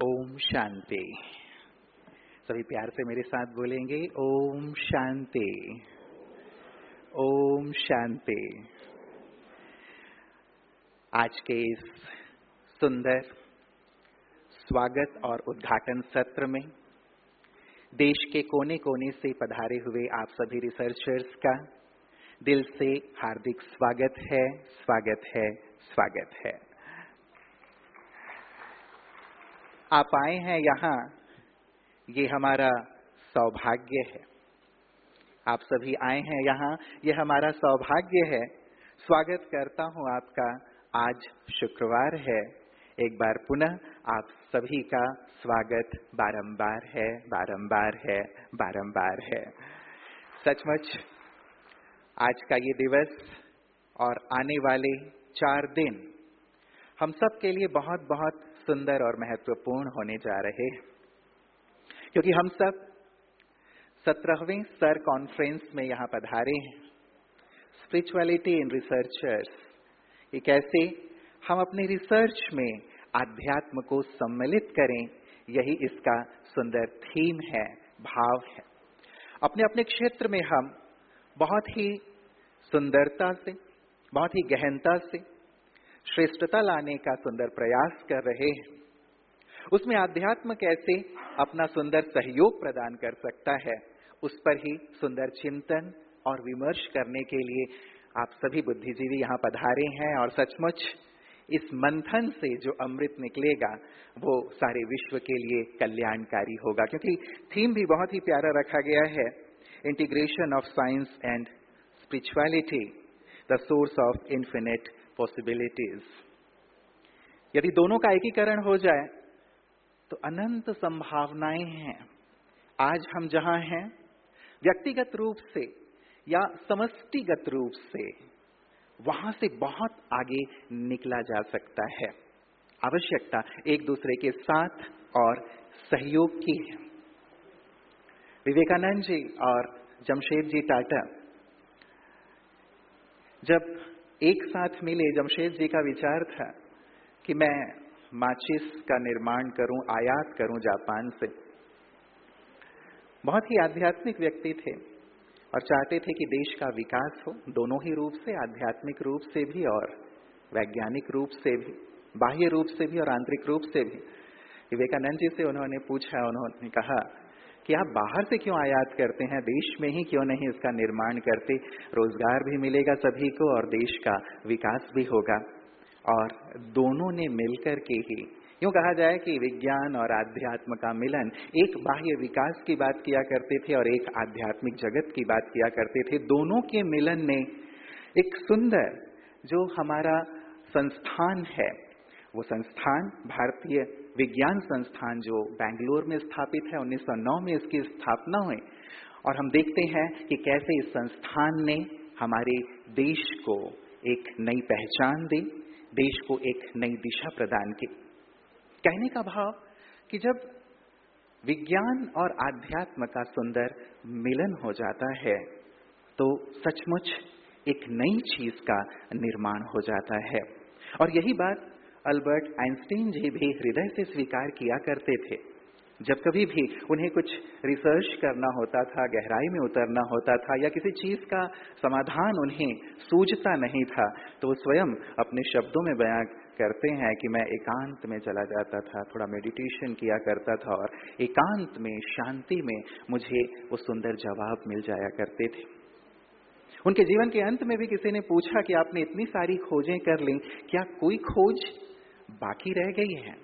ओम शांति। सभी प्यार से मेरे साथ बोलेंगे ओम शांति, ओम शांति। आज के इस सुंदर स्वागत और उद्घाटन सत्र में देश के कोने कोने से पधारे हुए आप सभी रिसर्चर्स का दिल से हार्दिक स्वागत है, स्वागत है, स्वागत है। आप आए हैं यहाँ, ये हमारा सौभाग्य है। आप सभी आए हैं यहाँ, ये हमारा सौभाग्य है। स्वागत करता हूँ आपका। आज शुक्रवार है। एक बार पुनः आप सभी का स्वागत बारंबार है, बारंबार है, बारंबार है। सचमुच आज का ये दिवस और आने वाले 4 दिन हम सब के लिए बहुत बहुत सुंदर और महत्वपूर्ण होने जा रहे हैं, क्योंकि हम सब 17वें सर कॉन्फ्रेंस में यहाँ पधारे हैं, स्पिरिचुअलिटी इन रिसर्चर्स। कि कैसे हम अपनी रिसर्च में आध्यात्म को सम्मिलित करें, यही इसका सुंदर थीम है, भाव है। अपने अपने क्षेत्र में हम बहुत ही सुंदरता से, बहुत ही गहनता से श्रेष्ठता लाने का सुंदर प्रयास कर रहे हैं। उसमें आध्यात्म कैसे अपना सुंदर सहयोग प्रदान कर सकता है, उस पर ही सुंदर चिंतन और विमर्श करने के लिए आप सभी बुद्धिजीवी यहाँ पधारे हैं। और सचमुच इस मंथन से जो अमृत निकलेगा वो सारे विश्व के लिए कल्याणकारी होगा, क्योंकि थीम भी बहुत ही प्यारा रखा गया है, integration of science and spirituality, the source of infinite possibilities. यदि दोनों का एकीकरण हो जाए तो अनंत संभावनाएं हैं। आज हम जहां हैं, व्यक्तिगत रूप से या समष्टिगत रूप से, वहां से बहुत आगे निकला जा सकता है। आवश्यकता एक दूसरे के साथ और सहयोग की है। विवेकानंद जी और जमशेदजी टाटा जब एक साथ मिले, जमशेद जी का विचार था कि मैं माचिस का निर्माण करूं, आयात करूं जापान से। बहुत ही आध्यात्मिक व्यक्ति थे और चाहते थे कि देश का विकास हो, दोनों ही रूप से, आध्यात्मिक रूप से भी और वैज्ञानिक रूप से भी, बाह्य रूप से भी और आंतरिक रूप से भी। विवेकानंद जी से उन्होंने पूछा, उन्होंने कहा कि आप बाहर से क्यों आयात करते हैं, देश में ही क्यों नहीं इसका निर्माण करते, रोजगार भी मिलेगा सभी को और देश का विकास भी होगा। और दोनों ने मिलकर के ही, यूं कहा जाए कि विज्ञान और आध्यात्म का मिलन, एक बाह्य विकास की बात किया करते थे और एक आध्यात्मिक जगत की बात किया करते थे। दोनों के मिलन ने एक सुंदर जो हमारा संस्थान है, वो संस्थान भारतीय विज्ञान संस्थान जो बेंगलुरु में स्थापित है, 1909 में इसकी स्थापना हुई। और हम देखते हैं कि कैसे इस संस्थान ने हमारे देश को एक नई पहचान दी, देश को एक नई दिशा प्रदान की। कहने का भाव कि जब विज्ञान और आध्यात्म का सुंदर मिलन हो जाता है तो सचमुच एक नई चीज का निर्माण हो जाता है। और यही बात अल्बर्ट आइंस्टीन जी भी हृदय से स्वीकार किया करते थे। जब कभी भी उन्हें कुछ रिसर्च करना होता था, गहराई में उतरना होता था, या किसी चीज का समाधान उन्हें सूझता नहीं था, तो वो स्वयं अपने शब्दों में बयां करते हैं कि मैं एकांत में चला जाता था, थोड़ा मेडिटेशन किया करता था और एकांत में, शांति में मुझे वो सुंदर जवाब मिल जाया करते थे। उनके जीवन के अंत में भी किसी ने पूछा कि आपने इतनी सारी खोजें कर ली, क्या कोई खोज बाकी रह गई है?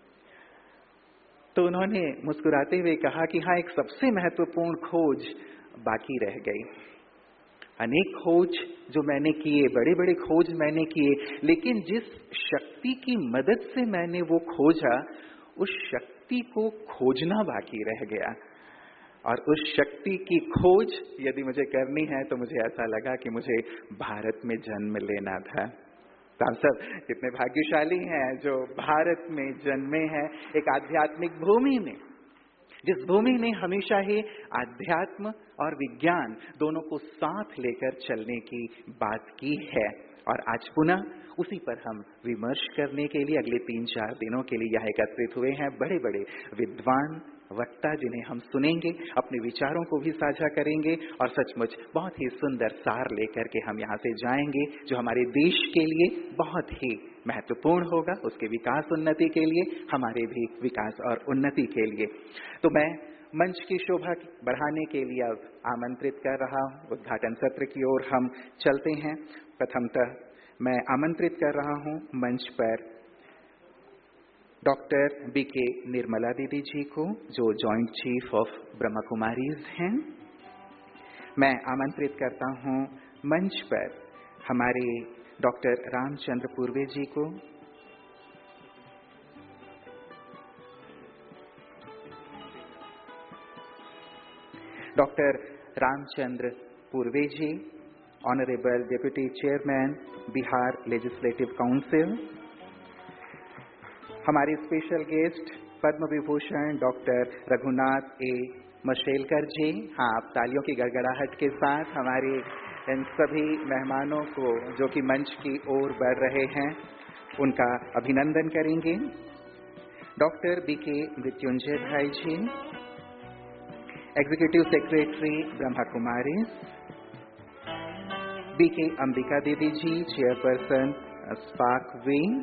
तो उन्होंने मुस्कुराते हुए कहा कि हाँ, एक सबसे महत्वपूर्ण खोज बाकी रह गई। अनेक खोज जो मैंने किए, बड़े बड़े खोज मैंने किए, लेकिन जिस शक्ति की मदद से मैंने वो खोजा, उस शक्ति को खोजना बाकी रह गया। और उस शक्ति की खोज यदि मुझे करनी है तो मुझे ऐसा लगा कि मुझे भारत में जन्म लेना था। तो हम सब कितने भाग्यशाली हैं जो भारत में जन्मे हैं, एक आध्यात्मिक भूमि में, जिस भूमि ने हमेशा ही आध्यात्म और विज्ञान दोनों को साथ लेकर चलने की बात की है। और आज पुनः उसी पर हम विमर्श करने के लिए अगले 3-4 दिनों के लिए यहाँ एकत्रित हुए हैं। बड़े बड़े विद्वान वक्ता जिन्हें हम सुनेंगे, अपने विचारों को भी साझा करेंगे और सचमुच बहुत ही सुंदर सार लेकर के हम यहाँ से जाएंगे, जो हमारे देश के लिए बहुत ही महत्वपूर्ण होगा, उसके विकास उन्नति के लिए, हमारे भी विकास और उन्नति के लिए। तो मैं मंच की शोभा बढ़ाने के लिए अब आमंत्रित कर रहा हूँ, उद्घाटन सत्र की ओर हम चलते हैं। प्रथमतः मैं आमंत्रित कर रहा हूँ मंच पर डॉक्टर बीके निर्मला दीदी जी को, जो joint chief of Brahma Kumaris हैं। मैं आमंत्रित करता हूँ मंच पर हमारे डॉक्टर रामचंद्र पूर्वे जी को, doctor Ramchandra Purve ji, honourable deputy chairman Bihar legislative council. हमारे special guest Padma Vibhushan doctor Raghunath A Mashelkar ji. हाँ, आप तालियों की गड़गड़ाहट के साथ हमारे इन सभी मेहमानों को जो कि मंच की ओर बढ़ रहे हैं उनका अभिनंदन करेंगे। डॉक्टर बीके मृत्युंजय भाई ji, executive secretary Brahma Kumaris. BK Ambika दीदी ji, chairperson spark wing.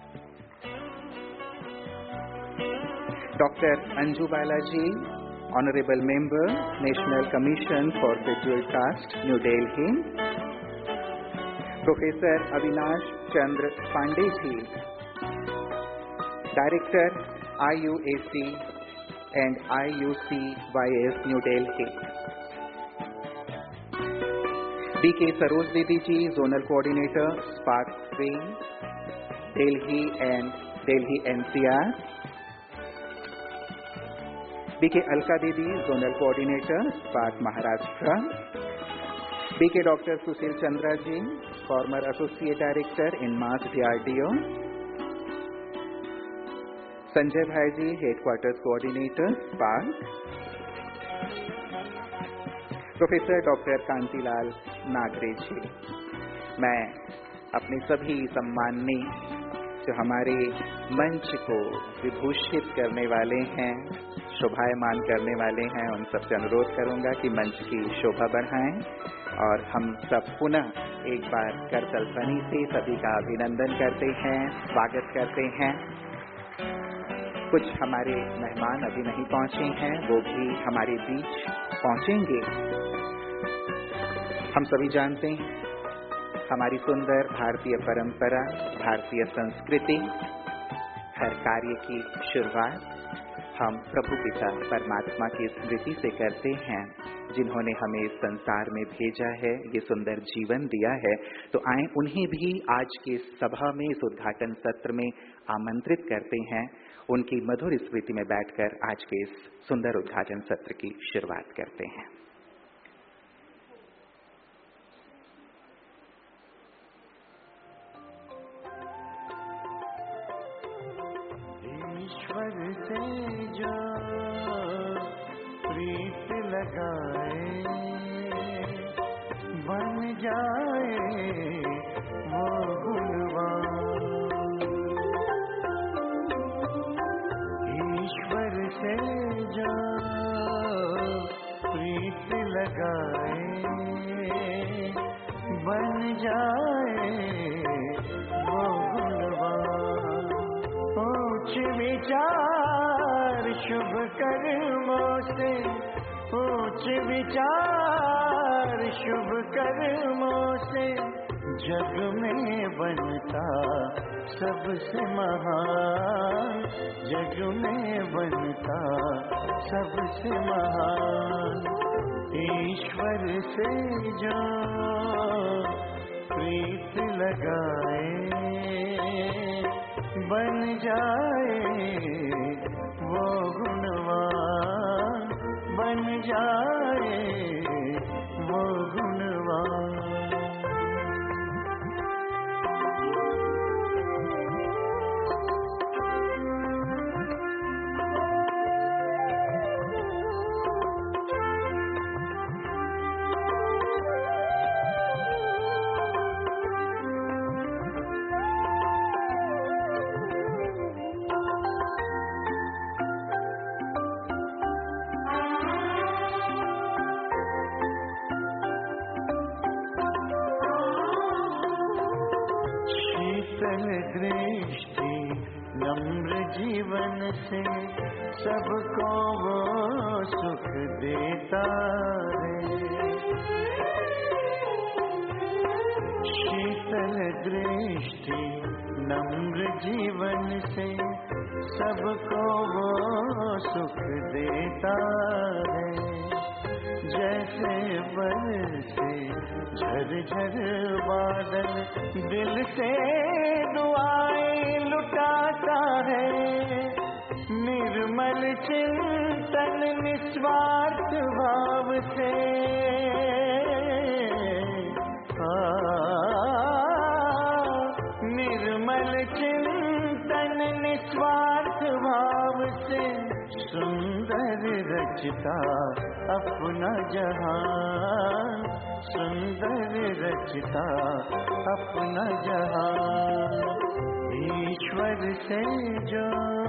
Doctor Anju Balaji, honourable member national commission for scheduled caste, new Delhi. Professor Avinash Chandra Pandey ji, director IUAC and IUCYS, New Delhi। BK Saroj दीदी ji, zonal coordinator spark wing, Delhi and Delhi NCR। BK Alka दीदी, zonal coordinator spark Maharashtra. BK doctor Sushil Chandra ji, former associate director INMAS DRDO। Sanjay bhai ji, headquarters coordinator spark. Professor doctor Kantilal Nagre ji. मैं अपने सभी सम्माननीय जो हमारे मंच को विभूषित करने वाले हैं, शोभायमान करने वाले हैं, उन सबसे अनुरोध करूंगा कि मंच की शोभा बढ़ाएं और हम सब पुनः एक बार करतल ध्वनि से सभी का अभिनंदन करते हैं, स्वागत करते हैं। कुछ हमारे मेहमान अभी नहीं पहुंचे हैं, वो भी हमारे बीच पहुंचेंगे। हम सभी जानते हैं हमारी सुंदर भारतीय परंपरा, भारतीय संस्कृति, हर कार्य की शुरुआत हम प्रभु पिता परमात्मा की स्मृति से करते हैं, जिन्होंने हमें इस संसार में भेजा है, ये सुंदर जीवन दिया है। तो आए उन्हें भी आज की सभा में, इस उद्घाटन सत्र में आमंत्रित करते हैं। उनकी मधुर स्मृति में बैठकर आज के इस सुंदर उद्घाटन सत्र की शुरुआत करते हैं। ईश्वर से जो प्रीत लगाए बन जाए वो गुणवान। ईश्वर से जो प्रीत लगाए बन जाए वो गुणवान। ऊंच विचार शुभ कर्मों से, ऊंच विचार शुभ कर्मों से जग में बनता सबसे महान, जग में बनता सबसे महान। ईश्वर से जो प्रीत लगाए बन जाए वो गुणवान, बन जाए वो गुणवान। शीतल दृष्टि नम्र जीवन से सबको वो सुख देता है। शीतल दृष्टि नम्र जीवन से सबको वो सुख देता है। जैसे बरसे झरझर बादल दिल से दुआएं लुटाता है। निर्मल चिंतन निस्वार्थ भाव से निर्मल चिंतन निस्वार्थ भाव से सुंदर रचता अपना जहान। सुंदर रचता अपना जहान। ईश्वर से जो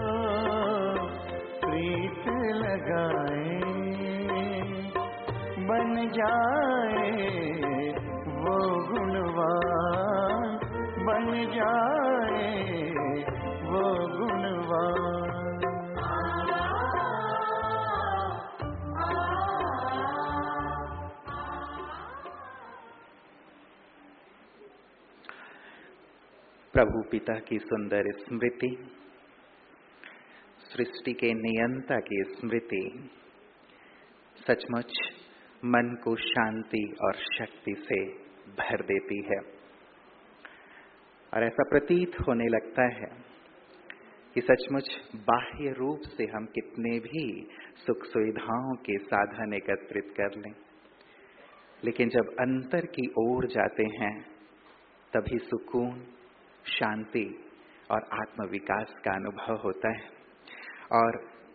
प्रीत लगाए बन जाए वो गुणवान। बन जाए वो गुणवान। प्रभु पिता की सुंदर स्मृति, सृष्टि के नियंता की स्मृति सचमुच मन को शांति और शक्ति से भर देती है। और ऐसा प्रतीत होने लगता है कि सचमुच बाह्य रूप से हम कितने भी सुख सुविधाओं के साधन एकत्रित कर लें, लेकिन जब अंतर की ओर जाते हैं तभी सुकून, शांति और आत्मविकास का अनुभव होता है। और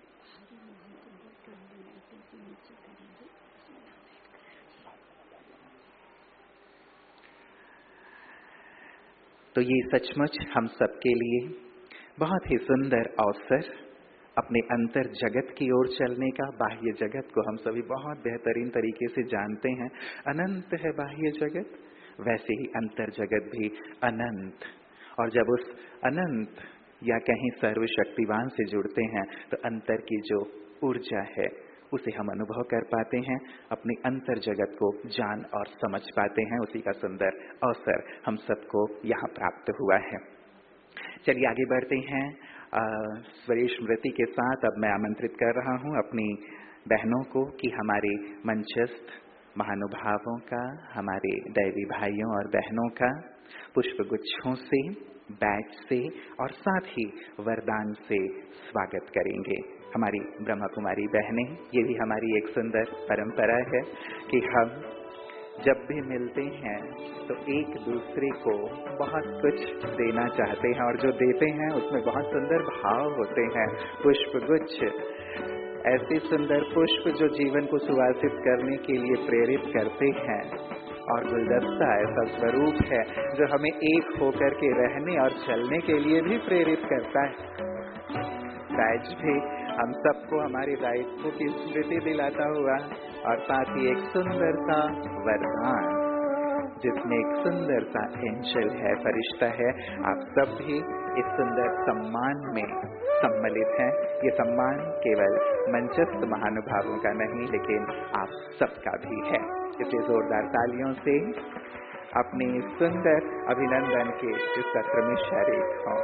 तो ये सचमुच हम सबके लिए बहुत ही सुंदर अवसर अपने अंतर जगत की ओर चलने का। बाह्य जगत को हम सभी बहुत बेहतरीन तरीके से जानते हैं। अनंत है बाह्य जगत, वैसे ही अंतर जगत भी अनंत। और जब उस अनंत या कहीं सर्वशक्तिवान से जुड़ते हैं तो अंतर की जो ऊर्जा है उसे हम अनुभव कर पाते हैं, अपनी अंतर जगत को जान और समझ पाते हैं। उसी का सुंदर अवसर हम सबको यहाँ प्राप्त हुआ है। चलिए आगे बढ़ते हैं। स्वरीय स्मृति के साथ अब मैं आमंत्रित कर रहा हूँ अपनी बहनों को कि हमारे मंचस्थ महानुभावों का, हमारे दैवी भाइयों और बहनों का पुष्प गुच्छों से, बैच से और साथ ही वरदान से स्वागत करेंगे। हमारी ब्रह्मा कुमारी बहनें, ये भी हमारी एक सुंदर परंपरा है कि हम जब भी मिलते हैं तो एक दूसरे को बहुत कुछ देना चाहते हैं और जो देते हैं उसमें बहुत सुंदर भाव होते हैं। पुष्प गुच्छ, ऐसे सुंदर पुष्प जो जीवन को सुवासित करने के लिए प्रेरित करते हैं, और गुलदस्ता ऐसा स्वरूप है जो हमें एक होकर के रहने और चलने के लिए भी प्रेरित करता है। बैच भी हम सबको हमारे दायित्व की स्मृति दिलाता हुआ और साथ ही एक सुंदर सा वरदान जिसमें एक सुंदर सा एंजल है, फरिश्ता है। आप सब भी इस सुंदर सम्मान में सम्मिलित हैं। ये सम्मान केवल मंचस्थ महानुभावों का नहीं लेकिन आप सबका भी है। इसलिए जोरदार तालियों से अपनी सुंदर अभिनंदन के इस सत्र में शरीक हों।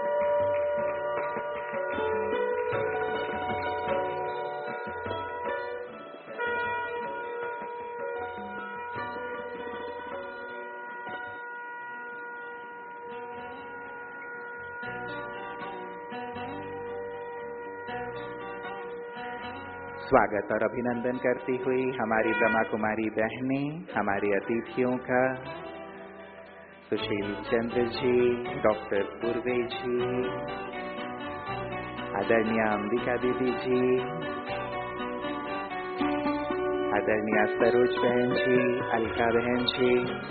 स्वागत और अभिनंदन करती हुई हमारी ब्रह्मा कुमारी बहनें, हमारे अतिथियों का सुशील चंद्र जी, डॉक्टर पूर्वे जी, आदरणीय अंबिका दीदी जी, आदरणीय सरोज बहन जी, अलका बहन जी,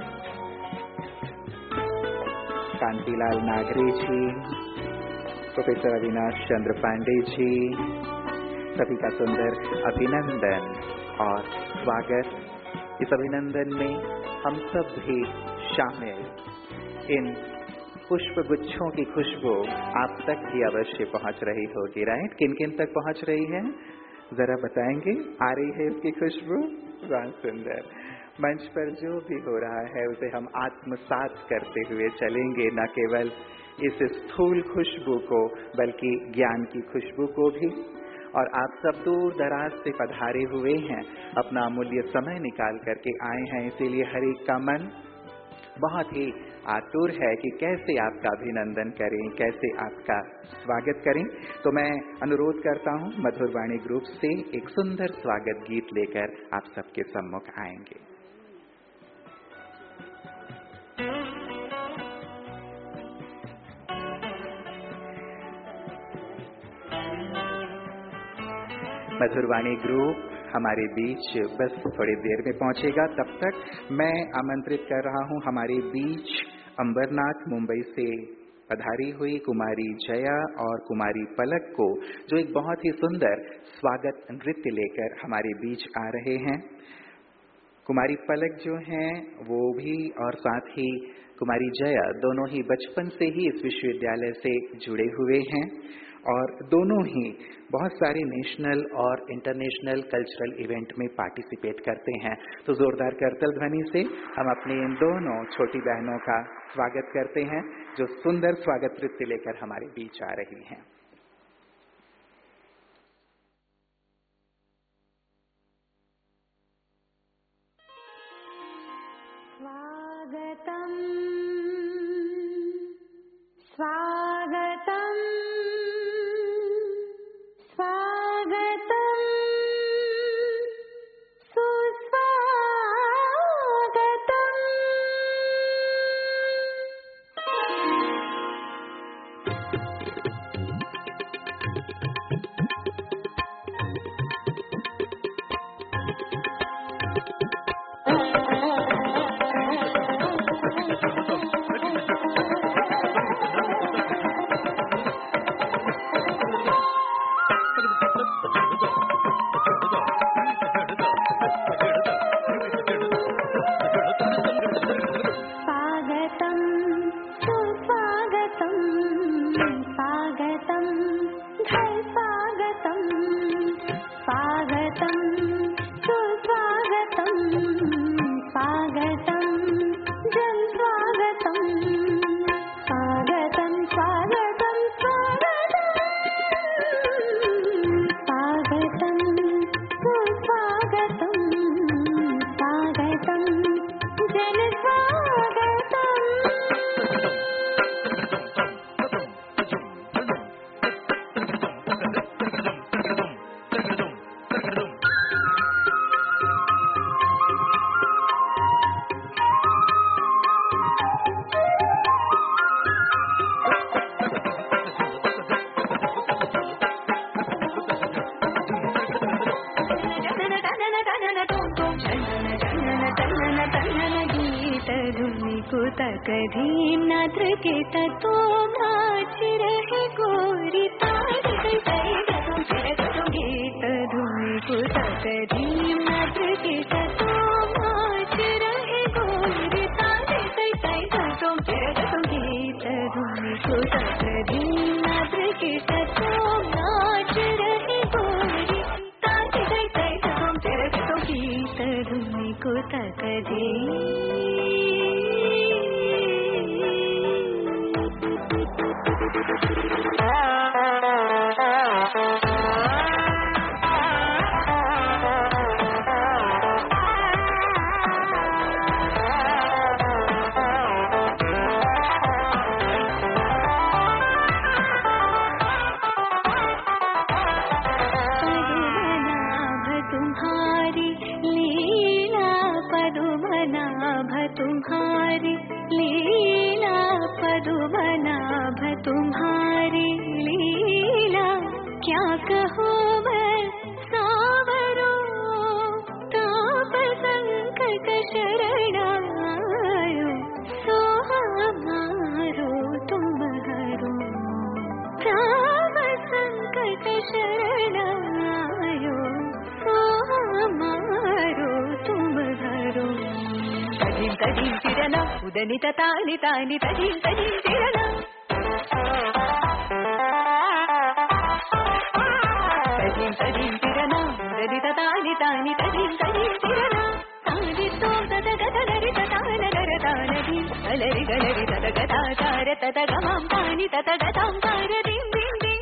कांतिलाल नागरे जी, प्रोफेसर अविनाश चंद्र पांडे जी, सभी का सुंदर अभिनंदन और स्वागत। इस अभिनंदन में हम सब भी शामिल इन पुष्प गुच्छों की खुशबू आप तक भी अवश्य पहुंच रही होगी, राइट? किन किन तक पहुंच रही है, जरा बताएंगे? आ रही है इसकी खुशबू? बहुत सुंदर। मंच पर जो भी हो रहा है उसे हम आत्मसात करते हुए चलेंगे, न केवल इस स्थूल खुशबू को बल्कि ज्ञान की खुशबू को भी। और आप सब दूर दराज से पधारे हुए हैं, अपना अमूल्य समय निकाल करके आए हैं, इसीलिए हर एक का मन बहुत ही आतुर है कि कैसे आपका अभिनंदन करें, कैसे आपका स्वागत करें। तो मैं अनुरोध करता हूं, मधुर वाणी ग्रुप से एक सुंदर स्वागत गीत लेकर आप सबके सम्मुख आएंगे। मधुर वाणी ग्रुप हमारे बीच बस थोड़ी देर में पहुंचेगा। तब तक मैं आमंत्रित कर रहा हूं हमारे बीच अंबरनाथ मुंबई से पधारी हुई कुमारी जया और कुमारी पलक को, जो एक बहुत ही सुंदर स्वागत नृत्य लेकर हमारे बीच आ रहे हैं। कुमारी पलक जो हैं वो भी और साथ ही कुमारी जया दोनों ही बचपन से ही इस विश्वविद्यालय से जुड़े हुए हैं और दोनों ही बहुत सारे नेशनल और इंटरनेशनल कल्चरल इवेंट में पार्टिसिपेट करते हैं। तो जोरदार करतल ध्वनि से हम अपने इन दोनों छोटी बहनों का स्वागत करते हैं, जो सुंदर स्वागत नृत्य लेकर हमारे बीच आ रही हैं। स्वागतम् स्वागतम् स्वागतम् सुस्वागतम्। कधी नात्र के तत्व नाच रहे गोरी तारी गीत धूमि को कधी नात्र के तत्व नाच रहे गोरी तारी गीत धूमि को कधी नात्र के तत्व नाच रहे गोरी तारी गीत धूमि को कधी। तुम्हारी लीला पदुमनाभ तुम्हारी लीला क्या कहो मैं सावरो ताप संकट शरणायो सो हमारो तुम हरो ताप संकट शरणायो सो हमारो तुम हरो। कदीम कदीम किरण उदनि तानि तानि तदीं तदीं तिरना तदीं तदीं तिरना उदनि तानि तानि तदीं तदीं तिरना तानि तों तद गदलरि ततानगर तानदीं गलरि गलरि तद गदाकार तद गमां तानि तद गदां कार दीं दीं दीं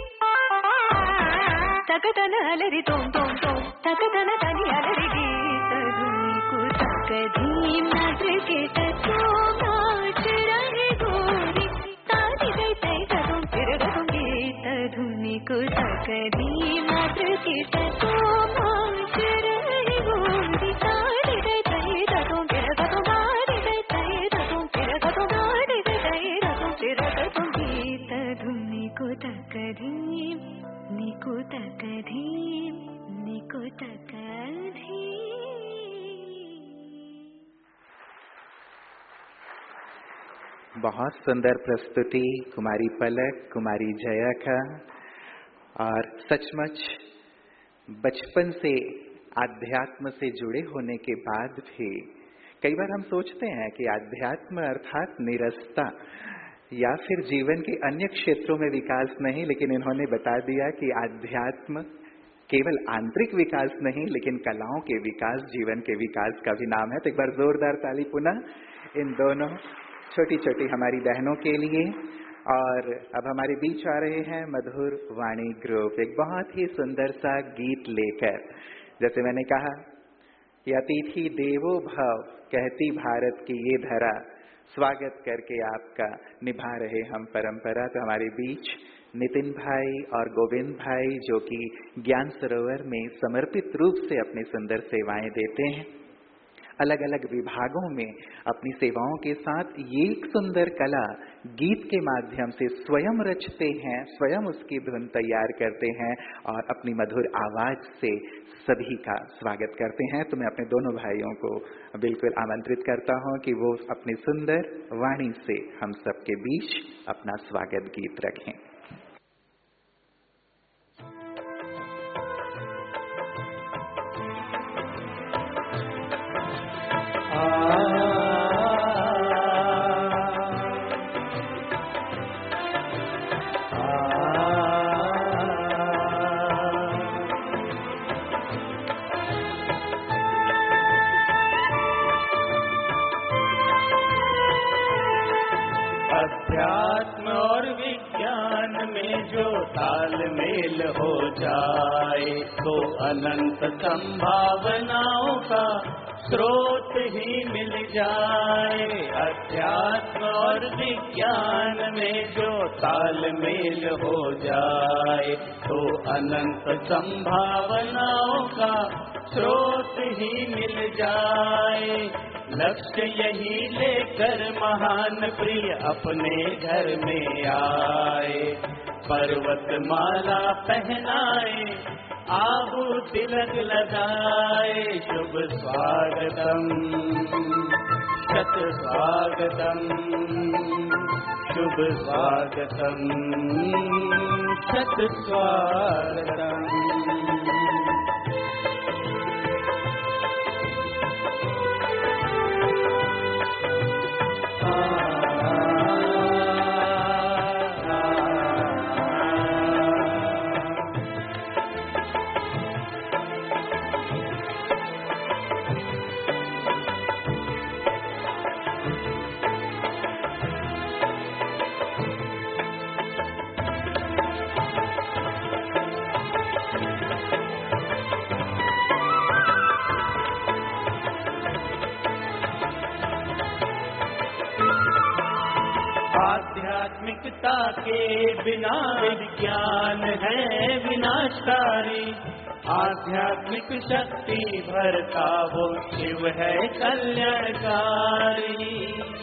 तकतन अलरि तों तों तों तकतन तनि अलरि गीत धुनी कुतक धीम क्रिकेट तो नाच रहे गोरी ताली गई तय कदों फिर गदों गीत धुनी कुतक धीम क्रिकेट तो नाच रहे गोरी ताली गई तय कदों फिर गदों ताली गई तय कदों फिर गदों ताली गई तय कदों फिर गदों गीत धुनी कुतक धीम निकुतक धीम निकुतक बहुत सुंदर प्रस्तुति कुमारी पलक, कुमारी जया का। और सचमुच बचपन से आध्यात्म से जुड़े होने के बाद भी कई बार हम सोचते हैं कि आध्यात्म अर्थात निरस्ता या फिर जीवन के अन्य क्षेत्रों में विकास नहीं, लेकिन इन्होंने बता दिया कि आध्यात्म केवल आंतरिक विकास नहीं, लेकिन कलाओं के विकास, जीवन के विकास का भी नाम है। तो एक बार जोरदार ताली पुनः इन दोनों छोटी छोटी हमारी बहनों के लिए। और अब हमारे बीच आ रहे हैं मधुर वाणी ग्रुप, एक बहुत ही सुंदर सा गीत लेकर। जैसे मैंने कहा, ये अतिथि देवो भव कहती भारत की ये धरा, स्वागत करके आपका निभा रहे हम परंपरा। तो हमारे बीच नितिन भाई और गोविंद भाई, जो कि ज्ञान सरोवर में समर्पित रूप से अपनी सुंदर सेवाएं देते हैं, अलग अलग विभागों में अपनी सेवाओं के साथ ये एक सुंदर कला गीत के माध्यम से स्वयं रचते हैं, स्वयं उसकी धुन तैयार करते हैं और अपनी मधुर आवाज से सभी का स्वागत करते हैं। तो मैं अपने दोनों भाइयों को बिल्कुल आमंत्रित करता हूं कि वो अपनी सुंदर वाणी से हम सबके बीच अपना स्वागत गीत रखें। अध्यात्म और विज्ञान में जो तालमेल हो जाए तो अनंत संभावनाओं का स्रोत ही मिल जाए। अध्यात्म और विज्ञान में जो तालमेल हो जाए तो अनंत संभावनाओं का स्रोत ही मिल जाए। लक्ष्य यही लेकर महान प्रिय अपने घर में आए, पर्वतमाला पहनाए, आहू तिलक लगाए। शुभ स्वागतम, शत स्वागतम, शुभ स्वागतम, शत स्वागतम। आध्यात्मिकता के बिना विज्ञान है विनाशकारी। आध्यात्मिक शक्ति भरता वो शिव है कल्याणकारी।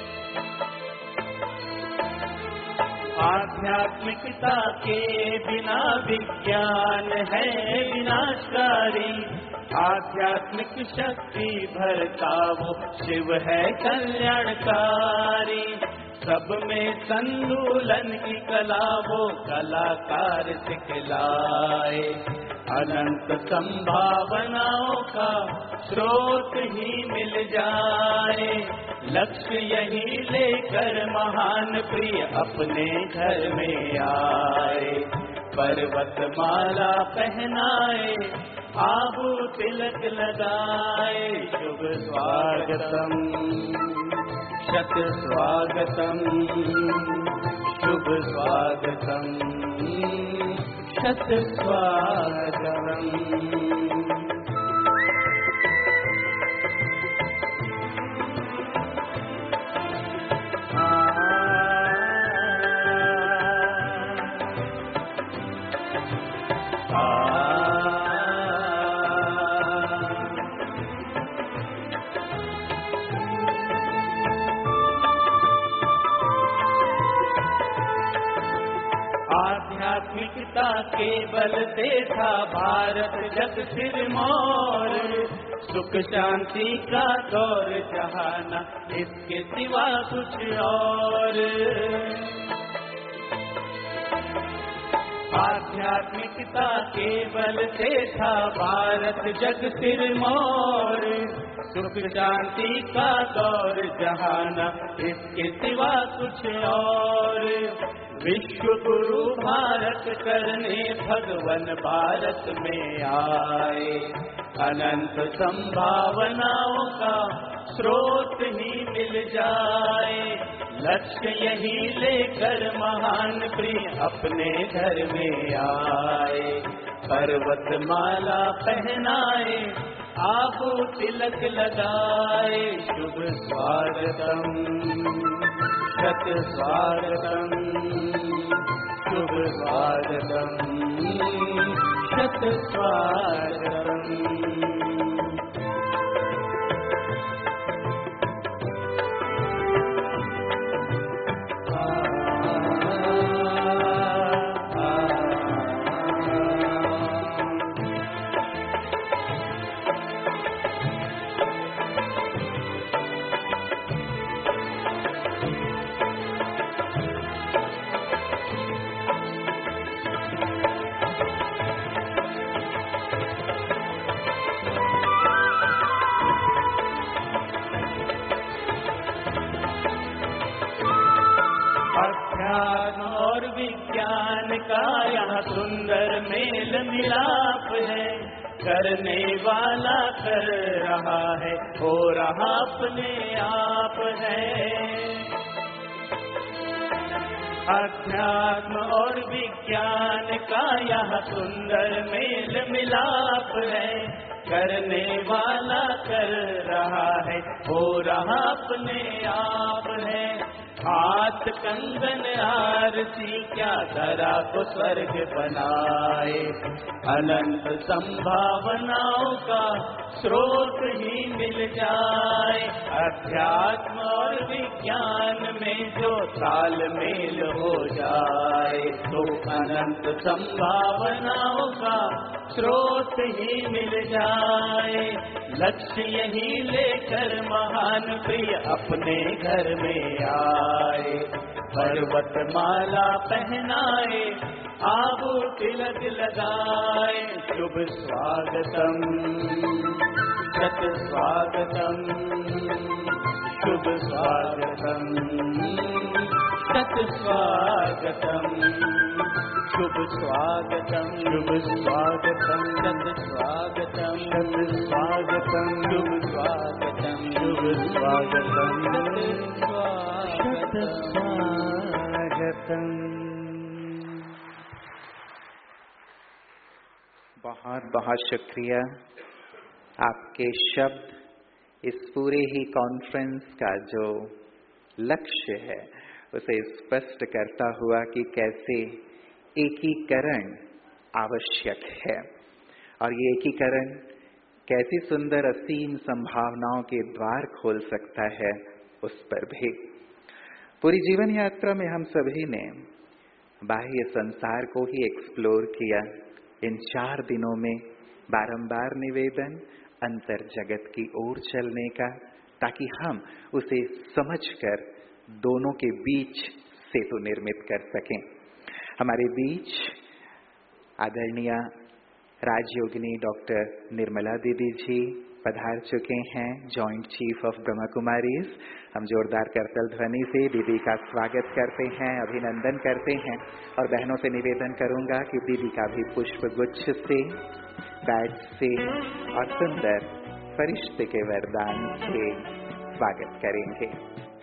आध्यात्मिकता के बिना विज्ञान है विनाशकारी। आध्यात्मिक शक्ति भरता वो शिव है कल्याणकारी। सब में संतुलन की कला वो कलाकार सिखलाए। अनंत संभावनाओं का स्रोत ही मिल जाए। लक्ष्य यही लेकर महान प्रिय अपने घर में आए, पर्वतमाला पहनाए, आभू तिलक लगाए। शुभ स्वागतम, शत स्वागतम, शुभ स्वागतम, शत स्वागतम। आध्यात्मिकता के बल से था भारत जग सिरमौर, सुख शांति का दौर जहाना इसके सिवा कुछ और। आध्यात्मिकता के बल से था भारत जग सिरमौर, सुख शांति का दौर जहाना इसके सिवा कुछ और। विश्व गुरु भारत करने भगवन भारत में आए, अनंत संभावनाओं का स्रोत ही मिल जाए। लक्ष्य यही लेकर महान प्रिय अपने घर में आए, पर्वतमाला पहनाए, आभू तिलक लगाए। शुभ स्वागतम, शत स्वागतम, शुभ स्वागतम, शत स्वागतम। और विज्ञान का यहाँ सुंदर मेल मिलाप है, करने वाला कर रहा है, हो रहा अपने आप है। अध्यात्म और विज्ञान का यहाँ सुंदर मेल मिलाप है, करने वाला कर रहा है, हो रहा अपने आप है। हाथ कंगन आरती क्या धरा को स्वर्ग बनाए, अनंत संभावनाओं का स्रोत ही मिल जाए। अध्यात्म और विज्ञान में जो तालमेल हो जाए, तो अनंत संभावनाओं का स्रोत ही मिल जाए। लक्ष्य यही लेकर महान प्रिय अपने घर में आए, पर्वतमाला पहनाए, आभू तिलक लगाए। शुभ स्वागतम, शत स्वागतम, शुभ स्वागतम, शत स्वागतम, शुभ स्वागतम, शुभ स्वागतम, शत स्वागतम, शत स्वागतम, शुभ स्वागतम, शुभ स्वागतम, शत स्वागतम। बहुत बहुत शुक्रिया। आपके शब्द इस पूरे ही कॉन्फ्रेंस का जो लक्ष्य है उसे स्पष्ट करता हुआ कि कैसे एकीकरण आवश्यक है, और ये एकीकरण कैसी सुंदर असीम संभावनाओं के द्वार खोल सकता है, उस पर भी। पूरी जीवन यात्रा में हम सभी ने बाह्य संसार को ही एक्सप्लोर किया। इन 4 दिनों में बारंबार निवेदन अंतर जगत की ओर चलने का, ताकि हम उसे समझकर दोनों के बीच सेतु निर्मित कर सकें। हमारे बीच आदरणीय राजयोगिनी डॉक्टर निर्मला दीदी जी पधार चुके हैं, joint chief of Brahma Kumaris. हम जोरदार करतल ध्वनि से दीदी का स्वागत करते हैं, अभिनंदन करते हैं और बहनों से निवेदन करूंगा कि दीदी का भी पुष्प गुच्छ से, बैज से और सुंदर फरिश्ते के वरदान से स्वागत करेंगे।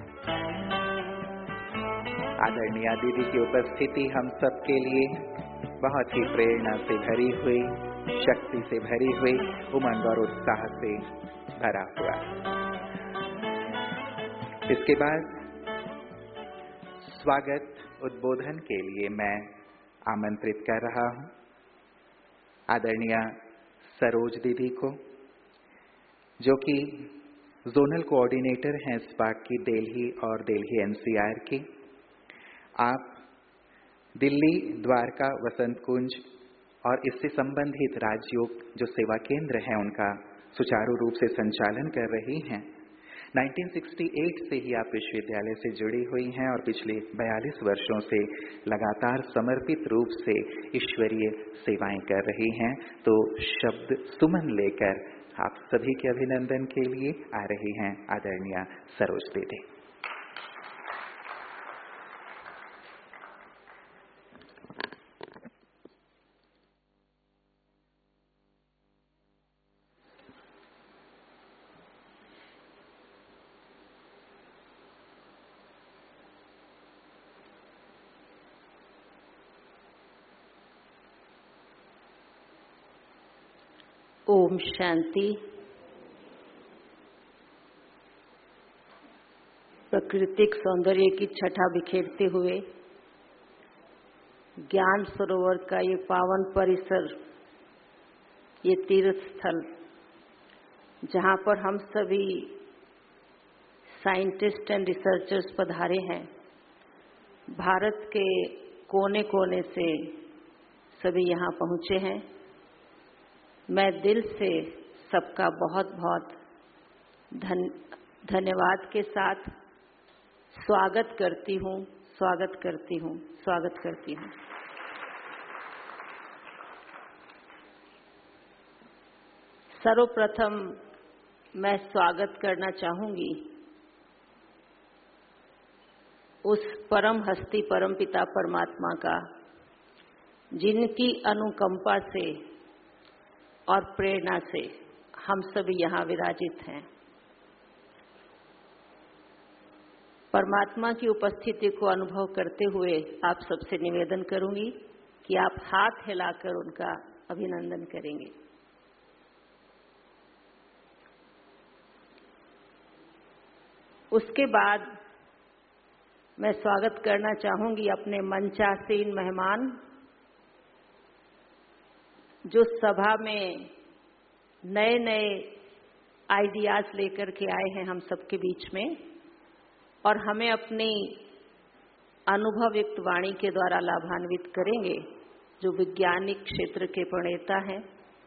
आदरणीय दीदी की उपस्थिति हम सबके लिए बहुत ही प्रेरणा से भरी हुई, शक्ति से भरी हुई, उमंग और उत्साह से भरा हुआ। इसके बाद स्वागत उद्बोधन के लिए मैं आमंत्रित कर रहा हूं आदरणीय सरोज दीदी को, जो कि जोनल कोऑर्डिनेटर हैं स्पार्क की दिल्ली और दिल्ली एनसीआर की। आप दिल्ली, द्वारका, वसंत कुंज और इससे संबंधित राजयोग जो सेवा केंद्र हैं उनका सुचारू रूप से संचालन कर रही हैं। 1968 से ही आप विश्वविद्यालय से जुड़ी हुई हैं और पिछले 42 वर्षों से लगातार समर्पित रूप से ईश्वरीय सेवाएं कर रही हैं। तो शब्द सुमन लेकर आप सभी के अभिनंदन के लिए आ रही हैं आदरणीय सरोज दीदी। ओम शांति। प्राकृतिक सौंदर्य की छटा बिखेरते हुए ज्ञान सरोवर का ये पावन परिसर, ये तीर्थ स्थल जहाँ पर हम सभी साइंटिस्ट एंड रिसर्चर्स पधारे हैं, भारत के कोने कोने से सभी यहाँ पहुँचे हैं। मैं दिल से सबका बहुत बहुत धन्यवाद के साथ स्वागत करती हूँ, स्वागत करती हूँ, स्वागत करती हूँ। सर्वप्रथम मैं स्वागत करना चाहूँगी उस परम हस्ती परम पिता परमात्मा का, जिनकी अनुकंपा से और प्रेरणा से हम सभी यहाँ विराजित हैं। परमात्मा की उपस्थिति को अनुभव करते हुए आप सबसे निवेदन करूंगी कि आप हाथ हिलाकर उनका अभिनंदन करेंगे। उसके बाद मैं स्वागत करना चाहूंगी अपने मंचासीन मेहमान, जो सभा में नए नए आइडियाज लेकर के आए हैं हम सबके बीच में और हमें अपनी अनुभवयुक्त वाणी के द्वारा लाभान्वित करेंगे, जो वैज्ञानिक क्षेत्र के प्रणेता हैं,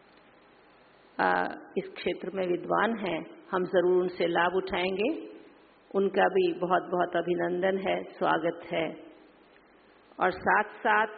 इस क्षेत्र में विद्वान हैं। हम जरूर उनसे लाभ उठाएंगे। उनका भी बहुत बहुत अभिनंदन है, स्वागत है। और साथ साथ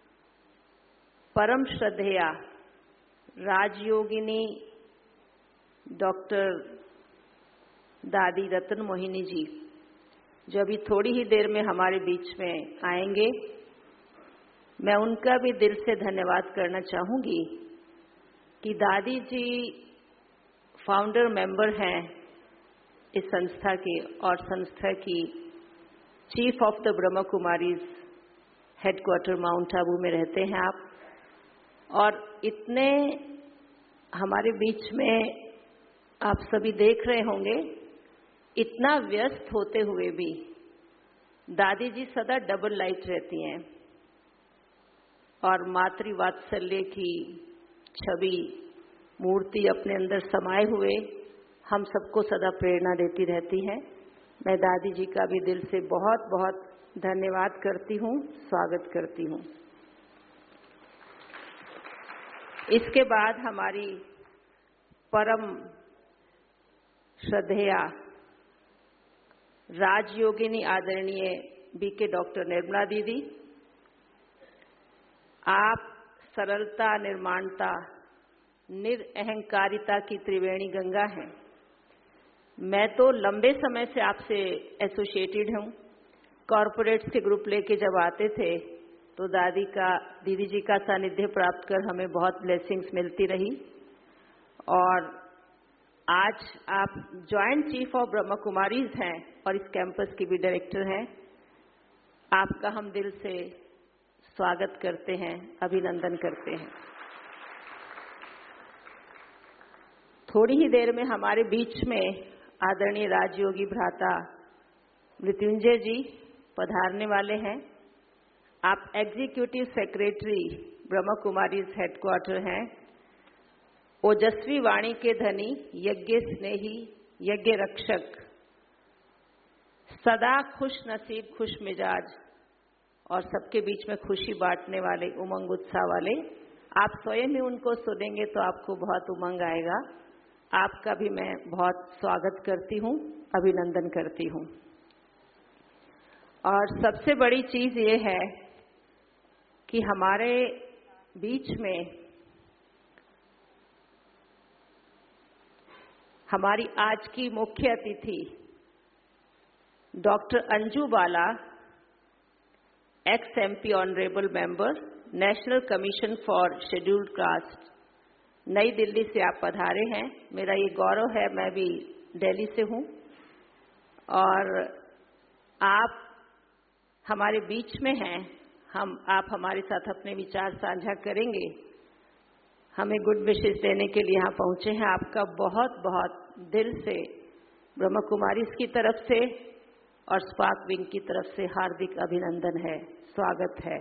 परम श्रद्धेया राजयोगिनी डॉक्टर दादी रत्न मोहिनी जी, जो अभी थोड़ी ही देर में हमारे बीच में आएंगे, मैं उनका भी दिल से धन्यवाद करना चाहूँगी कि दादी जी फाउंडर मेंबर हैं इस संस्था के और संस्था की chief of the Brahma Kumaris headquarter Mount Abu में रहते हैं आप। और इतने हमारे बीच में आप सभी देख रहे होंगे, इतना व्यस्त होते हुए भी दादी जी सदा डबल लाइट रहती हैं और मातृ वात्सल्य की छवि मूर्ति अपने अंदर समाये हुए हम सबको सदा प्रेरणा देती रहती हैं। मैं दादी जी का भी दिल से बहुत बहुत धन्यवाद करती हूँ, स्वागत करती हूँ। इसके बाद हमारी परम श्रद्धेया राजयोगिनी आदरणीय बीके डॉक्टर निर्मला दीदी, आप सरलता, निर्माणता निरअहंकारिता की त्रिवेणी गंगा हैं। मैं तो लंबे समय से आपसे एसोसिएटेड हूँ। कॉरपोरेट्स के ग्रुप लेके जब आते थे तो दीदी जी का सानिध्य प्राप्त कर हमें बहुत ब्लेसिंग्स मिलती रही, और आज आप joint chief of Brahma Kumaris हैं और इस कैंपस की भी डायरेक्टर हैं। आपका हम दिल से स्वागत करते हैं, अभिनंदन करते हैं। थोड़ी ही देर में हमारे बीच में आदरणीय राजयोगी भ्राता मृत्युंजय जी पधारने वाले हैं। आप executive secretary Brahma Kumaris headquarter हैं। ओजस्वी वाणी के धनी, यज्ञ स्नेही, यज्ञ रक्षक, सदा खुश नसीब, खुश मिजाज और सबके बीच में खुशी बांटने वाले, उमंग उत्साह वाले। आप स्वयं ही उनको सुनेंगे तो आपको बहुत उमंग आएगा। आपका भी मैं बहुत स्वागत करती हूँ, अभिनंदन करती हूँ। और सबसे बड़ी चीज ये है कि हमारे बीच में हमारी आज की मुख्य अतिथि doctor Anju Bala, ex MP honourable member, national commission for scheduled caste, नई दिल्ली से आप पधारे हैं। मेरा ये गौरव है, मैं भी दिल्ली से हूँ और आप हमारे बीच में हैं। आप हमारे साथ अपने विचार साझा करेंगे। हमें गुड विशेस देने के लिए यहाँ पहुँचे हैं। आपका बहुत बहुत दिल से ब्रह्मा कुमारीज की तरफ से और स्पार्क विंग की तरफ से हार्दिक अभिनंदन है, स्वागत है।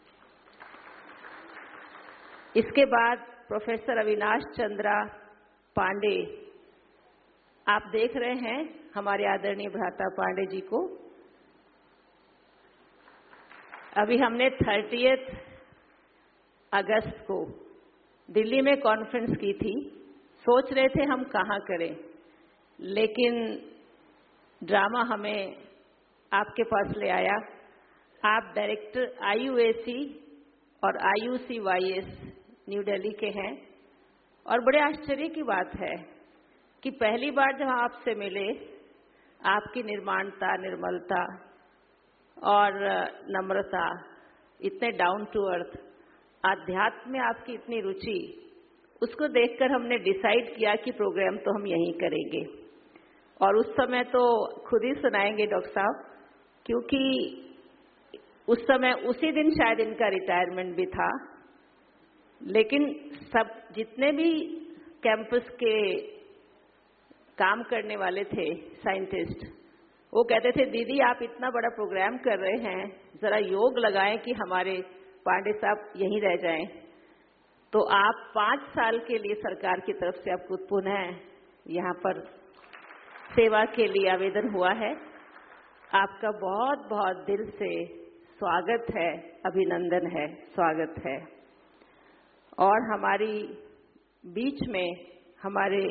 इसके बाद प्रोफेसर अविनाश चंद्रा पांडे, आप देख रहे हैं हमारे आदरणीय भ्राता पांडे जी को। अभी हमने 30 अगस्त को दिल्ली में कॉन्फ्रेंस की थी। सोच रहे थे हम कहाँ करें, लेकिन ड्रामा हमें आपके पास ले आया। आप डायरेक्टर IUAC और IUCYS न्यू दिल्ली के हैं और बड़े आश्चर्य की बात है कि पहली बार जब आपसे मिले, आपकी निर्माणता, निर्मलता और नम्रता, इतने डाउन टू अर्थ, आध्यात्म में आपकी इतनी रुचि, उसको देखकर हमने डिसाइड किया कि प्रोग्राम तो हम यहीं करेंगे। और उस समय तो खुद ही सुनाएंगे डॉक्टर साहब, क्योंकि उस समय उसी दिन शायद इनका रिटायरमेंट भी था। लेकिन सब जितने भी कैंपस के काम करने वाले थे साइंटिस्ट, वो कहते थे दीदी आप इतना बड़ा प्रोग्राम कर रहे हैं, जरा योग लगाएं कि हमारे पांडे साहब यहीं रह जाएं। तो आप 5 साल के लिए सरकार की तरफ से आपको पुनः यहाँ पर सेवा के लिए आवेदन हुआ है। आपका बहुत बहुत दिल से स्वागत है, अभिनंदन है, स्वागत है। और हमारी बीच में हमारे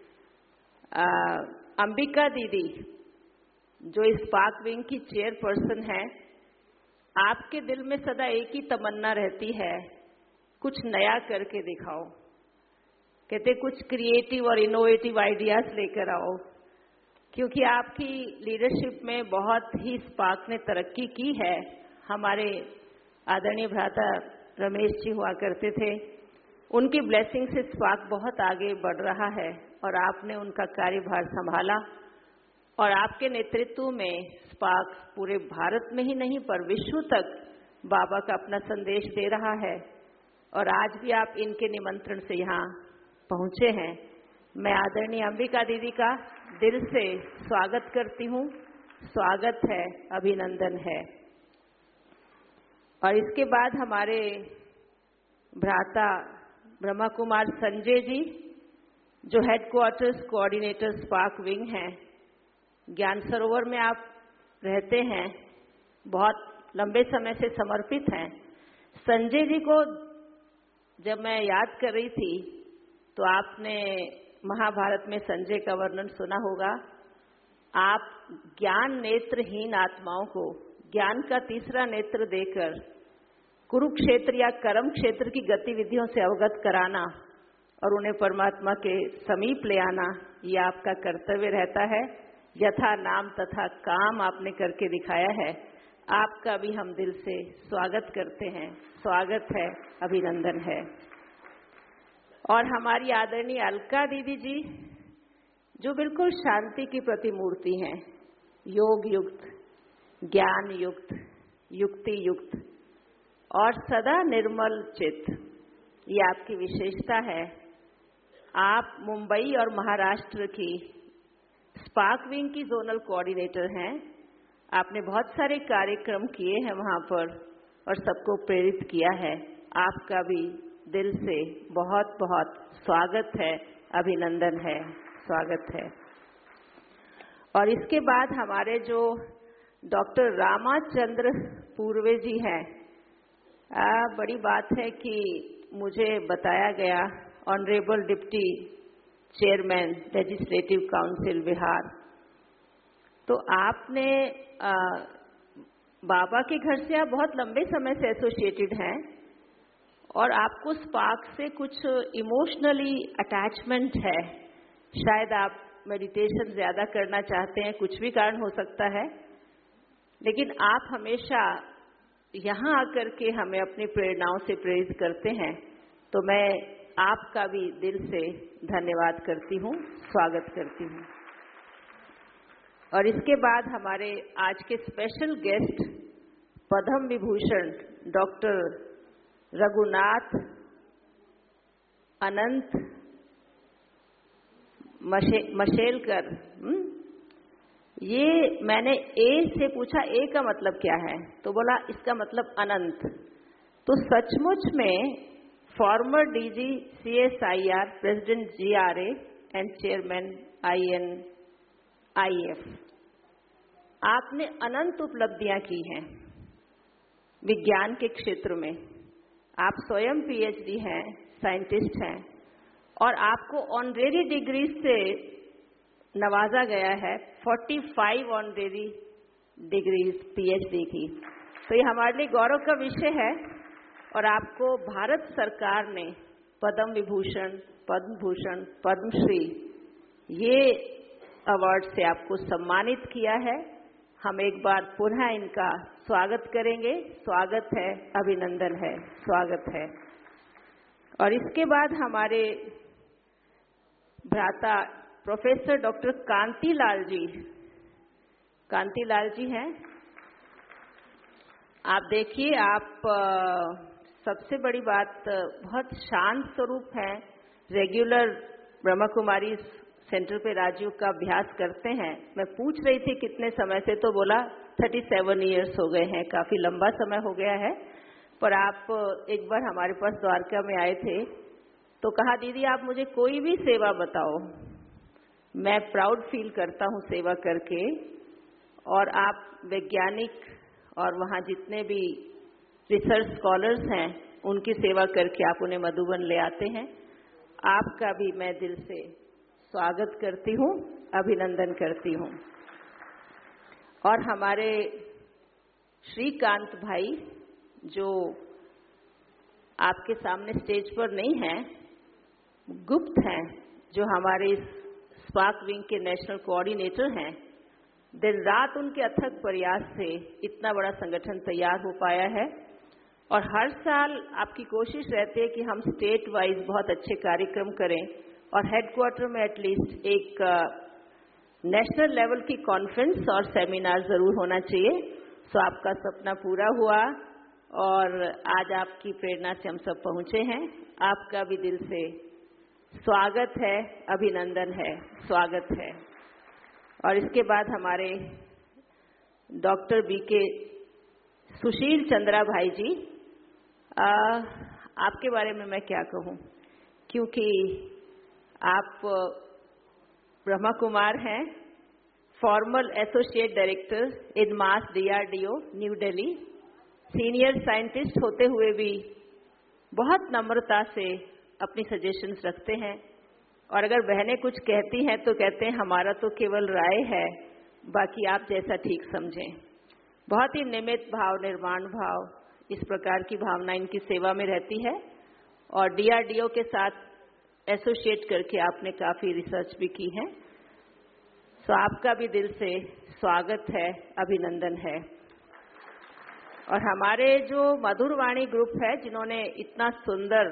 अंबिका दीदी, जो इस स्पार्क विंग की चेयरपर्सन है, आपके दिल में सदा एक ही तमन्ना रहती है, कुछ नया करके दिखाओ। कहते कुछ क्रिएटिव और इनोवेटिव आइडियाज लेकर आओ, क्योंकि आपकी लीडरशिप में बहुत ही स्पार्क ने तरक्की की है। हमारे आदरणीय भ्राता रमेश जी हुआ करते थे, उनकी ब्लेसिंग से स्पार्क बहुत आगे बढ़ रहा है और आपने उनका कार्यभार संभाला और आपके नेतृत्व में स्पार्क पूरे भारत में ही नहीं पर विश्व तक बाबा का अपना संदेश दे रहा है। और आज भी आप इनके निमंत्रण से यहाँ पहुँचे हैं। मैं आदरणीय अंबिका दीदी का दिल से स्वागत करती हूँ, स्वागत है, अभिनंदन है। और इसके बाद हमारे भ्राता ब्रह्मा कुमार संजय जी, जो हेडक्वार्टर्स कोऑर्डिनेटर स्पार्क विंग हैं, ज्ञान सरोवर में आप रहते हैं, बहुत लंबे समय से समर्पित हैं। संजय जी को जब मैं याद कर रही थी तो आपने महाभारत में संजय का वर्णन सुना होगा। आप ज्ञान नेत्रहीन आत्माओं को ज्ञान का तीसरा नेत्र देकर कुरुक्षेत्र या कर्म क्षेत्र की गतिविधियों से अवगत कराना, और उन्हें परमात्मा के समीप ले आना, ये आपका कर्तव्य रहता है। यथा नाम तथा काम आपने करके दिखाया है। आपका भी हम दिल से स्वागत करते हैं। स्वागत है, अभिनंदन है। और हमारी आदरणीय अलका दीदी जी, जो बिल्कुल शांति की प्रतिमूर्ति हैं, योग युक्त, ज्ञान युक्त, युक्ति युक्त और सदा निर्मल चित्त, ये आपकी विशेषता है। आप मुंबई और महाराष्ट्र की स्पार्क विंग की जोनल कोऑर्डिनेटर हैं। आपने बहुत सारे कार्यक्रम किए हैं वहाँ पर और सबको प्रेरित किया है। आपका भी दिल से बहुत बहुत स्वागत है, अभिनंदन है, स्वागत है। और इसके बाद हमारे जो डॉक्टर रामाचंद्र पूर्वे जी हैं, बड़ी बात है कि मुझे बताया गया honourable deputy chairman legislative council Bihar, तो आपने बाबा के घर से आप बहुत लंबे समय से एसोसिएटेड हैं और आपको स्पार्क से कुछ इमोशनली अटैचमेंट है। शायद आप मेडिटेशन ज़्यादा करना चाहते हैं, कुछ भी कारण हो सकता है, लेकिन आप हमेशा यहाँ आकर के हमें अपनी प्रेरणाओं से प्रेरित करते हैं। तो मैं आपका भी दिल से धन्यवाद करती हूँ, स्वागत करती हूँ। और इसके बाद हमारे आज के special guest Padma Vibhushan doctor Raghunath Anant Mashelkar. ये मैंने ए से पूछा, ए का मतलब क्या है, तो बोला इसका मतलब अनंत। तो सचमुच में former DG CSIR, president GRA and chairman INIF, आपने अनंत उपलब्धियां की हैं विज्ञान के क्षेत्र में। आप स्वयं PhD हैं, साइंटिस्ट हैं और आपको ऑनरेरी डिग्री से नवाजा गया है, 45 ऑनरेरी डिग्रीज PhD की। तो ये हमारे लिए गौरव का विषय है। और आपको भारत सरकार ने पद्म विभूषण, पद्म भूषण, पद्मश्री ये अवार्ड से आपको सम्मानित किया है। हम एक बार पुनः इनका स्वागत करेंगे। स्वागत है, अभिनंदन है, स्वागत है। और इसके बाद हमारे भ्राता प्रोफेसर डॉक्टर कांतिलाल जी हैं। आप देखिए, आप सबसे बड़ी बात, बहुत शांत स्वरूप हैं। रेगुलर ब्रह्मा कुमारी सेंटर पे राजयोग का अभ्यास करते हैं। मैं पूछ रही थी कितने समय से, तो बोला 37 इयर्स हो गए हैं, काफ़ी लंबा समय हो गया है। पर आप एक बार हमारे पास द्वारका में आए थे तो कहा, दीदी आप मुझे कोई भी सेवा बताओ, मैं प्राउड फील करता हूँ सेवा करके। और आप वैज्ञानिक और वहाँ जितने भी रिसर्च स्कॉलर्स हैं उनकी सेवा करके आप उन्हें मधुबन ले आते हैं। आपका भी मैं दिल से स्वागत करती हूँ, अभिनंदन करती हूँ। और हमारे श्रीकांत भाई जो आपके सामने स्टेज पर नहीं हैं, गुप्त हैं, जो हमारे स्पार्क विंग के नेशनल कोऑर्डिनेटर हैं। दिन रात उनके अथक प्रयास से इतना बड़ा संगठन तैयार हो पाया है। और हर साल आपकी कोशिश रहती है कि हम स्टेट वाइज बहुत अच्छे कार्यक्रम करें और हेडक्वार्टर में एटलीस्ट एक नेशनल लेवल की कॉन्फ्रेंस और सेमिनार ज़रूर होना चाहिए। सो आपका सपना पूरा हुआ और आज आपकी प्रेरणा से हम सब पहुँचे हैं। आपका भी दिल से स्वागत है, अभिनंदन है, स्वागत है। और इसके बाद हमारे डॉक्टर BK सुशील चंद्रा भाई जी, आपके बारे में मैं क्या कहूँ, क्योंकि आप ब्रह्मा कुमार हैं, formal associate director INMAS DRDO new Delhi, senior scientist होते हुए भी बहुत नम्रता से अपनी सजेशंस रखते हैं। और अगर बहनें कुछ कहती हैं तो कहते हैं हमारा तो केवल राय है, बाकी आप जैसा ठीक समझें। बहुत ही निमित्त भाव, निर्माण भाव, इस प्रकार की भावना इनकी सेवा में रहती है। और DRDO के साथ एसोसिएट करके आपने काफ़ी रिसर्च भी की है। तो आपका भी दिल से स्वागत है, अभिनंदन है। और हमारे जो मधुरवाणी ग्रुप है जिन्होंने इतना सुंदर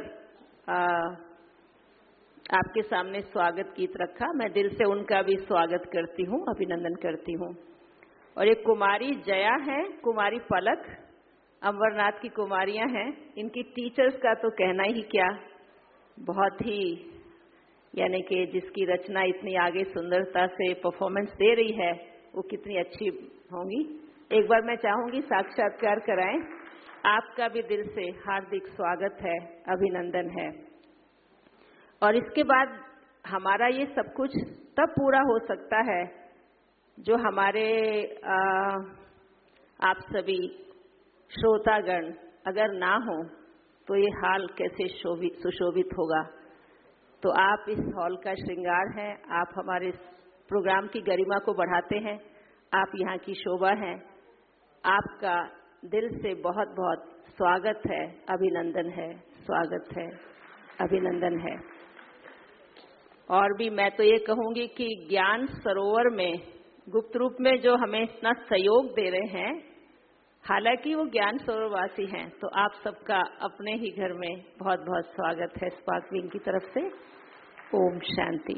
आपके सामने स्वागत गीत रखा, मैं दिल से उनका भी स्वागत करती हूँ, अभिनंदन करती हूँ। और एक कुमारी जया है, कुमारी पलक, अमरनाथ की कुमारियां हैं। इनकी टीचर्स का तो कहना ही क्या, बहुत ही यानी कि जिसकी रचना इतनी आगे सुंदरता से परफॉर्मेंस दे रही है वो कितनी अच्छी होंगी। एक बार मैं चाहूंगी साक्षात्कार कराएं। आपका भी दिल से हार्दिक स्वागत है, अभिनंदन है। और इसके बाद हमारा ये सब कुछ तब पूरा हो सकता है जो हमारे आप सभी श्रोतागण अगर ना हो तो ये हाल कैसे सुशोभित होगा। तो आप इस हॉल का श्रृंगार हैं, आप हमारे प्रोग्राम की गरिमा को बढ़ाते हैं, आप यहाँ की शोभा हैं। आपका दिल से बहुत बहुत स्वागत है, अभिनंदन है, स्वागत है, अभिनंदन है। और भी मैं तो ये कहूँगी कि ज्ञान सरोवर में गुप्त रूप में जो हमें इतना सहयोग दे रहे हैं, हालांकि वो ज्ञान सरोवरवासी हैं, तो आप सबका अपने ही घर में बहुत बहुत स्वागत है स्पार्क विंग की तरफ से। ओम शांति।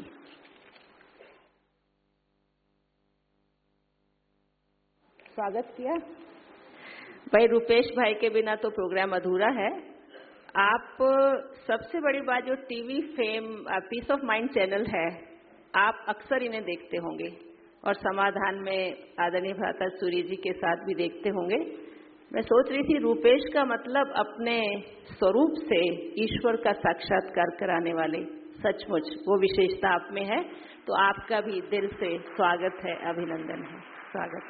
स्वागत किया भाई। रुपेश भाई के बिना तो प्रोग्राम अधूरा है। आप सबसे बड़ी बात जो TV fame peace of mind channel है, आप अक्सर इन्हें देखते होंगे और समाधान में आदरणीय भ्राता सूर्य जी के साथ भी देखते होंगे। मैं सोच रही थी रूपेश का मतलब अपने स्वरूप से ईश्वर का साक्षात्कार कराने वाले, सचमुच वो विशेषता आप में है। तो आपका भी दिल से स्वागत है, अभिनंदन है, स्वागत।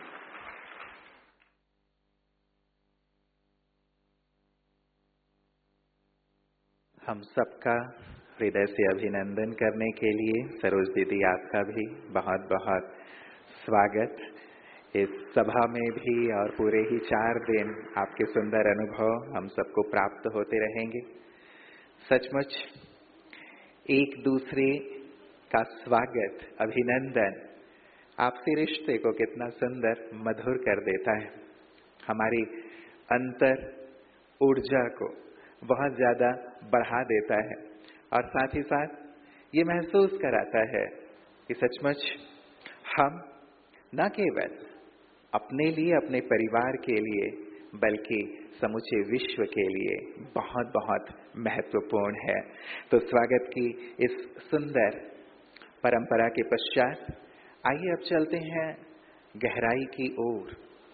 हम सबका हृदय से अभिनंदन करने के लिए सरोज दीदी आपका भी बहुत बहुत स्वागत। इस सभा में भी और पूरे ही 4 दिन आपके सुंदर अनुभव हम सबको प्राप्त होते रहेंगे। सचमुच एक दूसरे का स्वागत, अभिनंदन आपसी रिश्ते को कितना सुंदर मधुर कर देता है, हमारी अंतर ऊर्जा को बहुत ज्यादा बढ़ा देता है और साथ ही साथ ये महसूस कराता है कि सचमुच हम न केवल अपने लिए, अपने परिवार के लिए, बल्कि समूचे विश्व के लिए बहुत बहुत महत्वपूर्ण है। तो स्वागत की इस सुंदर परंपरा के पश्चात आइए अब चलते हैं गहराई की ओर।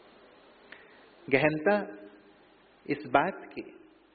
गहनता इस बात की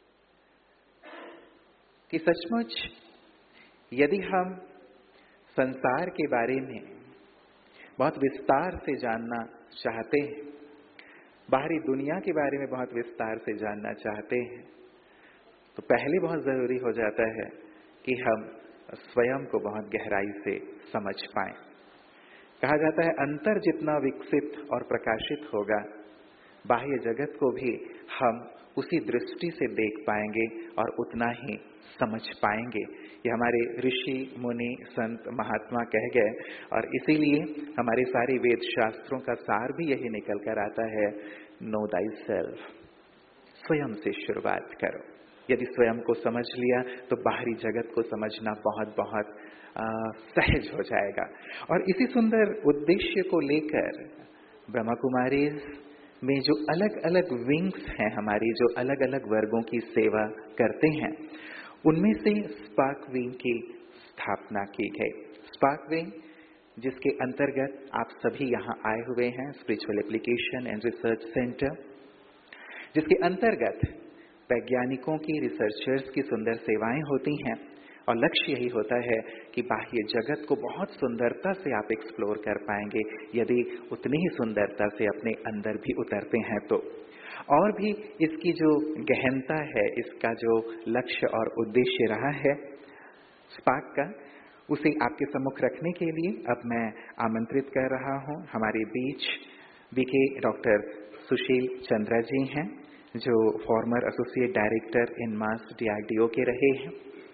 कि सचमुच यदि हम संसार के बारे में बहुत विस्तार से जानना चाहते हैं, बाहरी दुनिया के बारे में बहुत विस्तार से जानना चाहते हैं, तो पहले बहुत जरूरी हो जाता है कि हम स्वयं को बहुत गहराई से समझ पाएं। कहा जाता है अंतर जितना विकसित और प्रकाशित होगा, बाह्य जगत को भी हम उसी दृष्टि से देख पाएंगे और उतना ही समझ पाएंगे। ये हमारे ऋषि मुनि संत महात्मा कह गए और इसीलिए हमारे सारे वेद शास्त्रों का सार भी यही निकल कर आता है, नो दाई सेल्फ, स्वयं से शुरुआत करो। यदि स्वयं को समझ लिया तो बाहरी जगत को समझना बहुत बहुत सहज हो जाएगा। और इसी सुंदर उद्देश्य को लेकर ब्रह्मा कुमारी में जो अलग अलग विंग्स हैं हमारी, जो अलग अलग वर्गों की सेवा करते हैं, उनमें से स्पार्क विंग की स्थापना की गई। स्पार्क विंग जिसके अंतर्गत आप सभी यहाँ आए हुए हैं, spiritual application and research centre, जिसके अंतर्गत वैज्ञानिकों की, रिसर्चर्स की सुंदर सेवाएं होती हैं और लक्ष्य यही होता है कि बाह्य जगत को बहुत सुंदरता से आप एक्सप्लोर कर पाएंगे यदि उतनी ही सुंदरता से अपने अंदर भी उतरते हैं तो। और भी इसकी जो गहनता है, इसका जो लक्ष्य और उद्देश्य रहा है स्पार्क का, उसे आपके सम्मुख रखने के लिए अब मैं आमंत्रित कर रहा हूं। हमारे बीच बीके डॉक्टर सुशील चंद्रा जी हैं, जो former associate director INMAS DRDO के रहे हैं।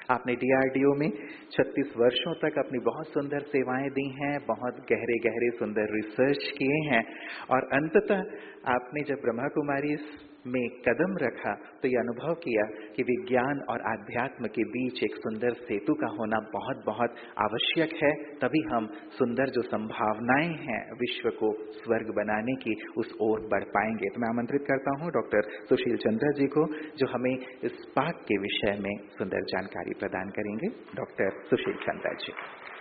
आपने DRDO में 36 वर्षों तक अपनी बहुत सुंदर सेवाएं दी हैं, बहुत गहरे गहरे सुंदर रिसर्च किए हैं और अंततः आपने जब ब्रह्मा कुमारी में कदम रखा तो ये अनुभव किया कि विज्ञान और आध्यात्म के बीच एक सुंदर सेतु का होना बहुत बहुत आवश्यक है। तभी हम सुंदर जो संभावनाएं हैं विश्व को स्वर्ग बनाने की उस ओर बढ़ पाएंगे। तो मैं आमंत्रित करता हूं डॉक्टर सुशील चंद्रा जी को, जो हमें स्पार्क के विषय में सुंदर जानकारी प्रदान करेंगे। डॉक्टर सुशील चंद्रा जी।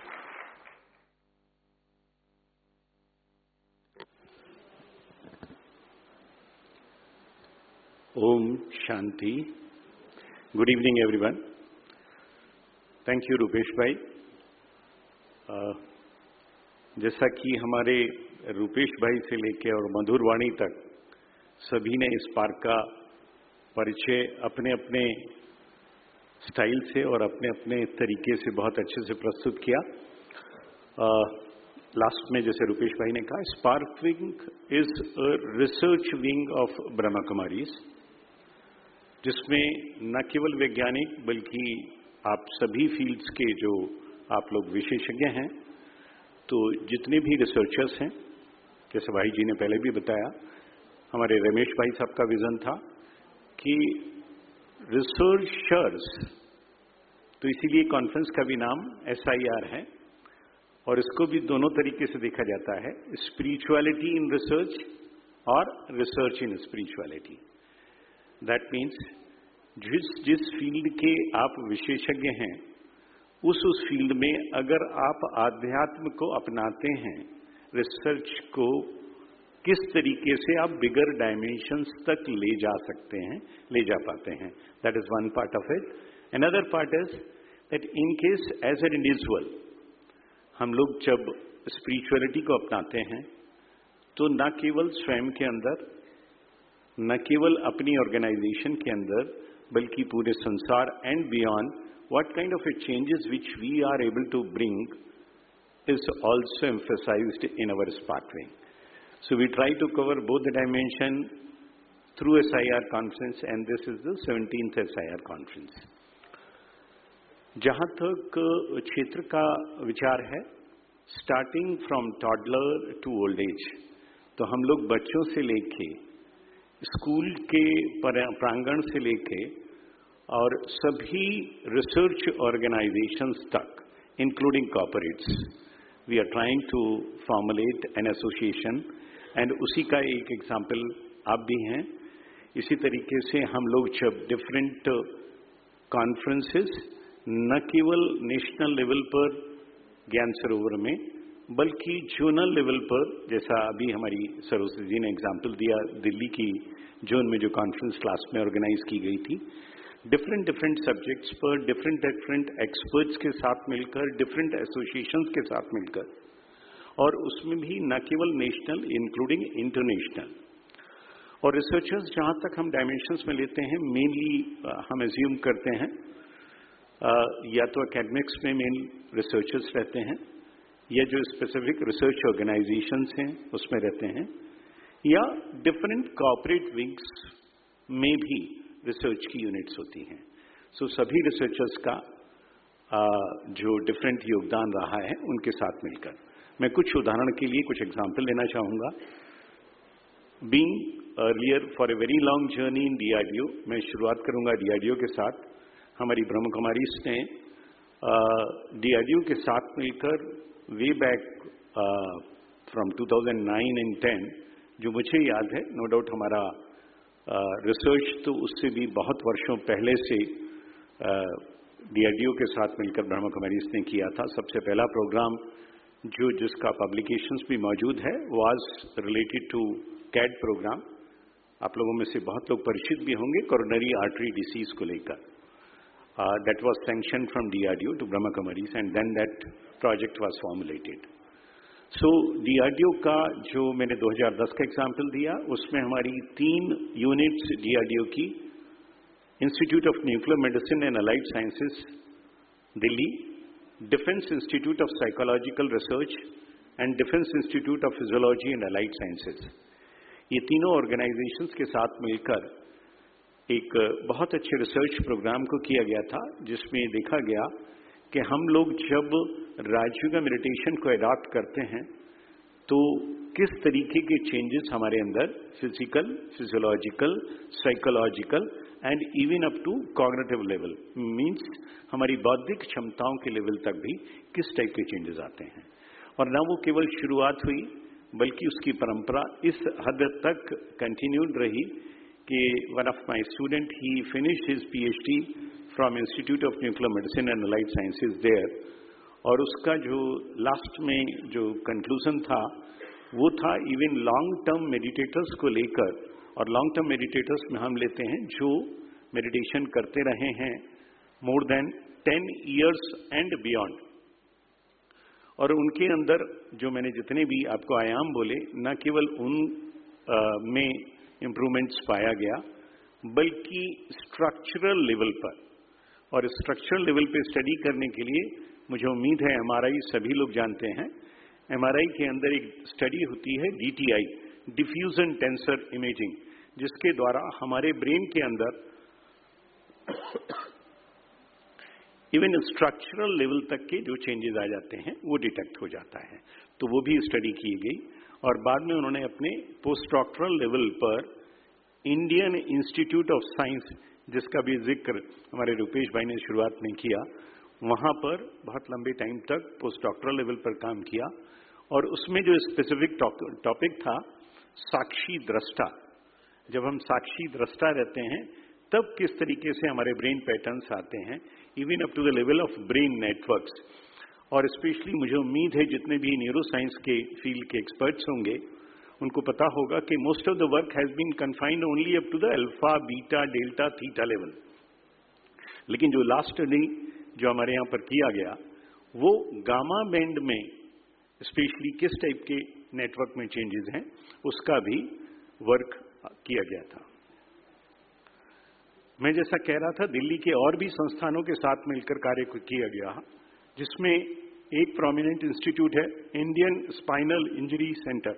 ओम शांति। Good evening everyone. Thank you Rupesh भाई। जैसा कि हमारे रूपेश भाई से लेकर और मधुर वाणी तक सभी ने इस पार्क का परिचय अपने अपने स्टाइल से और अपने अपने तरीके से बहुत अच्छे से प्रस्तुत किया। लास्ट में जैसे रूपेश भाई ने कहा, spark wing is a research wing of Brahma Kumaris, जिसमें न केवल वैज्ञानिक बल्कि आप सभी फील्ड्स के जो आप लोग विशेषज्ञ हैं, तो जितने भी रिसर्चर्स हैं, जैसे भाई जी ने पहले भी बताया, हमारे रमेश भाई साहब का विजन था कि रिसर्चर्स, तो इसीलिए कॉन्फ्रेंस का भी नाम SIR है और इसको भी दोनों तरीके से देखा जाता है, स्पिरिचुअलिटी इन रिसर्च और research in spirituality. That means जिस फील्ड के आप विशेषज्ञ हैं उस फील्ड में अगर आप आध्यात्म को अपनाते हैं, रिसर्च को किस तरीके से आप बिगर डायमेंशंस तक ले जा सकते हैं, ले जा पाते हैं, that is one part of it. Another part is that in case as an individual हम लोग जब स्पिरिचुअलिटी को अपनाते हैं तो न केवल स्वयं के अंदर, न केवल अपनी ऑर्गेनाइजेशन के अंदर, बल्कि पूरे संसार and beyond, what kind of a changes which we are able to bring is also emphasised in our spark wing. So we try to cover both the dimension through SIR conference and this is the 17th SIR conference. जहां तक क्षेत्र का विचार है, starting from toddler to old age, तो हम लोग बच्चों से लेके स्कूल के प्रांगण से लेके और सभी रिसर्च ऑर्गेनाइजेशंस तक, including corporates, we are trying to formulate an association and उसी का एक एग्जाम्पल आप भी हैं। इसी तरीके से हम लोग जब डिफरेंट कॉन्फ्रेंसेस न केवल नेशनल लेवल पर ज्ञान सरोवर में बल्कि जोनल लेवल पर, जैसा अभी हमारी सरस्वती जी ने एग्जाम्पल दिया, दिल्ली की जोन में जो कॉन्फ्रेंस क्लास में ऑर्गेनाइज की गई थी, डिफरेंट सब्जेक्ट्स पर डिफरेंट एक्सपर्ट्स के साथ मिलकर, डिफरेंट एसोसिएशंस के साथ मिलकर, और उसमें भी न केवल नेशनल इंक्लूडिंग इंटरनेशनल। और रिसर्चर्स जहां तक हम डायमेंशंस में लेते हैं, मेनली हम एज्यूम करते हैं या तो एकेडमिक्स में मेन रिसर्चर्स रहते हैं, या जो स्पेसिफिक रिसर्च ऑर्गेनाइजेशंस हैं उसमें रहते हैं, या डिफरेंट कॉर्पोरेट विंग्स में भी रिसर्च की यूनिट्स होती हैं। सो सभी रिसर्चर्स का जो डिफरेंट योगदान रहा है उनके साथ मिलकर मैं कुछ उदाहरण के लिए कुछ एग्जाम्पल लेना चाहूंगा। Being earlier for a very long journey in DRDO, मैं शुरुआत करूंगा DRDO के साथ। हमारी ब्रह्म कुमारीज ने DRDO के साथ मिलकर वे बैक फ्रॉम 2009 एंड 10, जो मुझे याद है, नो डाउट हमारा रिसर्च तो उससे भी बहुत वर्षों पहले से DRDO के साथ मिलकर ब्रह्मा कुमारीज ने किया था। सबसे पहला प्रोग्राम जिसका पब्लिकेशंस भी मौजूद है was related to CAD programme. आप लोगों में से बहुत लोग परिचित भी होंगे कोरोनरी आर्टरी डिसीज को लेकर। That was sanction from DRDO to Brahma Kumaris and then that project was formulated. So DRDO का जो मैंने 2010 का एग्जाम्पल दिया, उसमें हमारी 3 यूनिट्स DRDO की, institute of nuclear medicine and allied sciences Delhi, defence institute of psychological research and defence institute of physiology and allied sciences, ये तीनों ऑर्गेनाइजेशंस के साथ मिलकर एक बहुत अच्छे रिसर्च प्रोग्राम को किया गया था, जिसमें देखा गया कि हम लोग जब राजयोगा मेडिटेशन को अडॉप्ट करते हैं तो किस तरीके के चेंजेस हमारे अंदर physical, physiological, psychological and even up to cognitive level, means हमारी बौद्धिक क्षमताओं के लेवल तक भी किस टाइप के चेंजेस आते हैं। और ना वो केवल शुरुआत हुई बल्कि उसकी परंपरा इस हद तक कंटिन्यूड रही कि one of my student he finished his PhD from institute of nuclear medicine and allied sciences there, और उसका जो लास्ट में जो कंक्लूजन था वो था इवन लॉन्ग टर्म मेडिटेटर्स को लेकर, और लॉन्ग टर्म मेडिटेटर्स में हम लेते हैं जो मेडिटेशन करते रहे हैं more than 10 years and beyond, और उनके अंदर जो मैंने जितने भी आपको आयाम बोले, न केवल उन में इम्प्रूवमेंट्स पाया गया बल्कि स्ट्रक्चरल लेवल पर, और स्ट्रक्चरल लेवल पे स्टडी करने के लिए मुझे उम्मीद है एमआरआई सभी लोग जानते हैं, एमआरआई के अंदर एक स्टडी होती है डीटीआई, डिफ्यूजन टेंसर इमेजिंग, जिसके द्वारा हमारे ब्रेन के अंदर इवन स्ट्रक्चरल लेवल तक के जो चेंजेस आ जाते हैं वो डिटेक्ट हो जाता है। तो वो भी स्टडी की गई, और बाद में उन्होंने अपने पोस्ट डॉक्टरल लेवल पर इंडियन इंस्टीट्यूट ऑफ साइंस, जिसका भी जिक्र हमारे रूपेश भाई ने शुरुआत में किया, वहां पर बहुत लंबे टाइम तक पोस्ट डॉक्टरल लेवल पर काम किया, और उसमें जो स्पेसिफिक टॉपिक था साक्षी दृष्टा। जब हम साक्षी दृष्टा रहते हैं तब किस तरीके से हमारे ब्रेन पैटर्न्स आते हैं, even up to the level of brain networks. और स्पेशली मुझे उम्मीद है जितने भी न्यूरो साइंस के फील्ड के एक्सपर्ट्स होंगे उनको पता होगा कि most of the work has been confined only up to the alpha, beta, delta, theta level, लेकिन जो लास्ट स्टडी जो हमारे यहां पर किया गया वो गामा बैंड में स्पेशली किस टाइप के नेटवर्क में चेंजेस हैं उसका भी वर्क किया गया था। मैं जैसा कह रहा था, दिल्ली के और भी संस्थानों के साथ मिलकर कार्य किया गया, जिसमें एक प्रोमिनेंट इंस्टीट्यूट है इंडियन स्पाइनल इंजरी सेंटर।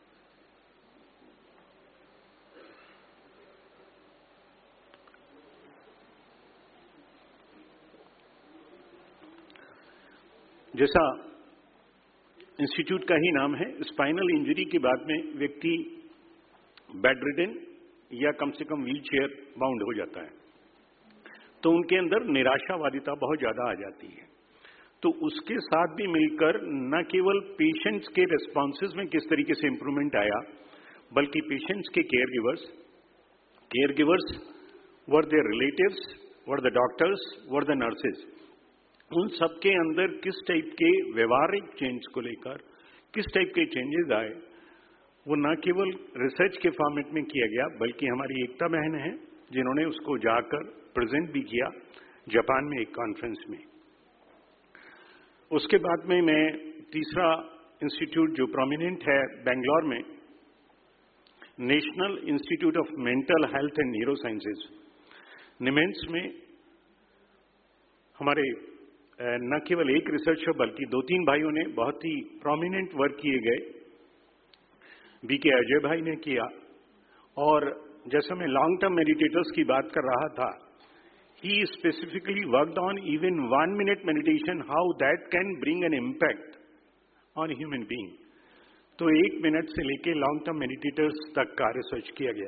जैसा इंस्टीट्यूट का ही नाम है, स्पाइनल इंजरी के बाद में व्यक्ति बेड रिडन या कम से कम व्हील चेयर बाउंड हो जाता है, तो उनके अंदर निराशावादिता बहुत ज्यादा आ जाती है। तो उसके साथ भी मिलकर न केवल पेशेंट्स के रिस्पॉन्सेज में किस तरीके से इंप्रूवमेंट आया, बल्कि पेशेंट्स के care givers were their relatives, were the doctors, were the nurses, उन सबके अंदर किस टाइप के व्यवहारिक चेंज को लेकर किस टाइप के चेंजेस आए, वो न केवल रिसर्च के फॉर्मेट में किया गया बल्कि हमारी एकता बहन है जिन्होंने उसको जाकर प्रेजेंट भी किया जापान में एक कॉन्फ्रेंस में। उसके बाद में मैं तीसरा इंस्टीट्यूट जो प्रोमिनेंट है बेंगलोर में, national institute of mental health and neuro sciences, NIMHANS में हमारे न केवल एक रिसर्चर बल्कि 2-3 भाइयों ने बहुत ही प्रोमिनेंट वर्क किए गए। बीके अजय भाई ने किया, और जैसा मैं लॉन्ग टर्म मेडिटेटर्स की बात कर रहा था, he specifically worked on even 1 minute meditation, how that can bring an impact on human being। तो 1 मिनट से लेके लॉन्ग टर्म मेडिटेटर्स तक का रिसर्च किया गया।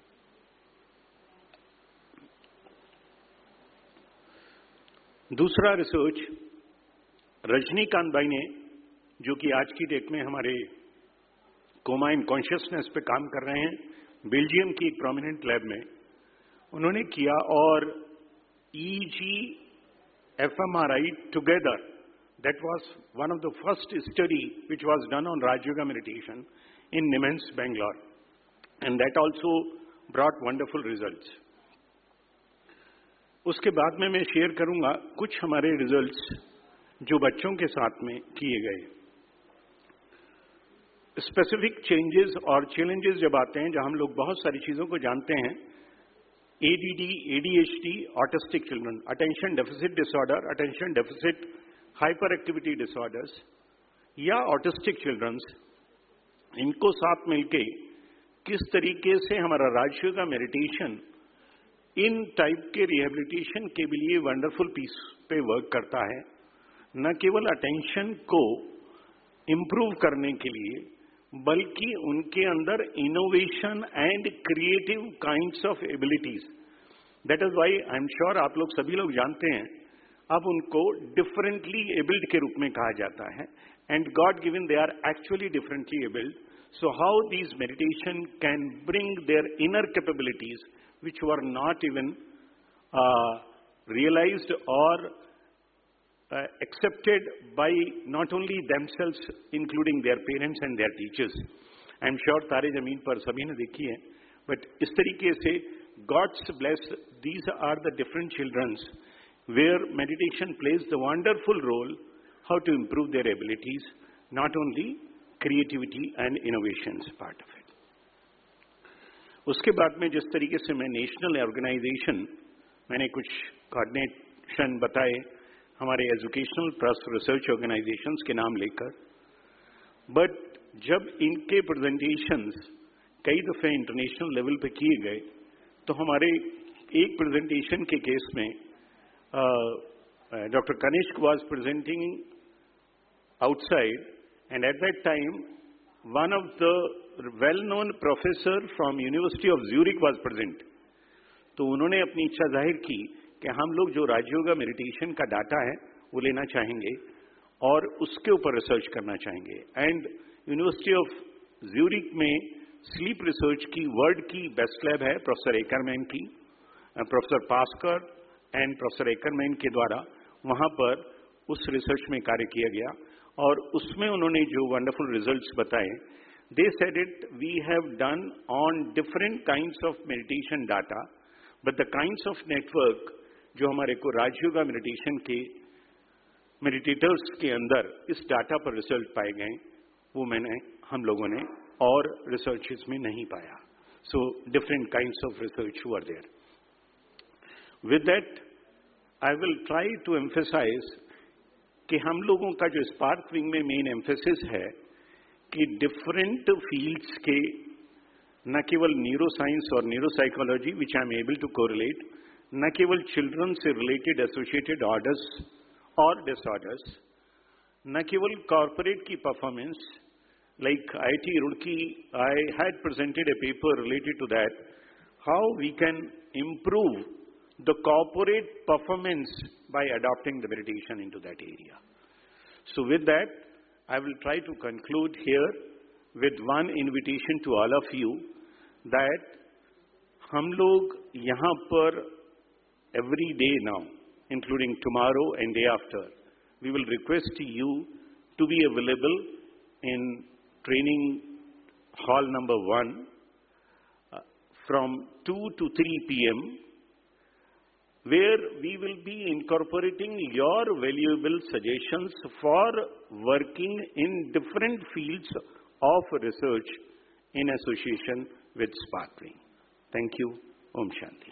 दूसरा रिसर्च रजनीकांत भाई ने, जो कि आज की डेट में हमारे कोमा इन कॉन्शियसनेस पे काम कर रहे हैं, बेल्जियम की एक प्रोमिनेंट लैब में उन्होंने किया, और EEG fMRI together, that was one of the first study which was done on Raj Yoga meditation in Nimmans, Bangalore, and that also brought wonderful results। उसके बाद में मैं शेयर करूंगा कुछ हमारे रिजल्ट्स जो बच्चों के साथ में किए गए। स्पेसिफिक चेंजेस और चैलेंजेस जब आते हैं, जहां हम लोग बहुत सारी चीजों को जानते हैं, ADD, ADHD, autistic children, attention deficit disorder, attention deficit hyper activity disorders या ऑटिस्टिक चिल्ड्रंस, इनको साथ मिलके किस तरीके से हमारा राजयोग का मेडिटेशन इन टाइप के रिहेबिलिटेशन के लिए वंडरफुल पीस पे वर्क करता है, न केवल अटेंशन को इंप्रूव करने के लिए बल्कि उनके अंदर innovation and creative kinds of abilities. That is why I am sure आप लोग सभी लोग जानते हैं, अब उनको डिफरेंटली एबिल्ड के रूप में कहा जाता है, and god given they are actually differently abled. So how these meditation can bring their inner capabilities which were not even realized or accepted by not only themselves, including their parents and their teachers. I am sure तारे ज़मीन पर सभी ने देखी है, but इस तरीके से God's bless, these are the different childrens where meditation plays the wonderful role how to improve their abilities, not only creativity and innovations part of it. उसके बाद में जिस तरीके से मैं नेशनल ऑर्गेनाइजेशन, मैंने कुछ कोऑर्डिनेशन बताए हमारे एजुकेशनल प्लस रिसर्च ऑर्गेनाइजेशंस के नाम लेकर, बट जब इनके प्रेजेंटेशंस कई दफे इंटरनेशनल लेवल पे किए गए तो हमारे एक प्रेजेंटेशन के केस में doctor Kanishk was presenting outside, and at that time one of the well-known professor from University of Zurich was present. तो उन्होंने अपनी इच्छा जाहिर की कि हम लोग जो राजयोगा मेडिटेशन का डाटा है वो लेना चाहेंगे और उसके ऊपर रिसर्च करना चाहेंगे। एंड यूनिवर्सिटी ऑफ ज्यूरिक में स्लीप रिसर्च की वर्ल्ड की बेस्ट लैब है प्रोफेसर एकरमैन की, professor Pascal and professor Ackermann के द्वारा वहां पर उस रिसर्च में कार्य किया गया, और उसमें उन्होंने जो वंडरफुल रिजल्ट्स बताए, they said it we have done on different kinds of meditation data, but the kinds of network जो हमारे को राजयोगा मेडिटेशन के मेडिटेटर्स के अंदर इस डाटा पर रिजल्ट पाए गए वो हम लोगों ने और रिसर्चेस में नहीं पाया। So different kinds of research were there. With that I will try to emphasise कि हम लोगों का जो स्पार्क विंग में मेन एम्फेसिस है कि डिफरेंट फील्ड्स के न केवल न्यूरो साइंस और neuro psychology which I am able to correlate, न केवल चिल्ड्रन से रिलेटेड एसोसिएटेड ऑर्डर्स और डिसऑर्डर्स, न केवल कॉर्पोरेट की performance like IIT Roorkee, I had presented a paper related to that, how we can improve the corporate performance by adopting the meditation into that area. So with that, I will try to conclude here with one invitation to all of you that हम लोग यहाँ पर every day now, including tomorrow and day after, we will request you to be available in training hall number 1 from 2 to 3 p.m. where we will be incorporating your valuable suggestions for working in different fields of research in association with Sparkling. Thank you. Om Shanti.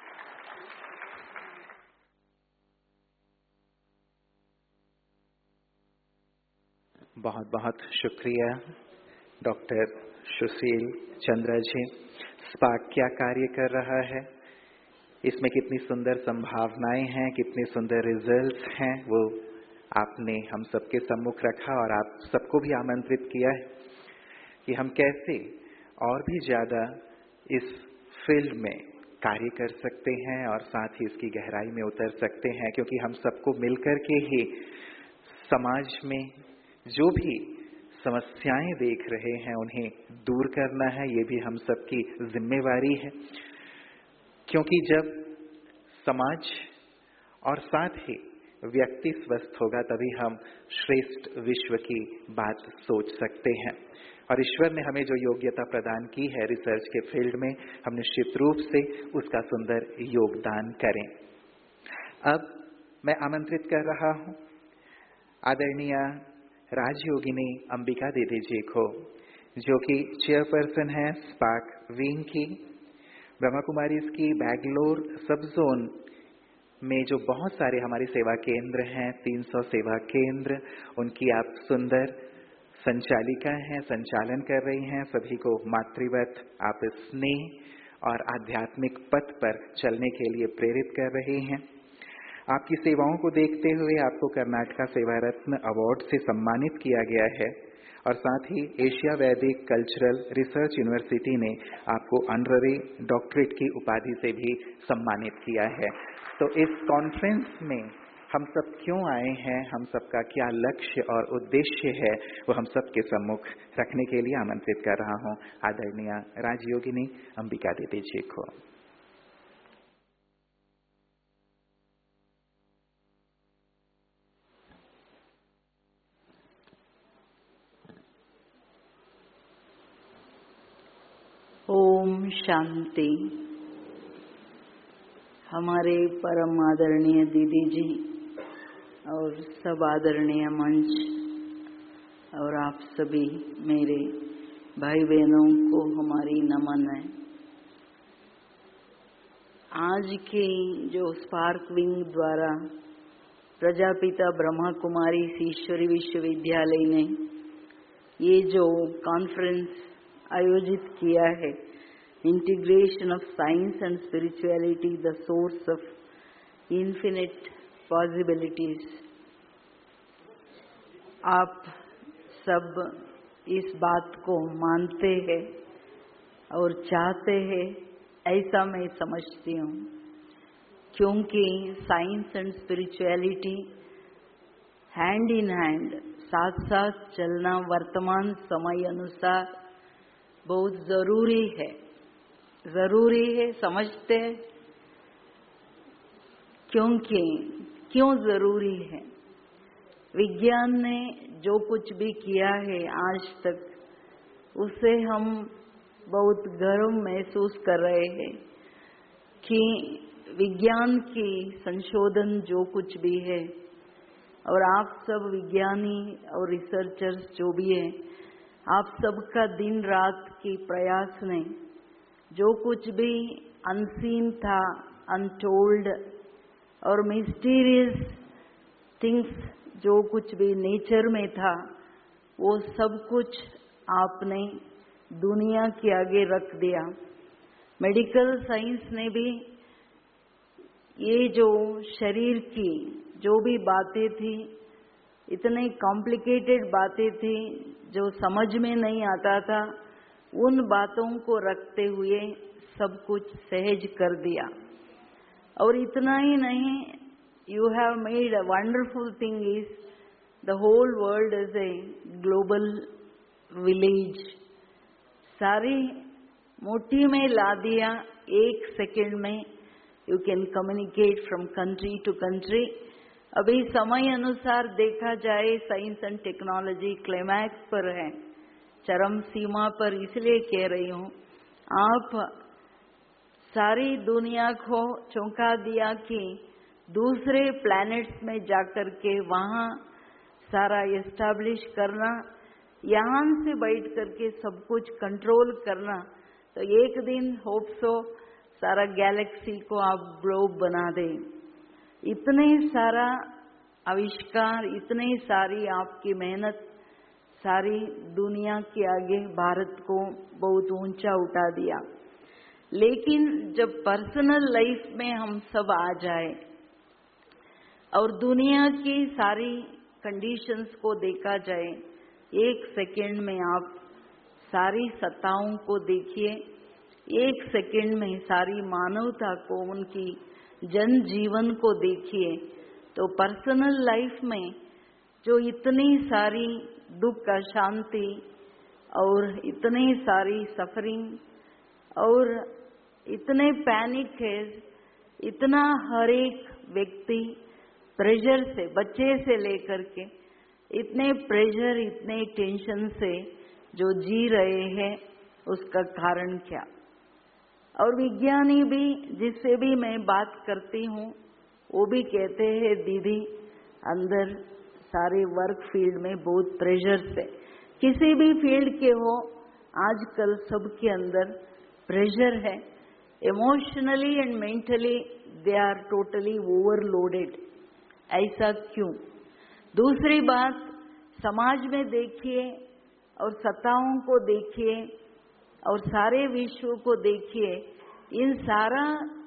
बहुत बहुत शुक्रिया doctor Sushil Chandra ji. Spark क्या कार्य कर रहा है, इसमें कितनी सुंदर संभावनाएं हैं, कितने सुंदर रिजल्ट्स हैं, वो आपने हम सबके सम्मुख रखा और आप सबको भी आमंत्रित किया है कि हम कैसे और भी ज़्यादा इस फील्ड में कार्य कर सकते हैं और साथ ही इसकी गहराई में उतर सकते हैं, क्योंकि हम सबको मिलकर के ही समाज में जो भी समस्याएं देख रहे हैं उन्हें दूर करना है। ये भी हम सबकी जिम्मेवारी है, क्योंकि जब समाज और साथ ही व्यक्ति स्वस्थ होगा तभी हम श्रेष्ठ विश्व की बात सोच सकते हैं। और ईश्वर ने हमें जो योग्यता प्रदान की है रिसर्च के फील्ड में, हम निश्चित रूप से उसका सुंदर योगदान करें। अब मैं आमंत्रित कर रहा हूं आदरणीय राजयोगिनी अंबिका दीदी जी को, जो कि चेयरपर्सन है स्पार्क विंग की, ब्रह्मा कुमारी की बैंगलोर सब जोन में जो बहुत सारे हमारे सेवा केंद्र हैं, 300 सेवा केंद्र, उनकी आप सुंदर संचालिका हैं, संचालन कर रही हैं। सभी को मातृवत आप स्नेह और आध्यात्मिक पथ पर चलने के लिए प्रेरित कर रहे हैं। आपकी सेवाओं को देखते हुए आपको कर्नाटका सेवा रत्न अवार्ड से सम्मानित किया गया है और साथ ही Asia Vedic cultural research university ने आपको ऑनररी डॉक्टरेट की उपाधि से भी सम्मानित किया है। तो इस कॉन्फ्रेंस में हम सब क्यों आए हैं, हम सबका क्या लक्ष्य और उद्देश्य है, वो हम सबके सम्मुख रखने के लिए आमंत्रित कर रहा हूं आदरणीय राजयोगिनी अंबिका दीदी जी को। ओम शांति। हमारे परम आदरणीय दीदी जी और सब आदरणीय मंच और आप सभी मेरे भाई बहनों को हमारी नमन है। आज की जो स्पार्क विंग द्वारा प्रजापिता ब्रह्मा कुमारी ईश्वरी विश्वविद्यालय ने ये जो कॉन्फ्रेंस आयोजित किया है, integration of science and spirituality the source of infinite possibilities, आप सब इस बात को मानते हैं और चाहते हैं, ऐसा मैं समझती हूँ, क्योंकि science and spirituality hand in hand साथ साथ चलना वर्तमान समय अनुसार बहुत जरूरी है। समझते हैं क्योंकि क्यों जरूरी है? विज्ञान ने जो कुछ भी किया है आज तक, उससे हम बहुत गर्व महसूस कर रहे हैं कि विज्ञान की संशोधन जो कुछ भी है, और आप सब विज्ञानी और रिसर्चर्स जो भी हैं, आप सबका दिन रात की प्रयास ने जो कुछ भी अनसीन था, अनटोल्ड और मिस्टीरियस थिंग्स जो कुछ भी नेचर में था, वो सब कुछ आपने दुनिया के आगे रख दिया। मेडिकल साइंस ने भी ये जो शरीर की जो भी बातें थी, इतने कॉम्प्लिकेटेड बातें थी जो समझ में नहीं आता था, उन बातों को रखते हुए सब कुछ सहज कर दिया। और इतना ही नहीं, you have made a wonderful thing is the whole world is a global village. सारी मुट्ठी में ला दिया, एक सेकेंड में you can communicate from country to country. अभी समय अनुसार देखा जाए, साइंस एंड टेक्नोलॉजी क्लाइमैक्स पर है, चरम सीमा पर, इसलिए कह रही हूँ, आप सारी दुनिया को चौंका दिया कि दूसरे प्लैनेट्स में जाकर के वहाँ सारा एस्टैब्लिश करना, यहाँ से बैठ करके सब कुछ कंट्रोल करना, तो एक दिन होप सो सारा गैलेक्सी को आप ग्लोब बना दें। इतने सारा आविष्कार, इतने सारी आपकी मेहनत सारी दुनिया के आगे भारत को बहुत ऊंचा उठा दिया। लेकिन जब पर्सनल लाइफ में हम सब आ जाए और दुनिया की सारी कंडीशंस को देखा जाए, एक सेकेंड में आप सारी सत्ताओं को देखिए, एक सेकेंड में सारी मानवता को, उनकी जन जीवन को देखिए, तो पर्सनल लाइफ में जो इतनी सारी दुख, अशांति और इतनी सारी सफरिंग और इतने पैनिक है, इतना हर एक व्यक्ति प्रेशर से, बच्चे से लेकर के इतने प्रेशर, इतने टेंशन से जो जी रहे हैं, उसका कारण क्या? और विज्ञानी भी, जिससे भी मैं बात करती हूँ, वो भी कहते हैं दीदी अंदर सारे वर्क फील्ड में बहुत प्रेशर से, किसी भी फील्ड के हो, आजकल सबके अंदर प्रेशर है। Emotionally and mentally they are totally overloaded. ऐसा क्यों? दूसरी बात, समाज में देखिए और सत्ताओं को देखिए और सारे विश्व को देखिए, इन सारा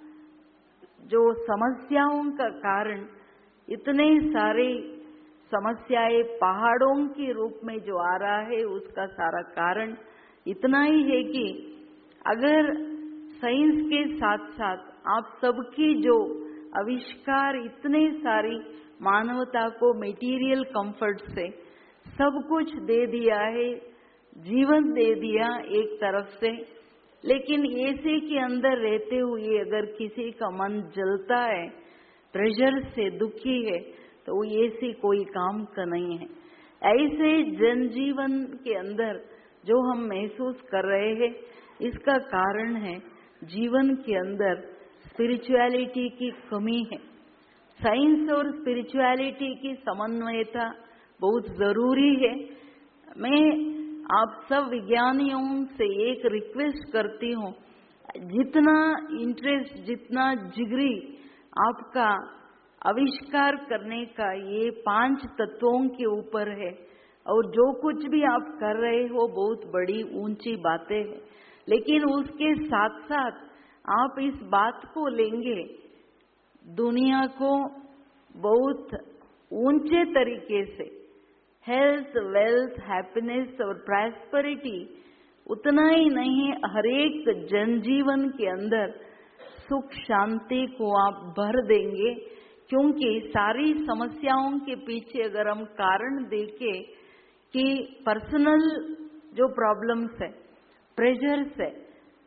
जो समस्याओं का कारण, इतने सारे समस्याएं पहाड़ों के रूप में जो आ रहा है, उसका सारा कारण इतना ही है कि अगर साइंस के साथ साथ आप सबकी जो आविष्कार इतने सारी मानवता को मटेरियल कंफर्ट से सब कुछ दे दिया है, जीवन दे दिया एक तरफ से, लेकिन एसी के अंदर रहते हुए अगर किसी का मन जलता है, प्रेशर से दुखी है, तो वो एसी कोई काम का नहीं है। ऐसे जनजीवन के अंदर जो हम महसूस कर रहे हैं, इसका कारण है जीवन के अंदर स्पिरिचुअलिटी की कमी है। साइंस और स्पिरिचुअलिटी की समन्वयता बहुत जरूरी है। मैं आप सब विज्ञानियों से एक रिक्वेस्ट करती हूँ, जितना इंटरेस्ट, जितना जिगरी आपका आविष्कार करने का ये 5 तत्वों के ऊपर है, और जो कुछ भी आप कर रहे हो बहुत बड़ी ऊंची बातें हैं, लेकिन उसके साथ साथ आप इस बात को लेंगे, दुनिया को बहुत ऊंचे तरीके से हेल्थ, वेल्थ, हैप्पीनेस और प्रॉस्पेरिटी, उतना ही नहीं, हर एक जनजीवन के अंदर सुख शांति को आप भर देंगे। क्योंकि सारी समस्याओं के पीछे अगर हम कारण देखें कि पर्सनल जो प्रॉब्लम्स है, प्रेशर्स है,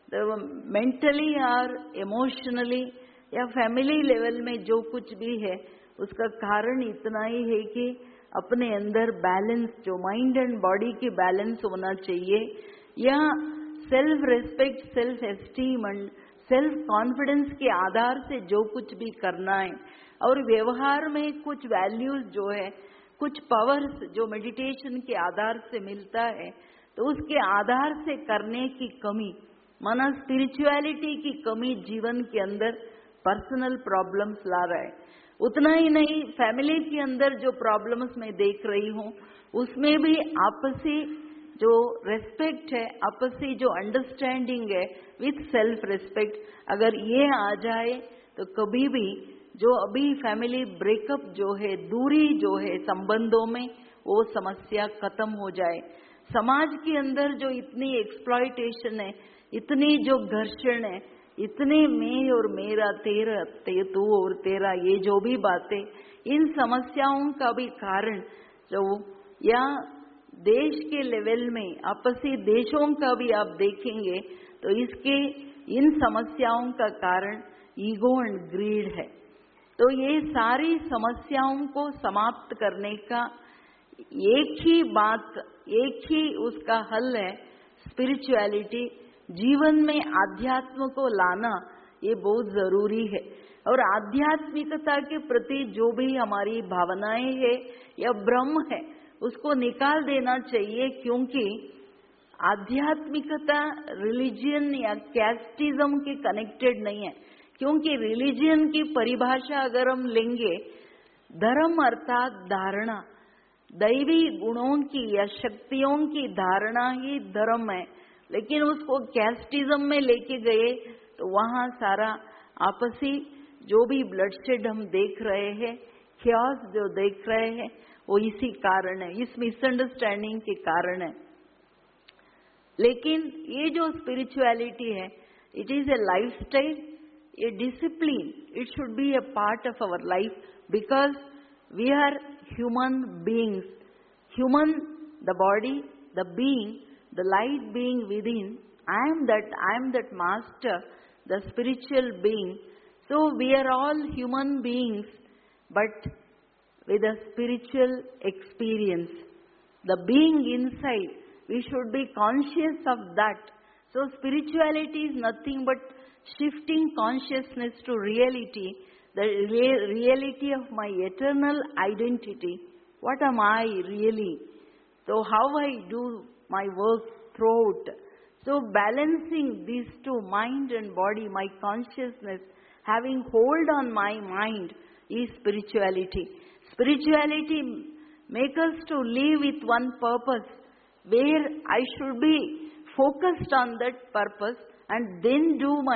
मेंटली और इमोशनली या फैमिली लेवल में जो कुछ भी है, उसका कारण इतना ही है कि अपने अंदर बैलेंस, जो माइंड एंड बॉडी की बैलेंस होना चाहिए, या self respect, self esteem and self confidence के आधार से जो कुछ भी करना है, और व्यवहार में कुछ वैल्यूज जो है, कुछ पावर्स जो मेडिटेशन के आधार से मिलता है, तो उसके आधार से करने की कमी, माना स्पिरिचुअलिटी की कमी जीवन के अंदर पर्सनल प्रॉब्लम्स ला रहा है। उतना ही नहीं, फैमिली के अंदर जो प्रॉब्लम्स मैं देख रही हूँ, उसमें भी आपसी जो रेस्पेक्ट है, आपसी जो अंडरस्टैंडिंग है विथ सेल्फ रिस्पेक्ट, अगर ये आ जाए तो कभी भी जो अभी फैमिली ब्रेकअप जो है, दूरी जो है संबंधों में, वो समस्या खत्म हो जाए। समाज के अंदर जो इतनी एक्सप्लॉयटेशन है, इतनी जो घर्षण है, इतने मैं और मेरा, तेरा, तू और तेरा, ये जो भी बातें, इन समस्याओं का भी कारण जो, या देश के लेवल में आपसी देशों का भी आप देखेंगे तो इसके इन समस्याओं का कारण ईगो एंड ग्रीड है। तो ये सारी समस्याओं को समाप्त करने का एक ही बात, एक ही उसका हल है स्पिरिचुअलिटी। जीवन में आध्यात्म को लाना ये बहुत जरूरी है, और आध्यात्मिकता के प्रति जो भी हमारी भावनाएं है या भ्रम है, उसको निकाल देना चाहिए। क्योंकि आध्यात्मिकता रिलीजियन या कैस्टिज्म के कनेक्टेड नहीं है। क्योंकि रिलीजियन की परिभाषा अगर हम लेंगे, धर्म अर्थात धारणा, दैवी गुणों की या शक्तियों की धारणा ही धर्म है। लेकिन उसको कैस्टिज्म में लेके गए तो वहां सारा आपसी जो भी ब्लडशेड हम देख रहे हैं, ख्यास जो देख रहे हैं, वो इसी कारण है, इस मिसअंडरस्टैंडिंग के कारण है। लेकिन ये जो स्पिरिचुअलिटी है, it is a lifestyle, a discipline, it should be a part of our life, because we are human beings, human, the body, the being, the light being within. I am that master, the spiritual being. So we are all human beings, but with a spiritual experience. The being inside, we should be conscious of that. So spirituality is nothing but shifting consciousness to reality, the reality of my eternal identity. What am I really? So how I do my work throughout. So balancing these two, mind and body, my consciousness, having hold on my mind, is spirituality. Spirituality makes us to live with one purpose, where I should be focused on that purpose and then do my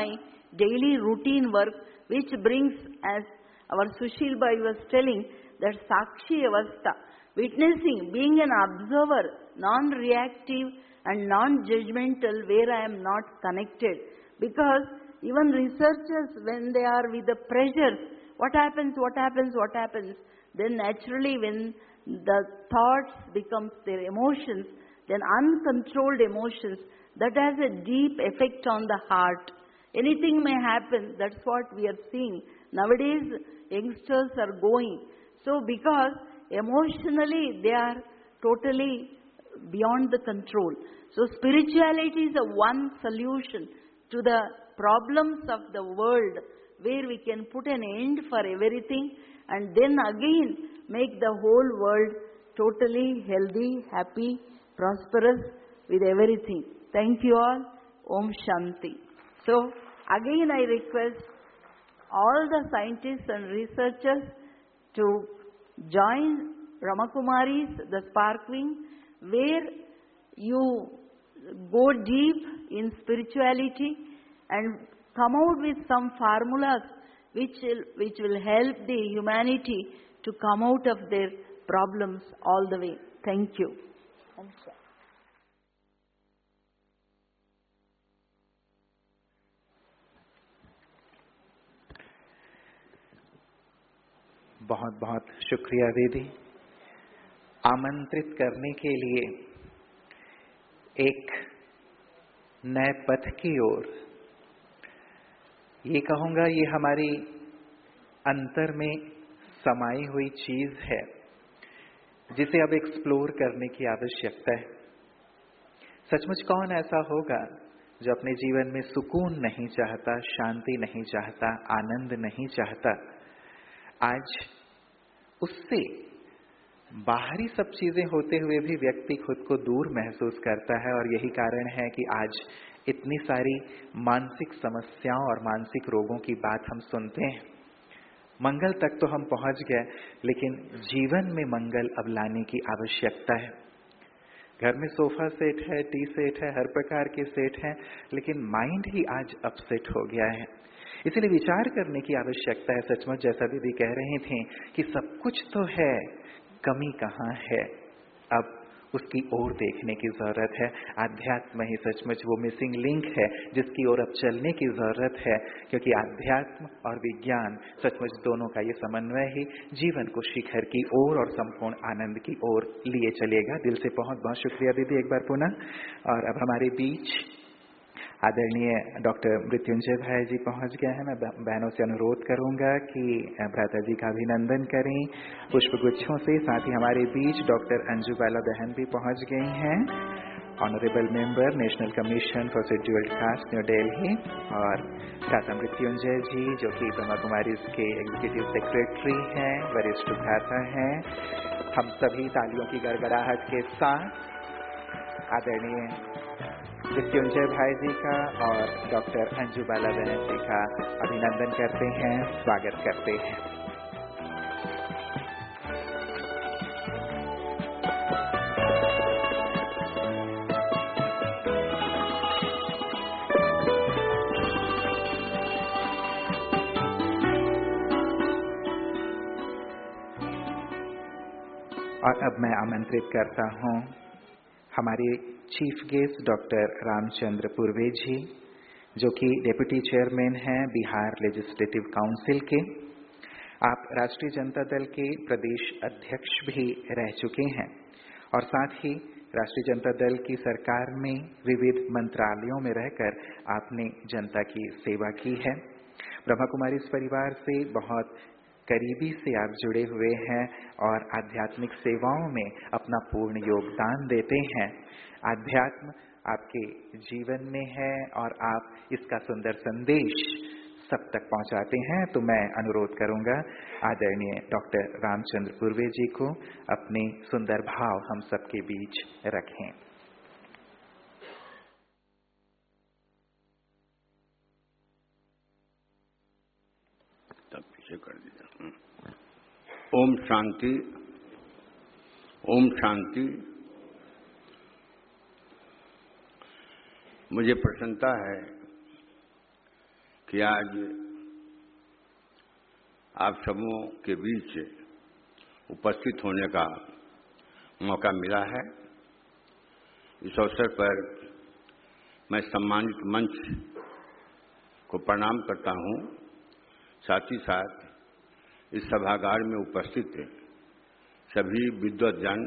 daily routine work which brings, as our Sushil Bhai was telling, that Sakshi Avastha, witnessing, being an observer, non-reactive and non-judgmental, where I am not connected. Because even researchers, when they are with the pressures, what happens, then naturally when the thoughts becomes their emotions, then uncontrolled emotions, that has a deep effect on the heart. Anything may happen, that's what we are seeing. Nowadays, youngsters are going. So because emotionally they are totally beyond the control. So spirituality is a one solution to the problems of the world, where we can put an end for everything and then again make the whole world totally healthy, happy, prosperous with everything. Thank you all. Om Shanti. So again I request all the scientists and researchers to join Ramakumaris, the Sparkling, where you go deep in spirituality and come out with some formulas which will help the humanity to come out of their problems all the way. Thank you. बहुत बहुत शुक्रिया दीदी, आमंत्रित करने के लिए एक नए पथ की ओर। ये कहूँगा, ये हमारी अंतर में समाई हुई चीज है जिसे अब एक्सप्लोर करने की आवश्यकता है। सचमुच कौन ऐसा होगा जो अपने जीवन में सुकून नहीं चाहता, शांति नहीं चाहता, आनंद नहीं चाहता? आज उससे बाहरी सब चीजें होते हुए भी व्यक्ति खुद को दूर महसूस करता है, और यही कारण है कि आज इतनी सारी मानसिक समस्याओं और मानसिक रोगों की बात हम सुनते हैं। मंगल तक तो हम पहुंच गए, लेकिन जीवन में मंगल अब लाने की आवश्यकता है। घर में सोफा सेट है, टी सेट है, हर प्रकार के सेट हैं, लेकिन माइंड ही आज अपसेट हो गया है। इसलिए विचार करने की आवश्यकता है। सचमुच जैसा दीदी कह रहे थे कि सब कुछ तो है, कमी कहाँ है, अब उसकी ओर देखने की जरूरत है। आध्यात्म ही सचमुच वो मिसिंग लिंक है जिसकी ओर अब चलने की जरूरत है, क्योंकि आध्यात्म और विज्ञान सचमुच दोनों का ये समन्वय ही जीवन को शिखर की ओर और संपूर्ण आनंद की ओर लिए चलेगा। दिल से बहुत बहुत शुक्रिया दीदी एक बार पुनः। और अब हमारे बीच आदरणीय डॉक्टर मृत्युंजय भाई जी पहुंच गए हैं। मैं बहनों से अनुरोध करूंगा कि भ्राता जी का अभिनंदन करें पुष्पगुच्छों से। साथ ही हमारे बीच डॉक्टर अंजू बाला बहन भी पहुंच गई हैं, honourable member national commission for scheduled caste new Delhi, और भ्राता मृत्युंजय जी जो कि ब्रह्मा कुमारी के एग्जीक्यूटिव सेक्रेटरी हैं, वरिष्ठ भ्राता हैं। हम सभी तालियों की गड़गड़ाहट के साथ आदरणीय मृत्युंजय भाई जी का और डॉक्टर अंजू बाला बहन जी का अभिनंदन करते हैं, स्वागत करते हैं। और अब मैं आमंत्रित करता हूं हमारे chief guest doctor Ramchandra Purve ji, जो कि डेप्यूटी चेयरमैन हैं बिहार लेजिस्लेटिव काउंसिल के। आप राष्ट्रीय जनता दल के प्रदेश अध्यक्ष भी रह चुके हैं, और साथ ही राष्ट्रीय जनता दल की सरकार में विविध मंत्रालयों में रहकर आपने जनता की सेवा की है। ब्रह्मा कुमारी इस परिवार से बहुत करीबी से आप जुड़े हुए हैं और आध्यात्मिक सेवाओं में अपना पूर्ण योगदान देते हैं। आध्यात्म आपके जीवन में है और आप इसका सुंदर संदेश सब तक पहुंचाते हैं। तो मैं अनुरोध करूंगा आदरणीय डॉक्टर रामचंद्र पूर्वे जी को अपने सुंदर भाव हम सबके बीच रखें। तब पीछे कर दीजिए। ओम शांति, ओम शांति। मुझे प्रसन्नता है कि आज आप सबों के बीच उपस्थित होने का मौका मिला है। इस अवसर पर मैं सम्मानित मंच को प्रणाम करता हूं। साथ ही साथ इस सभागार में उपस्थित सभी विद्वद्जन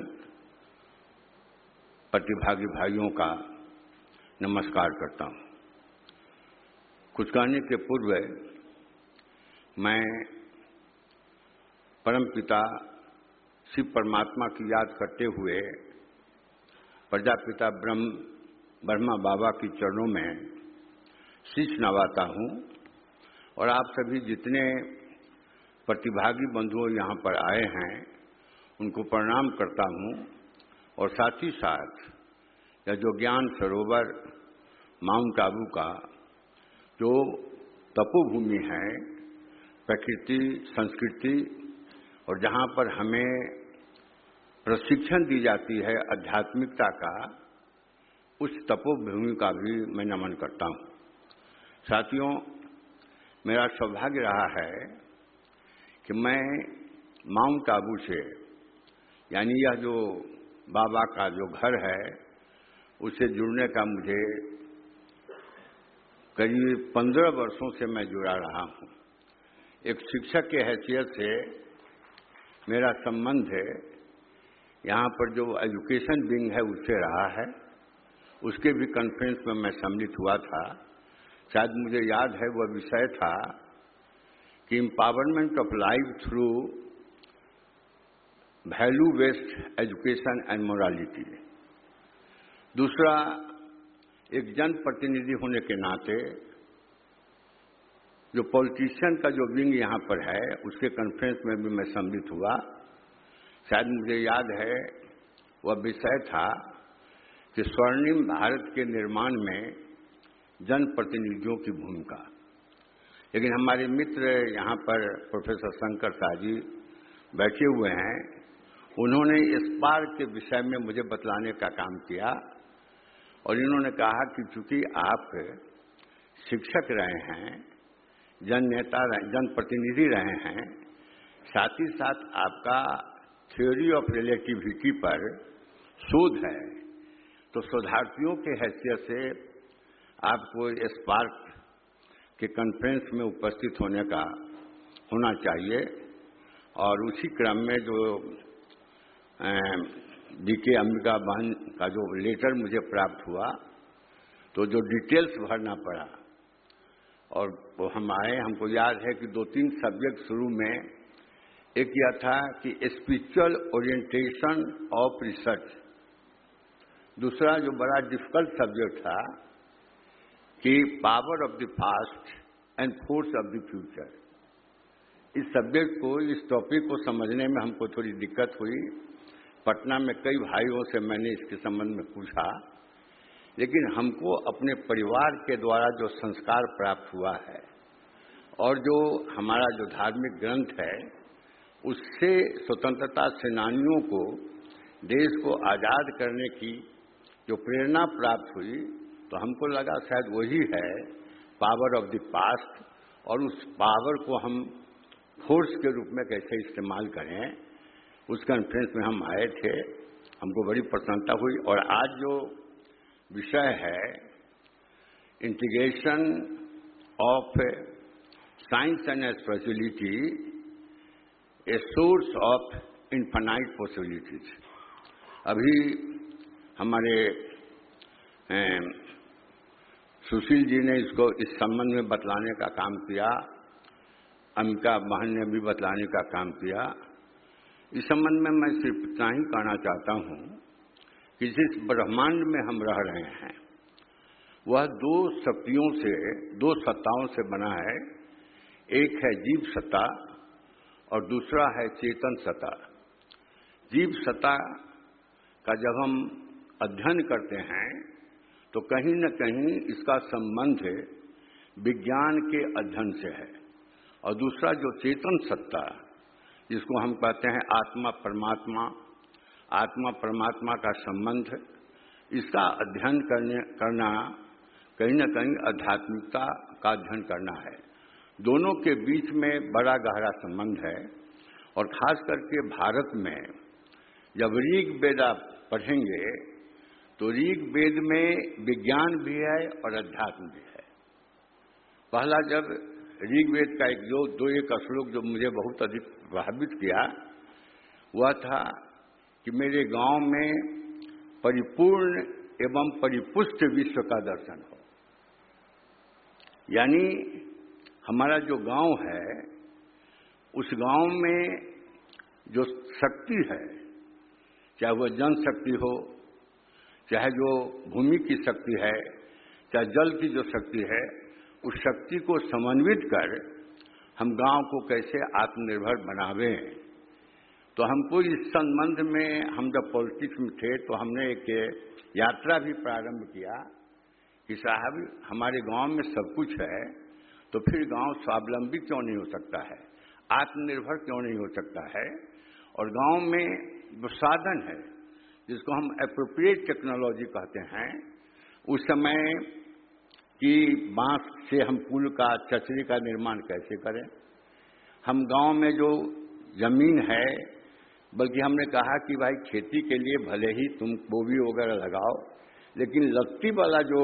प्रतिभागी भाइयों का नमस्कार करता हूं। कुछ कहने के पूर्व मैं परमपिता शिव परमात्मा की याद करते हुए प्रजापिता ब्रह्मा बाबा की चरणों में शीश नवाता हूं और आप सभी जितने प्रतिभागी बंधुओं यहाँ पर आए हैं उनको प्रणाम करता हूं। और साथ ही साथ यह जो ज्ञान सरोवर माउंट आबू का जो तपोभूमि है, प्रकृति संस्कृति और जहाँ पर हमें प्रशिक्षण दी जाती है आध्यात्मिकता का, उस तपोभूमि का भी मैं नमन करता हूँ। साथियों, मेरा सौभाग्य रहा है कि मैं माउंट आबू से, यानी यह जो बाबा का जो घर है, उससे जुड़ने का मुझे करीब 15 वर्षों से मैं जुड़ा रहा हूँ। एक शिक्षक के हैसियत से मेरा संबंध है यहाँ पर जो एजुकेशन विंग है उससे रहा है। उसके भी कॉन्फ्रेंस में मैं सम्मिलित हुआ था। शायद मुझे याद है वह विषय था कि empowerment of life through value based education and morality. दूसरा, एक जनप्रतिनिधि होने के नाते जो पॉलिटिशियन का जो विंग यहाँ पर है उसके कॉन्फ्रेंस में भी मैं सम्मिलित हुआ। शायद मुझे याद है वह विषय था कि स्वर्णिम भारत के निर्माण में जनप्रतिनिधियों की भूमिका। लेकिन हमारे मित्र यहाँ पर प्रोफेसर शंकर शाह जी बैठे हुए हैं, उन्होंने स्पार्क के विषय में मुझे बतलाने का काम किया और इन्होंने कहा कि चूंकि आप शिक्षक रहे हैं, जननेता जनप्रतिनिधि रहे हैं, साथ ही साथ आपका थ्योरी ऑफ रिलेटिविटी पर शोध है, तो शोधार्थियों के हैसियत से आपको स्पार्क के कॉन्फ्रेंस में उपस्थित होना चाहिए। और उसी क्रम में जो डीके अंबिका बहन का जो लेटर मुझे प्राप्त हुआ, तो जो डिटेल्स भरना पड़ा और वो हम आए। हमको याद है कि 2-3 सब्जेक्ट शुरू में, एक यह था कि स्पिरिचुअल ओरिएंटेशन ऑफ रिसर्च, दूसरा जो बड़ा डिफिकल्ट सब्जेक्ट था कि power of the past and force of the future. इस सब्जेक्ट को, इस टॉपिक को समझने में हमको थोड़ी दिक्कत हुई। पटना में कई भाइयों से मैंने इसके संबंध में पूछा, लेकिन हमको अपने परिवार के द्वारा जो संस्कार प्राप्त हुआ है और जो हमारा जो धार्मिक ग्रंथ है, उससे स्वतंत्रता सेनानियों को देश को आज़ाद करने की जो प्रेरणा प्राप्त हुई, तो हमको लगा शायद वही है पावर ऑफ द पास्ट, और उस पावर को हम फोर्स के रूप में कैसे इस्तेमाल करें, उस कॉन्फ्रेंस में हम आए थे। हमको बड़ी प्रसन्नता हुई। और आज जो विषय है integration of science and spirituality, a source of infinite possibilities. अभी हमारे सुशील जी ने इसको इस संबंध में बतलाने का काम किया, अमिका बहन ने भी बतलाने का काम किया। इस संबंध में मैं सिर्फ इतना ही कहना चाहता हूँ कि जिस ब्रह्मांड में हम रह रहे हैं वह 2 शक्तियों से, 2 सत्ताओं से बना है। एक है जीव सत्ता और दूसरा है चेतन सत्ता। जीव सत्ता का जब हम अध्ययन करते हैं तो कहीं न कहीं इसका संबंध विज्ञान के अध्ययन से है, और दूसरा जो चेतन सत्ता, जिसको हम कहते हैं आत्मा परमात्मा का संबंध, इसका अध्ययन करना कहीं न कहीं आध्यात्मिकता का अध्ययन करना है। दोनों के बीच में बड़ा गहरा संबंध है और खास करके भारत में जब ऋग वेद आप पढ़ेंगे तो ऋग वेद में विज्ञान भी है और अध्यात्म भी है। पहला जब ऋग वेद का एक श्लोक जो मुझे बहुत अधिक प्रभावित किया वह था कि मेरे गांव में परिपूर्ण एवं परिपुष्ट विश्व का दर्शन हो। यानी हमारा जो गांव है उस गांव में जो शक्ति है, चाहे वह जन शक्ति हो, चाहे जो भूमि की शक्ति है, चाहे जल की जो शक्ति है, उस शक्ति को समन्वित कर हम गांव को कैसे आत्मनिर्भर बनावें। तो हमको इस संबंध में हम जब पॉलिटिक्स में थे तो हमने एक यात्रा भी प्रारंभ किया कि साहब हमारे गांव में सब कुछ है तो फिर गांव स्वावलंबी क्यों नहीं हो सकता है, आत्मनिर्भर क्यों नहीं हो सकता है। और गांव में जो साधन है जिसको हम एप्रोप्रिएट टेक्नोलॉजी कहते हैं, उस समय कि बांस से हम पुल का चचरी का निर्माण कैसे करें। हम गांव में जो जमीन है, बल्कि हमने कहा कि भाई खेती के लिए भले ही तुम गोभी वगैरह लगाओ, लेकिन लत्ती वाला जो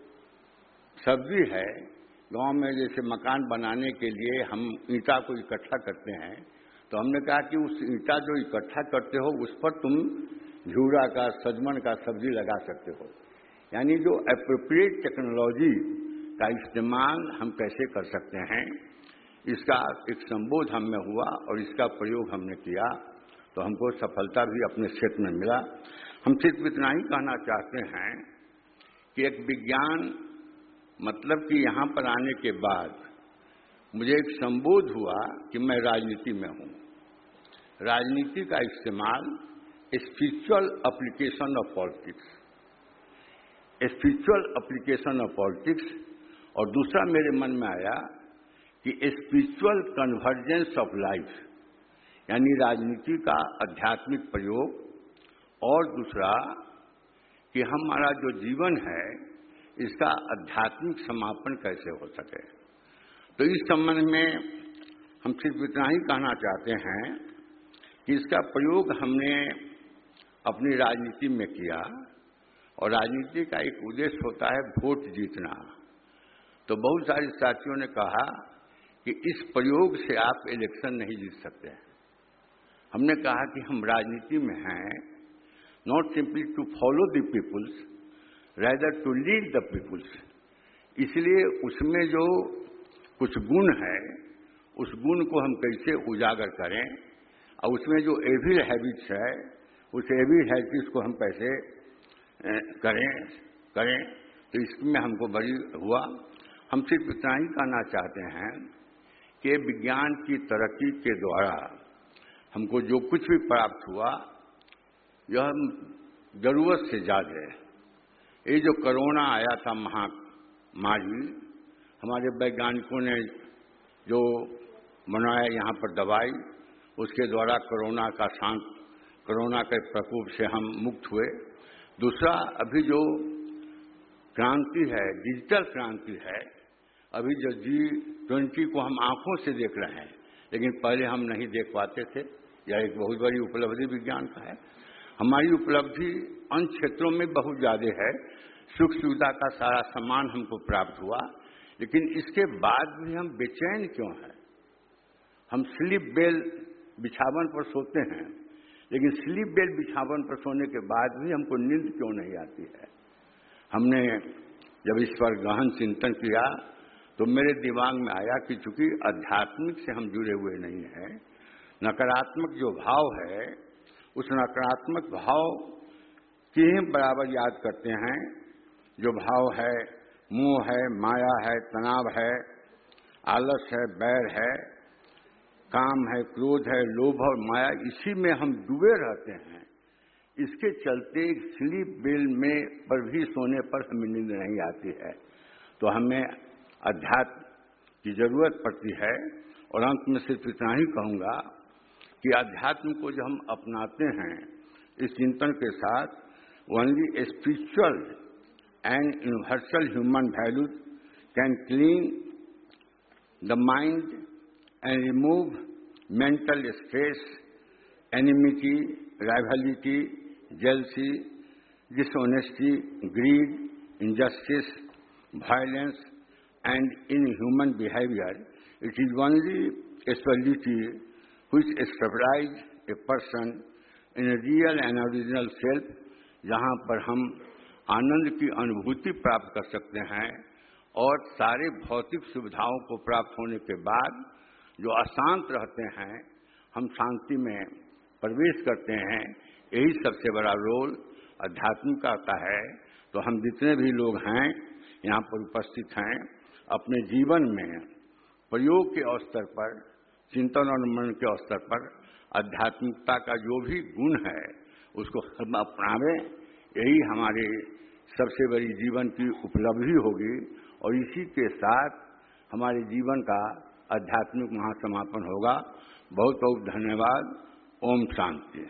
सब्जी है गांव में, जैसे मकान बनाने के लिए हम ईंटा को इकट्ठा करते हैं, तो हमने कहा कि उस ईंटा जो इकट्ठा करते हो उस पर तुम झूरा का, सजमन का सब्जी लगा सकते हो। यानी जो एप्रोप्रिएट टेक्नोलॉजी का इस्तेमाल हम कैसे कर सकते हैं, इसका एक संबोध हम में हुआ और इसका प्रयोग हमने किया तो हमको सफलता भी अपने क्षेत्र में मिला। हम सिर्फ इतना ही कहना चाहते हैं कि एक विज्ञान मतलब कि यहाँ पर आने के बाद मुझे एक संबोध हुआ कि मैं राजनीति में हूँ। राजनीति का इस्तेमाल spiritual application of politics, spiritual application of politics, और दूसरा मेरे मन में आया कि स्पिरिचुअल कन्वर्जेंस ऑफ लाइफ, यानी राजनीति का आध्यात्मिक प्रयोग, और दूसरा कि हमारा जो जीवन है इसका आध्यात्मिक समापन कैसे हो सके। तो इस संबंध में हम सिर्फ इतना ही कहना चाहते हैं कि इसका प्रयोग हमने अपनी राजनीति में किया, और राजनीति का एक उद्देश्य होता है वोट जीतना। तो बहुत सारे साथियों ने कहा कि इस प्रयोग से आप इलेक्शन नहीं जीत सकते हैं। हमने कहा कि हम राजनीति में हैं not simply to follow the peoples, rather to lead the peoples. इसलिए उसमें जो कुछ गुण है उस गुण को हम कैसे उजागर करें, और उसमें जो एविल हैबिट्स है उस एविल हैबिट्स को हम कैसे करें। तो इसमें हमको बड़ी हुआ। हम सिर्फ इतना ही कहना चाहते हैं कि विज्ञान की तरक्की के द्वारा हमको जो कुछ भी प्राप्त हुआ यह जरूरत से ज़्यादा है। ये जो कोरोना आया था महामारी, हमारे वैज्ञानिकों ने जो बनाया यहाँ पर दवाई, उसके द्वारा कोरोना के प्रकोप से हम मुक्त हुए। दूसरा, अभी जो क्रांति है, डिजिटल क्रांति है, अभी जो G20 को हम आंखों से देख रहे हैं, लेकिन पहले हम नहीं देख पाते थे। यह एक बहुत बड़ी उपलब्धि विज्ञान का है। हमारी उपलब्धि अन्य क्षेत्रों में बहुत ज़्यादा है, सुख सुविधा का सारा सामान हमको प्राप्त हुआ, लेकिन इसके बाद भी हम बेचैन क्यों हैं। हम स्लीप बेल बिछावन पर सोते हैं, लेकिन स्लीप बेल बिछावन पर सोने के बाद भी हमको नींद क्यों नहीं आती है। हमने जब इस पर गहन चिंतन किया तो मेरे दिमाग में आया कि चूंकि आध्यात्मिक से हम जुड़े हुए नहीं हैं, नकारात्मक जो भाव है उस नकारात्मक भाव की ही बराबर याद करते हैं। जो भाव है, मोह है, माया है, तनाव है, आलस है, बैर है, काम है, क्रोध है, लोभ और माया, इसी में हम डूबे रहते हैं। इसके चलते स्लीप बेल में पर भी सोने पर हमें नींद नहीं आती है। तो हमें अध्यात्म की जरूरत पड़ती है। और अंत में सिर्फ इतना ही कहूँगा कि अध्यात्म को जो हम अपनाते हैं इस चिंतन के साथ, only spiritual and universal human values can clean the mind and remove mental stress, enmity, rivalry, jealousy, dishonesty, greed, injustice, violence, and inhuman behavior. It is only spirituality which stabilizes a person in a real and original self, जहाँ पर हम आनंद की अनुभूति प्राप्त कर सकते हैं और सारे भौतिक सुविधाओं को प्राप्त होने के बाद जो अशांत रहते हैं, हम शांति में प्रवेश करते हैं। यही सबसे बड़ा रोल अध्यात्म का आता है। तो हम जितने भी लोग हैं यहाँ पर उपस्थित हैं, अपने जीवन में प्रयोग के अवसर पर, चिंतन और मनन के अवसर पर आध्यात्मिकता का जो भी गुण है उसको हम अपनावें। यही हमारे सबसे बड़ी जीवन की उपलब्धि होगी और इसी के साथ हमारे जीवन का आध्यात्मिक महासमापन होगा। बहुत बहुत धन्यवाद। ओम शांति।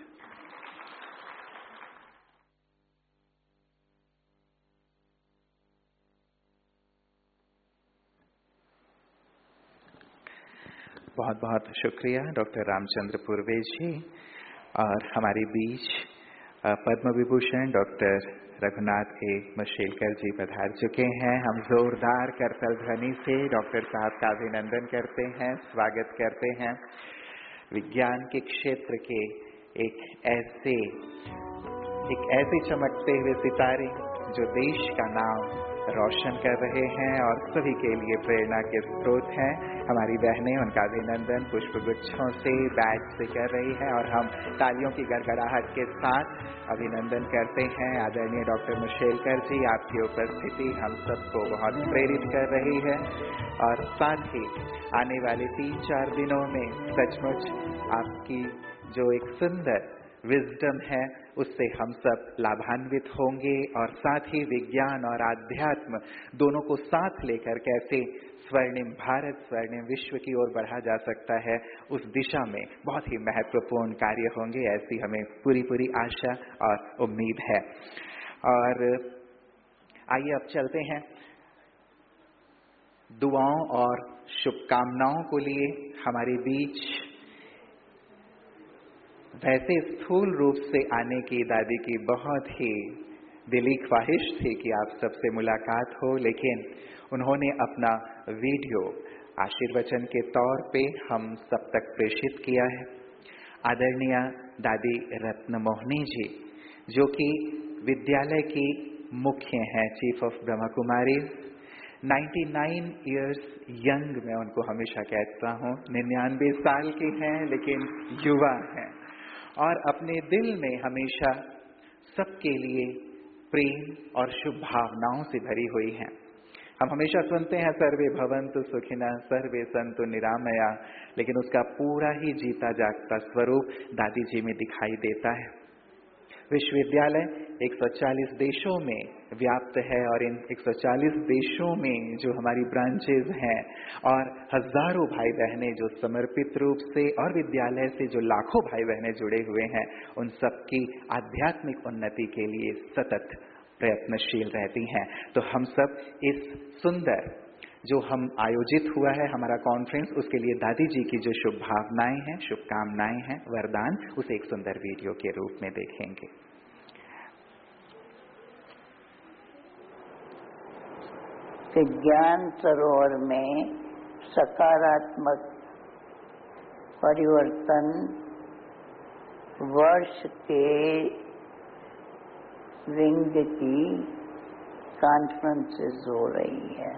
बहुत बहुत शुक्रिया डॉक्टर रामचंद्र पूर्वे जी। और हमारे बीच पद्म विभूषण डॉक्टर रघुनाथ ए मशेलकर जी पधार चुके हैं। हम जोरदार करताल ध्वनि से डॉक्टर साहब का अभिनंदन करते हैं, स्वागत करते हैं। विज्ञान के क्षेत्र के एक ऐसे चमकते हुए सितारे जो देश का नाम रोशन कर रहे हैं और सभी के लिए प्रेरणा के स्रोत हैं। हमारी बहनें उनका अभिनंदन पुष्पगुच्छों से, बैज से कर रही हैं और हम तालियों की गड़गड़ाहट के साथ अभिनंदन करते हैं। आदरणीय डॉक्टर मशेलकर जी, आपकी उपस्थिति हम सबको बहुत प्रेरित कर रही है और साथ ही आने वाले 3-4 दिनों में सचमुच आपकी जो एक सुंदर विजडम है उससे हम सब लाभान्वित होंगे और साथ ही विज्ञान और आध्यात्म दोनों को साथ लेकर कैसे स्वर्णिम भारत, स्वर्णिम विश्व की ओर बढ़ा जा सकता है, उस दिशा में बहुत ही महत्वपूर्ण कार्य होंगे, ऐसी हमें पूरी आशा और उम्मीद है। और आइए अब चलते हैं दुआओं और शुभकामनाओं को लिए। हमारे बीच वैसे स्थूल रूप से आने की दादी की बहुत ही दिली ख्वाहिश थी कि आप सबसे मुलाकात हो, लेकिन उन्होंने अपना वीडियो आशीर्वचन के तौर पे हम सब तक प्रेषित किया है। आदरणीय दादी रत्न मोहिनी जी, जो कि विद्यालय की मुख्य हैं, chief of Brahma Kumari, 99 years young, मैं उनको हमेशा कहता हूँ, 99 साल की हैं लेकिन युवा हैं और अपने दिल में हमेशा सबके लिए प्रेम और शुभ भावनाओं से भरी हुई हैं। हम हमेशा सुनते हैं सर्वे भवन्तु सुखिनः, सर्वे सन्तु निरामया, लेकिन उसका पूरा ही जीता जागता स्वरूप दादी जी में दिखाई देता है। विश्वविद्यालय 140 देशों में व्याप्त है और इन 140 देशों में जो हमारी ब्रांचेज हैं और हजारों भाई बहनें जो समर्पित रूप से और विद्यालय से जो लाखों भाई बहनें जुड़े हुए हैं, उन सबकी आध्यात्मिक उन्नति के लिए सतत प्रयत्नशील रहती हैं। तो हम सब इस सुंदर जो हम आयोजित हुआ है हमारा कॉन्फ्रेंस, उसके लिए दादी जी की जो शुभ भावनाएं हैं, शुभकामनाएं हैं, वरदान, उसे एक सुंदर वीडियो के रूप में देखेंगे। विज्ञान सरोवर में सकारात्मक परिवर्तन वर्ष के विंग की कॉन्फ्रेंसेस हो रही है।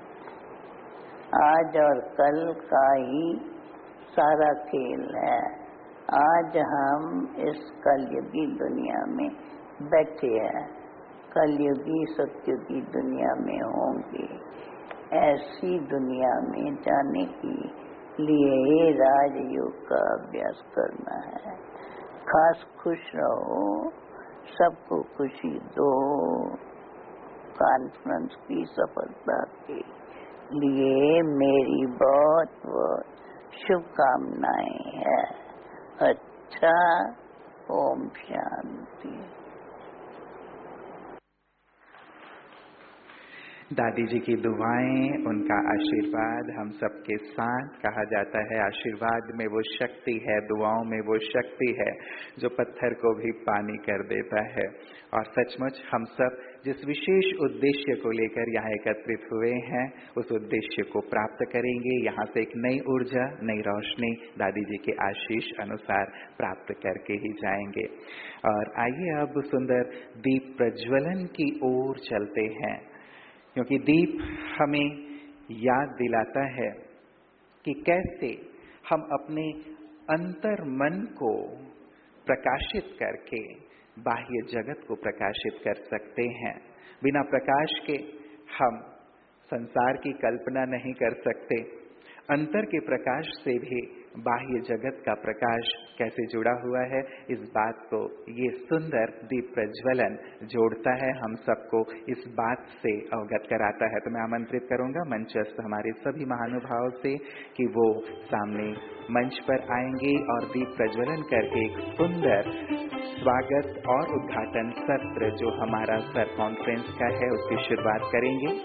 आज और कल का ही सारा खेल है। आज हम इस कलयुगी दुनिया में बैठे हैं, कलयुगी सत्युगी दुनिया में होंगे। ऐसी दुनिया में जाने के लिए राजयोग का अभ्यास करना है। खास खुश रहो, सबको खुशी दो। कॉन्फ्रेंस की सफलता के लिए मेरी बहुत बहुत शुभकामनाएं हैं। अच्छा, ओम शांति। दादी जी की दुआएं, उनका आशीर्वाद हम सबके साथ। कहा जाता है आशीर्वाद में वो शक्ति है, दुआओं में वो शक्ति है जो पत्थर को भी पानी कर देता है। और सचमुच हम सब जिस विशेष उद्देश्य को लेकर यहाँ एकत्रित हुए हैं, उस उद्देश्य को प्राप्त करेंगे। यहाँ से एक नई ऊर्जा, नई रोशनी दादी जी के आशीष अनुसार प्राप्त करके ही जाएंगे। और आइए अब सुंदर दीप प्रज्वलन की ओर चलते हैं, क्योंकि दीप हमें याद दिलाता है कि कैसे हम अपने अंतर मन को प्रकाशित करके बाह्य जगत को प्रकाशित कर सकते हैं। बिना प्रकाश के हम संसार की कल्पना नहीं कर सकते। अंतर के प्रकाश से भी बाह्य जगत का प्रकाश कैसे जुड़ा हुआ है, इस बात को ये सुंदर दीप प्रज्वलन जोड़ता है, हम सबको इस बात से अवगत कराता है। तो मैं आमंत्रित करूंगा मंचस्थ हमारे सभी महानुभावों से कि वो सामने मंच पर आएंगे और दीप प्रज्वलन करके एक सुंदर स्वागत और उद्घाटन सत्र जो हमारा सर कॉन्फ्रेंस का है उसकी शुरुआत करेंगे।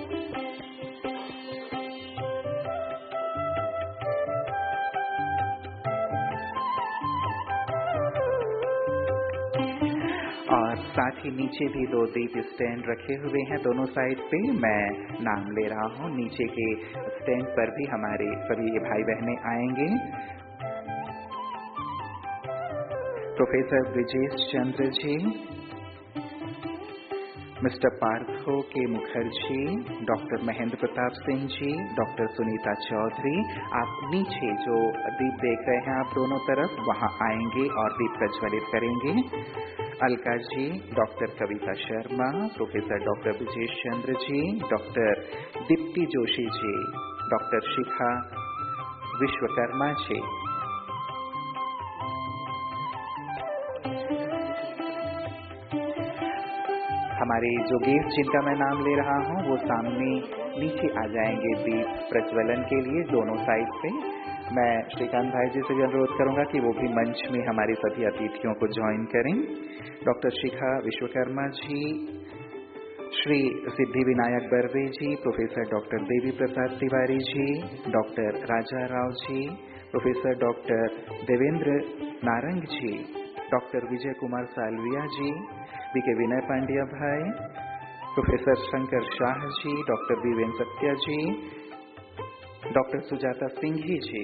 और साथ ही नीचे भी 2 दीप स्टैंड रखे हुए हैं दोनों साइड पे। मैं नाम ले रहा हूँ, नीचे के स्टैंड पर भी हमारे सभी भाई बहनें आएंगे। Professor Brijesh Chandra ji, mister Partho K Mukherjee, doctor Mahendra Pratap Singh ji, doctor Sunita Chaudhary, आप नीचे जो दीप देख रहे हैं आप दोनों तरफ, वहां आएंगे और दीप प्रज्वलित करेंगे। Alka ji, doctor Kavita Sharma, professor doctor Brijesh Chandra ji, doctor Deepti Joshi ji, doctor Shikha Vishwakarma ji, हमारे जो गेस्ट जिनका मैं नाम ले रहा हूं वो सामने नीचे आ जाएंगे दीप प्रज्वलन के लिए दोनों साइड पे। मैं श्रीकांत भाई जी से भी अनुरोध करूंगा कि वो भी मंच में हमारे सभी अतिथियों को ज्वाइन करें। Doctor Shikha Vishwakarma ji, Shri Siddhi Vinayak Barve ji, professor doctor Devi Prasad Tiwari ji, doctor Raja Rao ji, professor doctor Devendra Narang ji, doctor Vijay Kumar Salvia ji, BK Vinay Pandya bhai, professor Shankar Shah ji, doctor Biven Satya ji, doctor Sujata Singhi ji,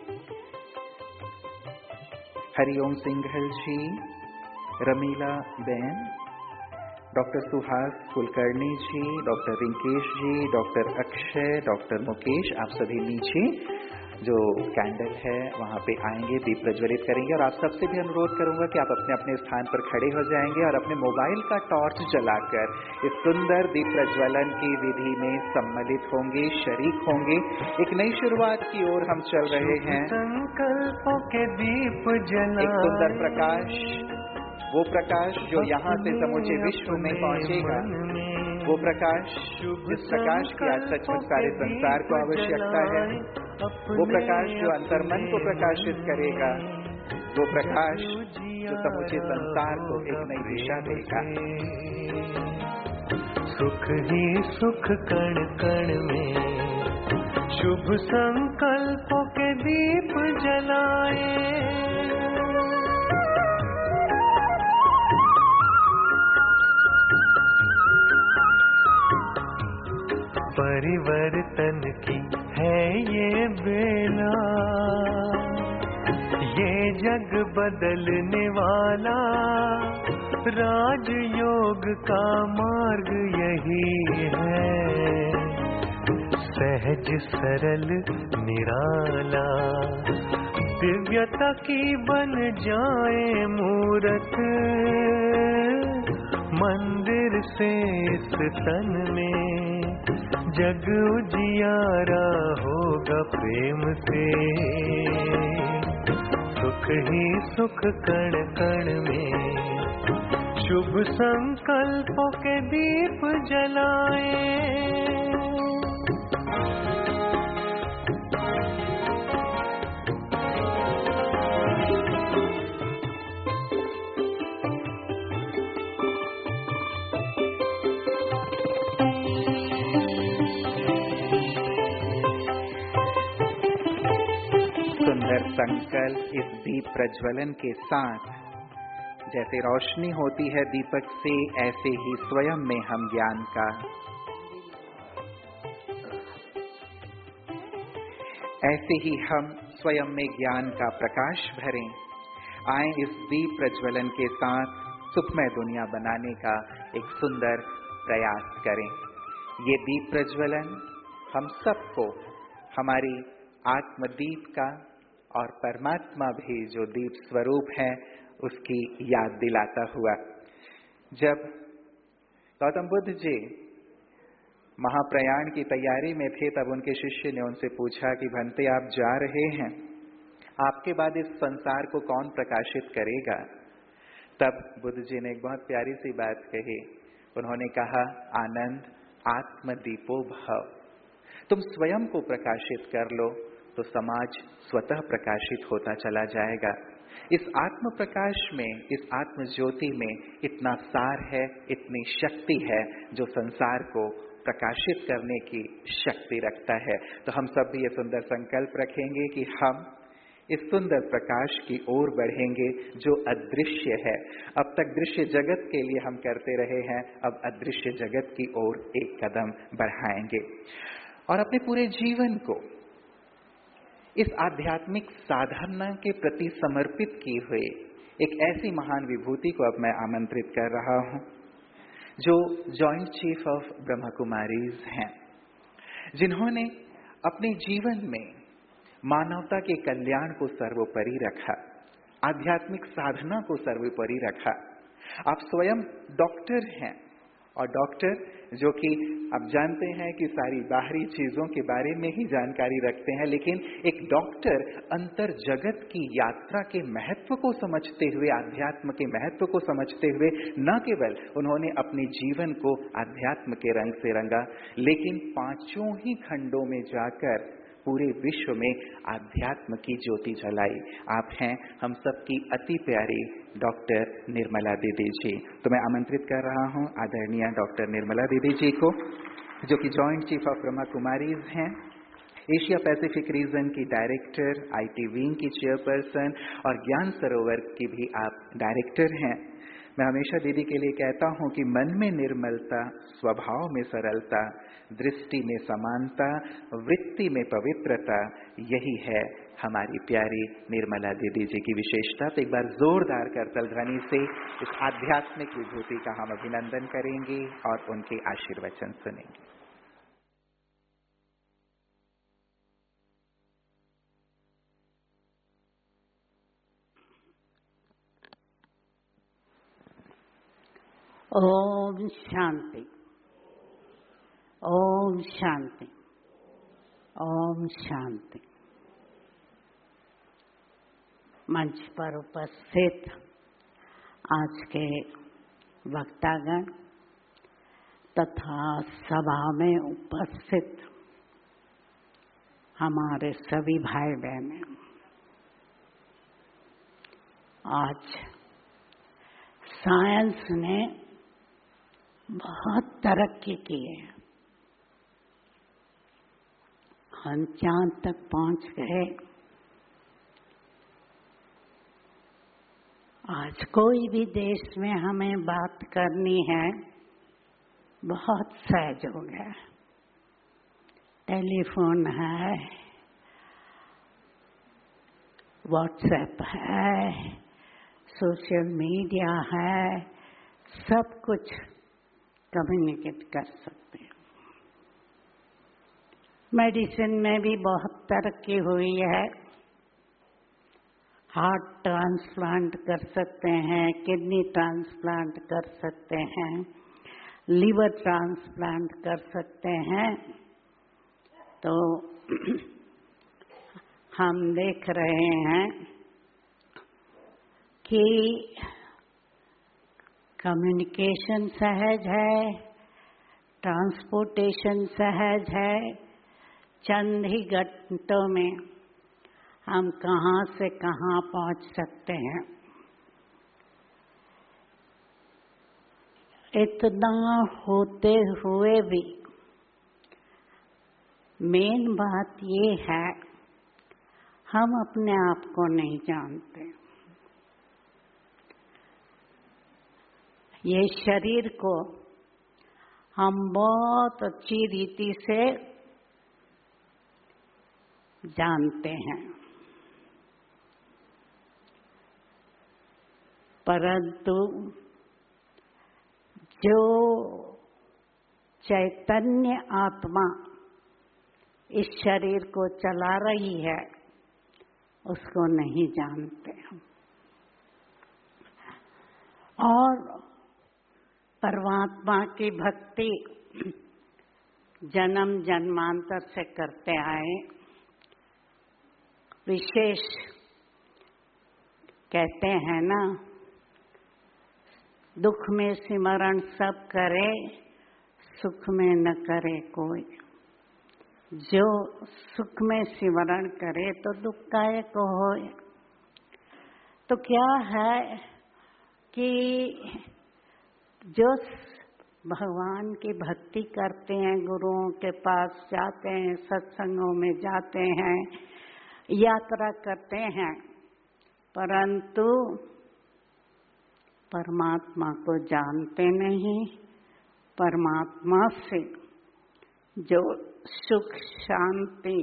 Hariom Singhal ji, Ramila ben, doctor Suhas Kulkarni ji, doctor Rinkesh ji, doctor Akshay, doctor Mukesh, आप सभी नीचे जो कैंडल है वहां पे आएंगे, दीप प्रज्वलित करेंगे। और आप सबसे भी अनुरोध करूंगा कि आप अपने अपने स्थान पर खड़े हो जाएंगे और अपने मोबाइल का टॉर्च जलाकर इस सुंदर दीप प्रज्वलन की विधि में सम्मिलित होंगे, शरीक होंगे। एक नई शुरुआत की ओर हम चल रहे हैं। संकल्पों के दीप जला, एक सुंदर प्रकाश, वो प्रकाश जो यहाँ से समूचे विश्व में पहुंचेगा, वो प्रकाश जिस प्रकाश की आज सचमुच सारे संसार को आवश्यकता है, वो प्रकाश जो अंतर्मन को प्रकाशित करेगा, वो प्रकाश जो समूचे संसार को एक नई दिशा देगा। सुख ही सुख कण कण में, शुभ संकल्पों के दीप जलाए। परिवर्तन की है ये बेला, ये जग बदलने वाला, राजयोग का मार्ग यही है। सहज सरल निराला, दिव्यता की बन जाए मूरत, मंदिर से इस तन में जग उजियारा होगा प्रेम से। सुख ही सुख कण कण में, शुभ संकल्पों के दीप जलाए। संकल्प इस दीप प्रज्वलन के साथ, जैसे रोशनी होती है दीपक से, ऐसे ही स्वयं में हम ज्ञान का, ऐसे ही हम स्वयं में ज्ञान का प्रकाश भरें। आए इस दीप प्रज्वलन के साथ सुखमय दुनिया बनाने का एक सुंदर प्रयास करें। ये दीप प्रज्वलन हम सबको हमारी आत्मदीप का और परमात्मा भी जो दीप स्वरूप है उसकी याद दिलाता हुआ। जब गौतम बुद्ध जी महाप्रयाण की तैयारी में थे तब उनके शिष्य ने उनसे पूछा कि भंते आप जा रहे हैं, आपके बाद इस संसार को कौन प्रकाशित करेगा? तब बुद्ध जी ने एक बहुत प्यारी सी बात कही। उन्होंने कहा, आनंद आत्मदीपो भव। तुम स्वयं को प्रकाशित कर लो तो समाज स्वतः प्रकाशित होता चला जाएगा। इस आत्म प्रकाश में, इस आत्म ज्योति में इतना सार है, इतनी शक्ति है जो संसार को प्रकाशित करने की शक्ति रखता है। तो हम सब भी ये सुंदर संकल्प रखेंगे कि हम इस सुंदर प्रकाश की ओर बढ़ेंगे जो अदृश्य है। अब तक दृश्य जगत के लिए हम करते रहे हैं, अब अदृश्य जगत की ओर एक कदम बढ़ाएंगे और अपने पूरे जीवन को इस आध्यात्मिक साधना के प्रति समर्पित की हुई एक ऐसी महान विभूति को अब मैं आमंत्रित कर रहा हूं जो joint chief of Brahma Kumaris हैं, जिन्होंने अपने जीवन में मानवता के कल्याण को सर्वोपरि रखा, आध्यात्मिक साधना को सर्वोपरि रखा। आप स्वयं डॉक्टर हैं और डॉक्टर जो कि आप जानते हैं कि सारी बाहरी चीजों के बारे में ही जानकारी रखते हैं, लेकिन एक डॉक्टर अंतर जगत की यात्रा के महत्व को समझते हुए, अध्यात्म के महत्व को समझते हुए न केवल उन्होंने अपने जीवन को अध्यात्म के रंग से रंगा, लेकिन पांचों ही खंडों में जाकर पूरे विश्व में आध्यात्म की ज्योति जलाई। आप हैं हम सबकी अति प्यारी डॉक्टर निर्मला दीदी जी। तो मैं आमंत्रित कर रहा हूं आदरणीय डॉक्टर निर्मला दीदी जी को, जो कि joint chief of Brahma Kumaris हैं, एशिया पैसिफिक रीजन की डायरेक्टर, IT विंग की चेयरपर्सन और ज्ञान सरोवर की भी आप डायरेक्टर हैं। मैं हमेशा दीदी के लिए कहता हूं कि मन में निर्मलता, स्वभाव में सरलता, दृष्टि में समानता, वृत्ति में पवित्रता, यही है हमारी प्यारी निर्मला दीदी जी की विशेषता। तो एक बार जोरदार करतल ध्वनि से इस आध्यात्मिक विभूति का हम अभिनंदन करेंगे और उनके आशीर्वचन सुनेंगे। ओम शांति, ओम शांति, ओम शांति। मंच पर उपस्थित आज के वक्तागण तथा सभा में उपस्थित हमारे सभी भाई बहनें, आज साइंस ने बहुत तरक्की की है। हम चांद तक पहुंच गए। आज कोई भी देश में हमें बात करनी है बहुत सहज हो गया। टेलीफोन है, व्हाट्सएप है, सोशल मीडिया है, सब कुछ कम्युनिकेट कर सकते हैं। मेडिसिन में भी बहुत तरक्की हुई है। हार्ट ट्रांसप्लांट कर सकते हैं, किडनी ट्रांसप्लांट कर सकते हैं, लीवर ट्रांसप्लांट कर सकते हैं। तो हम देख रहे हैं कि कम्युनिकेशन सहज है, ट्रांसपोर्टेशन सहज है। चंद ही घंटों में हम कहाँ से कहाँ पहुँच सकते हैं। इतना होते हुए भी मेन बात ये है, हम अपने आप को नहीं जानते। ये शरीर को हम बहुत अच्छी रीति से जानते हैं, परंतु जो चैतन्य आत्मा इस शरीर को चला रही है उसको नहीं जानते। और परमात्मा की भक्ति जन्म जन्मांतर से करते आए। विशेष कहते हैं ना, दुख में सिमरण सब करे, सुख में न करे कोई। जो सुख में सिमरण करे तो दुख काहे को होए। तो क्या है कि जो भगवान की भक्ति करते हैं, गुरुओं के पास जाते हैं, सत्संगों में जाते हैं, यात्रा करते हैं, परंतु परमात्मा को जानते नहीं। परमात्मा से जो सुख शांति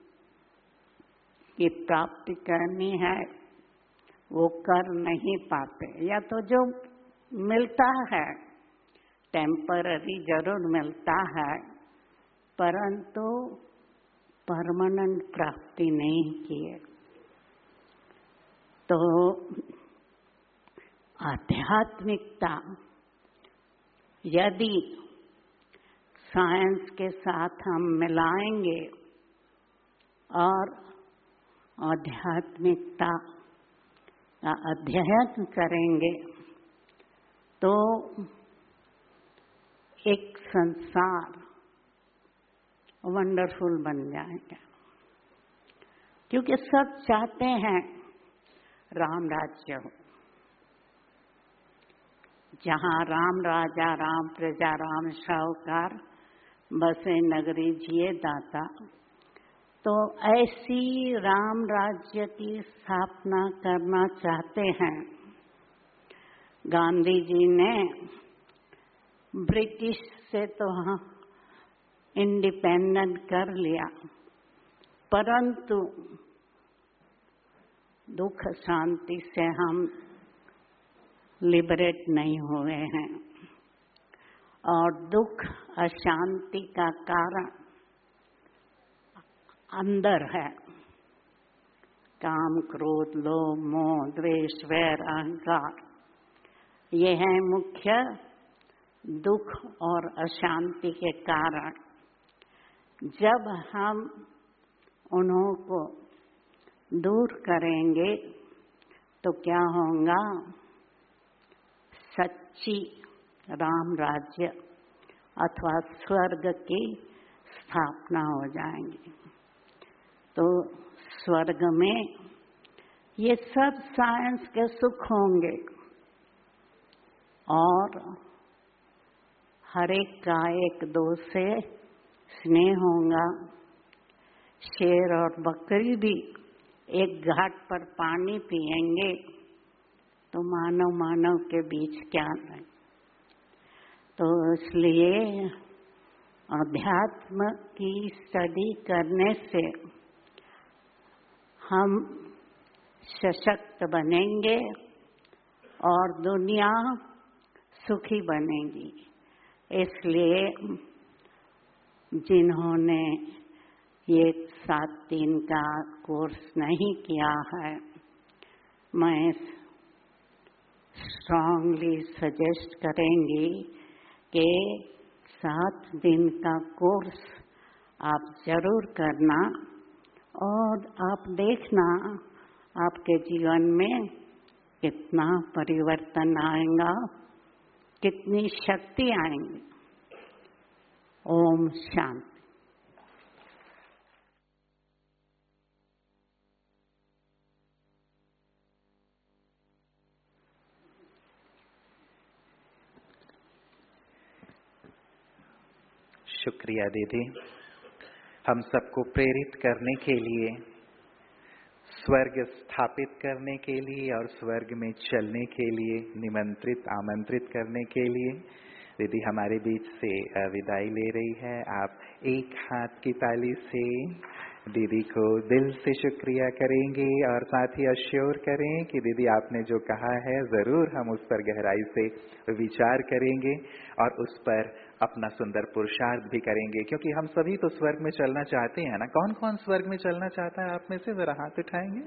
की प्राप्ति करनी है वो कर नहीं पाते, या तो जो मिलता है टेम्पररी जरूर मिलता है, परंतु परमानेंट प्राप्ति नहीं किए। तो आध्यात्मिकता यदि साइंस के साथ हम मिलाएंगे और आध्यात्मिकता का अध्ययन करेंगे तो एक संसार वंडरफुल बन जाएगा। क्योंकि सब चाहते हैं राम राज्य हो, जहाँ राम राजा, राम प्रजा, राम साहूकार, बसे नगरी जिए दाता। तो ऐसी राम राज्य की स्थापना करना चाहते हैं। गांधी जी ने ब्रिटिश से तो इंडिपेंडेंट कर लिया, परंतु दुख शांति से हम लिबरेट नहीं हुए हैं। और दुख अशांति का कारण अंदर है। काम, क्रोध, लोभ, मोह, द्वेष, वैर, अहंकार, ये है मुख्य दुख और अशांति के कारण। जब हम उन्हों को दूर करेंगे तो क्या होगा? सच्ची राम राज्य अथवा स्वर्ग की स्थापना हो जाएंगी। तो स्वर्ग में ये सब साइंस के सुख होंगे और हर एक का एक दो से स्नेह होगा। शेर और बकरी भी एक घाट पर पानी पिएंगे तो मानव मानव के बीच क्या नहीं। तो इसलिए अध्यात्म की स्टडी करने से हम सशक्त बनेंगे और दुनिया सुखी बनेगी। इसलिए जिन्होंने ये 7 दिन का कोर्स नहीं किया है, मैं स्ट्रांगली सजेस्ट करेंगी कि 7 दिन का कोर्स आप जरूर करना और आप देखना आपके जीवन में कितना परिवर्तन आएगा, कितनी शक्ति आएंगी। ओम शांति। शुक्रिया दीदी। हम सबको प्रेरित करने के लिए स्वर्ग स्थापित करने के लिए और स्वर्ग में चलने के लिए निमंत्रित आमंत्रित करने के लिए दीदी हमारे बीच से विदाई ले रही है। आप एक हाथ की ताली से दीदी को दिल से शुक्रिया करेंगे और साथ ही अश्योर करें कि दीदी आपने जो कहा है जरूर हम उस पर गहराई से विचार करेंगे और उस पर अपना सुंदर पुरुषार्थ भी करेंगे, क्योंकि हम सभी तो स्वर्ग में चलना चाहते हैं ना। कौन कौन स्वर्ग में चलना चाहता है आप में से? जरा हाथ उठाएंगे।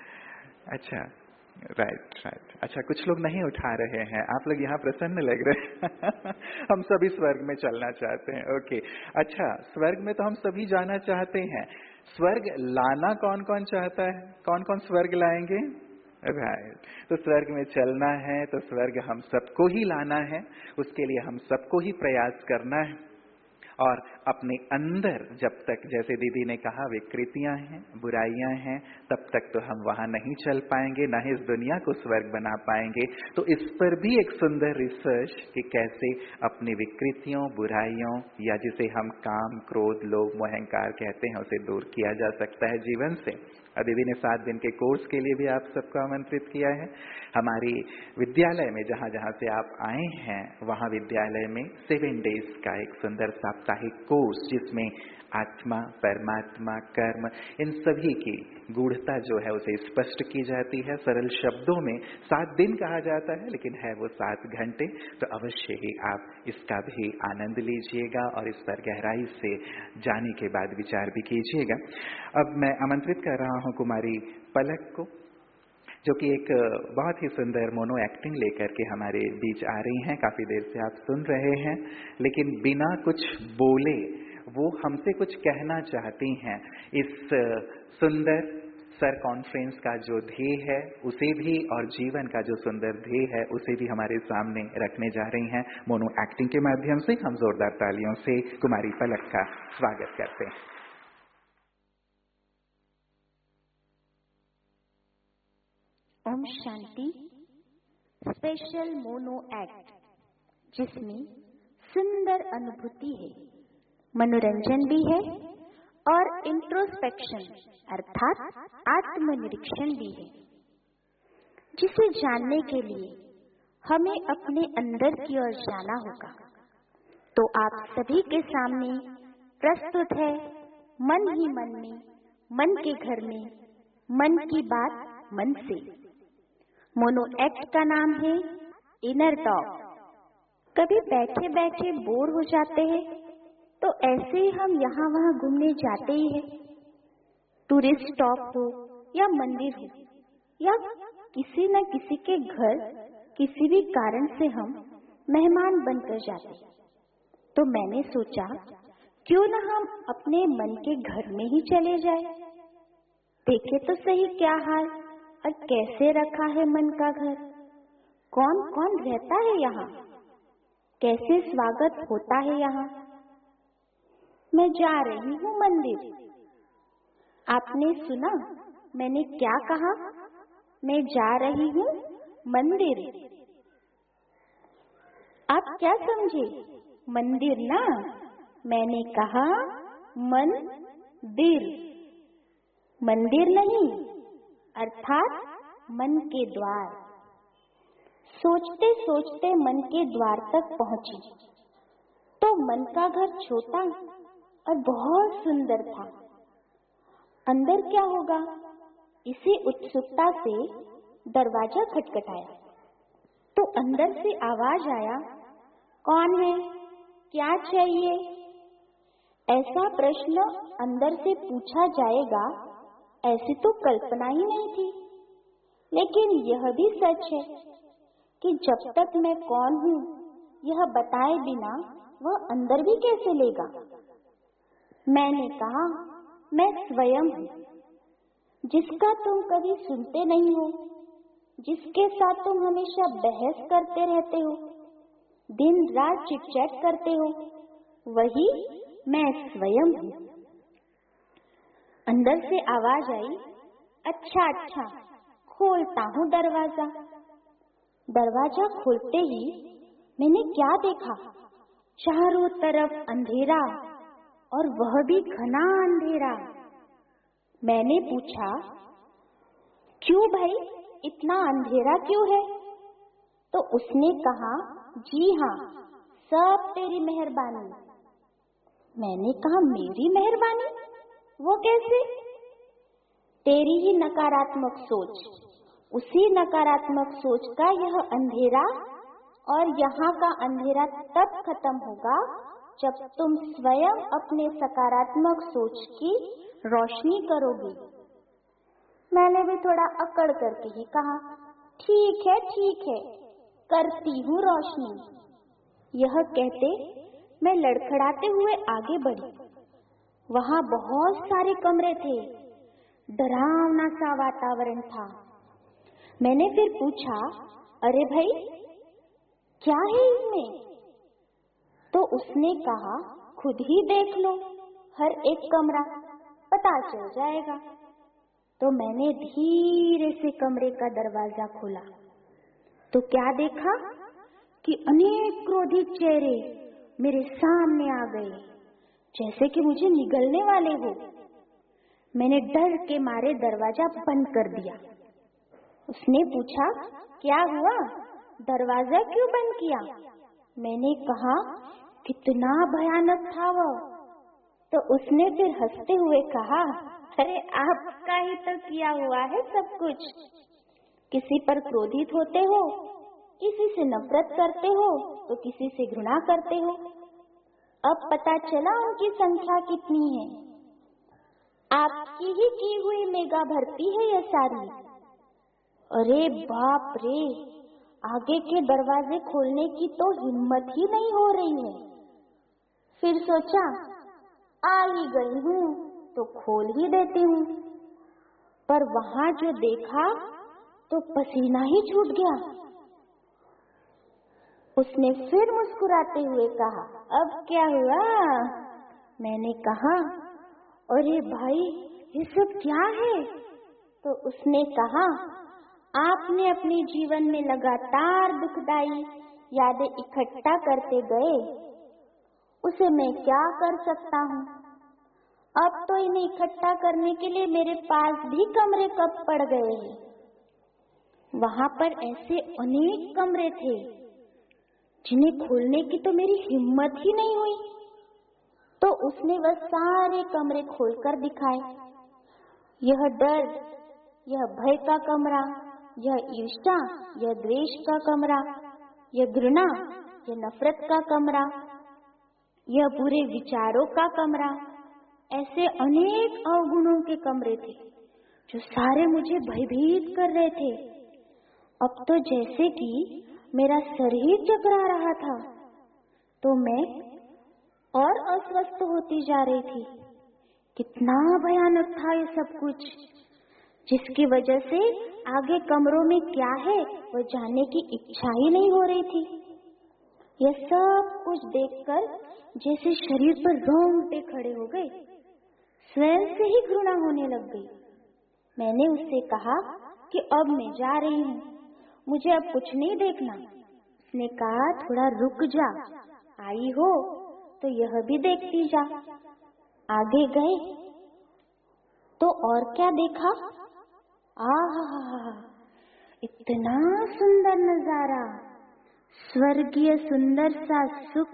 अच्छा, राइट। अच्छा, कुछ लोग नहीं उठा रहे हैं, आप लोग यहाँ प्रसन्न लग रहे हैं। हम सभी स्वर्ग में चलना चाहते हैं। ओके, अच्छा, स्वर्ग में तो हम सभी जाना चाहते हैं। स्वर्ग लाना कौन कौन चाहता है? कौन कौन स्वर्ग लाएंगे? राइट। तो स्वर्ग में चलना है तो स्वर्ग हम सबको ही लाना है, उसके लिए हम सबको ही प्रयास करना है। और अपने अंदर जब तक, जैसे दीदी ने कहा, विकृतियां हैं, बुराइयां हैं, तब तक तो हम वहां नहीं चल पाएंगे, न ही इस दुनिया को स्वर्ग बना पाएंगे। तो इस पर भी एक सुंदर रिसर्च कि कैसे अपनी विकृतियों, बुराइयों या जिसे हम काम, क्रोध, लोभ, मोह, अहंकार कहते हैं, उसे दूर किया जा सकता है जीवन से। दीदी ने 7 दिन के कोर्स के लिए भी आप सबको आमंत्रित किया है। हमारी विद्यालय में जहाँ जहाँ से आप आए हैं वहाँ विद्यालय में 7 डेज का एक सुंदर साप्ताहिक कोर्स, जिसमें आत्मा, परमात्मा, कर्म, इन सभी की गूढ़ता जो है उसे स्पष्ट की जाती है। सरल शब्दों में 7 दिन कहा जाता है, लेकिन है वो 7 घंटे। तो अवश्य ही आप इसका भी आनंद लीजिएगा और इस पर गहराई से जाने के बाद विचार भी कीजिएगा। अब मैं आमंत्रित कर रहा हूँ कुमारी पलक को, जो कि एक बहुत ही सुंदर मोनो एक्टिंग लेकर के हमारे बीच आ रही हैं। काफी देर से आप सुन रहे हैं, लेकिन बिना कुछ बोले वो हमसे कुछ कहना चाहती हैं। इस सुंदर सर कॉन्फ्रेंस का जो ध्येय है उसे भी, और जीवन का जो सुंदर ध्येय है उसे भी हमारे सामने रखने जा रही हैं। मोनो एक्टिंग के माध्यम से हम जोरदार तालियों से कुमारी पलक का स्वागत करते हैं। ओम शांति। स्पेशल मोनो एक्ट, जिसमें सुंदर अनुभूति है, मनोरंजन भी है और इंट्रोस्पेक्शन अर्थात आत्मनिरीक्षण भी है, जिसे जानने के लिए हमें अपने अंदर की ओर जाना होगा। तो आप सभी के सामने प्रस्तुत है मन ही मन में, मन के घर में, मन की बात मन से। मोनो एक्ट का नाम है इनर टॉक। कभी बैठे बैठे बोर हो जाते हैं तो ऐसे ही हम यहाँ वहाँ घूमने जाते ही हैं। टूरिस्ट स्टॉप हो या मंदिर हो या किसी न किसी के घर किसी भी कारण से हम मेहमान बनकर जाते। तो मैंने सोचा क्यों न हम अपने मन के घर में ही चले जाए, देखे तो सही क्या हाल और कैसे रखा है मन का घर, कौन कौन रहता है यहाँ, कैसे स्वागत होता है यहाँ। मैं जा रही हूँ मंदिर। आपने सुना मैंने क्या कहा? मैं जा रही हूँ मंदिर। आप क्या समझे? मंदिर ना, मैंने कहा मंदिर, मंदिर नहीं, अर्थात मन के द्वार। सोचते सोचते मन के द्वार तक पहुंची तो मन का घर छोटा और बहुत सुंदर था। अंदर क्या होगा, इसी उत्सुकता से दरवाजा खटखटाया तो अंदर से आवाज आया, कौन है, क्या चाहिए? ऐसा प्रश्न अंदर से पूछा जाएगा, ऐसी तो कल्पना ही नहीं थी। लेकिन यह भी सच है कि जब तक मैं कौन हूँ यह बताए बिना वह अंदर भी कैसे लेगा। मैंने कहा मैं स्वयं हूँ, जिसका तुम कभी सुनते नहीं हो, जिसके साथ तुम हमेशा बहस करते रहते हो, दिन रात चिट-चैट करते हो, वही मैं स्वयं हूँ। अंदर से आवाज आई, अच्छा अच्छा, खोलता हूँ दरवाजा। दरवाजा खोलते ही मैंने क्या देखा, चारों तरफ अंधेरा और वह भी घना अंधेरा। मैंने पूछा, क्यों भाई, इतना अंधेरा क्यों है? तो उसने कहा, जी हाँ, सब तेरी मेहरबानी। मैंने कहा, मेरी मेहरबानी? वो कैसे? तेरी ही नकारात्मक सोच, उसी नकारात्मक सोच का यह अंधेरा और यहाँ का अंधेरा तब खत्म होगा जब तुम स्वयं अपने सकारात्मक सोच की रोशनी करोगे। मैंने भी थोड़ा अकड़ करके ही कहा, ठीक है, करती हूँ रोशनी। यह कहते मैं लड़खड़ाते हुए आगे बढ़ी। वहाँ बहुत सारे कमरे थे, डरावना सा वातावरण था। मैंने फिर पूछा, अरे भाई, क्या है इसमें? तो उसने कहा, खुद ही देख लो, हर एक कमरा, पता चल जाएगा। तो मैंने धीरे से कमरे का दरवाजा खोला तो क्या देखा कि अनेक क्रोधित चेहरे मेरे सामने आ गए, जैसे कि मुझे निगलने वाले हो। मैंने डर के मारे दरवाजा बंद कर दिया। उसने पूछा, क्या हुआ, दरवाजा क्यों बंद किया? मैंने कहा, कितना भयानक था वह। तो उसने फिर हंसते हुए कहा, अरे आपका ही तो किया हुआ है सब कुछ। किसी पर क्रोधित होते हो, किसी से नफरत करते हो, तो किसी से घृणा करते हो। अब पता चला उनकी संख्या कितनी है। आपकी ही की हुई मेगा भर्ती है यह सारी। अरे बाप रे, आगे के दरवाजे खोलने की तो हिम्मत ही नहीं हो रही है। फिर सोचा, आ ही गई हूँ तो खोल ही देती हूँ। पर वहाँ जो देखा तो पसीना ही छूट गया। उसने फिर मुस्कुराते हुए कहा, अब क्या हुआ? मैंने कहा, अरे भाई, ये सब क्या है? तो उसने कहा, आपने अपने जीवन में लगातार दुखदाई यादें इकट्ठा करते गए, उसे मैं क्या कर सकता हूँ? अब तो इन्हें इकट्ठा करने के लिए मेरे पास भी कमरे कब पड़ गए हैं। वहाँ पर ऐसे अनेक कमरे थे जिन्हें खोलने की तो मेरी हिम्मत ही नहीं हुई। तो उसने वह सारे कमरे खोलकर दिखाए। यह डर, यह भय का कमरा, यह ईर्ष्या, यह द्वेष का कमरा, यह घृणा, यह नफरत का कमरा, यह बुरे विचारों का कमरा। ऐसे अनेक अवगुणों के कमरे थे जो सारे मुझे भयभीत कर रहे थे। अब तो जैसे कि मेरा शरीर जकड़ा रहा था, तो मैं और अस्वस्थ होती जा रही थी। कितना भयानक था ये सब कुछ, जिसकी वजह से आगे कमरों में क्या है वह जानने की इच्छा ही नहीं हो रही थी। यह सब कुछ देखकर जैसे शरीर पर रोंगटे खड़े हो गए, स्वयं से ही घृणा होने लग गई। मैंने उससे कहा कि अब मैं जा रही हूँ, मुझे अब कुछ नहीं देखना। उसने कहा, थोड़ा रुक जा, आई हो तो यह भी देखती जा। आगे गए तो और क्या देखा, आहा, इतना सुंदर नजारा, स्वर्गीय सुंदर सा सुख,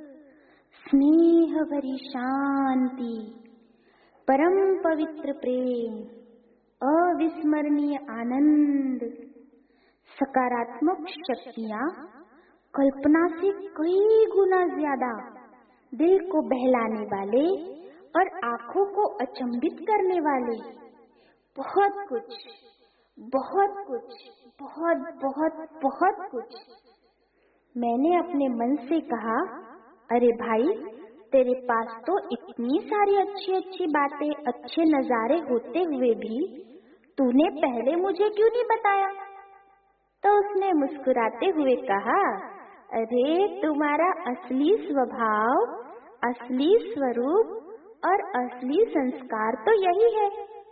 स्नेह भरी शांति, परम पवित्र प्रेम, अविस्मरणीय आनंद, सकारात्मक शक्तियाँ, कल्पना से कई गुना ज्यादा दिल को बहलाने वाले और आंखों को अचंभित करने वाले, बहुत कुछ, बहुत कुछ, बहुत बहुत बहुत कुछ। मैंने अपने मन से कहा, अरे भाई, तेरे पास तो इतनी सारी अच्छी अच्छी बातें, अच्छे नजारे होते हुए भी तूने पहले मुझे क्यों नहीं बताया? तो उसने मुस्कुराते हुए कहा, अरे तुम्हारा असली स्वभाव, असली स्वरूप और असली संस्कार तो यही है।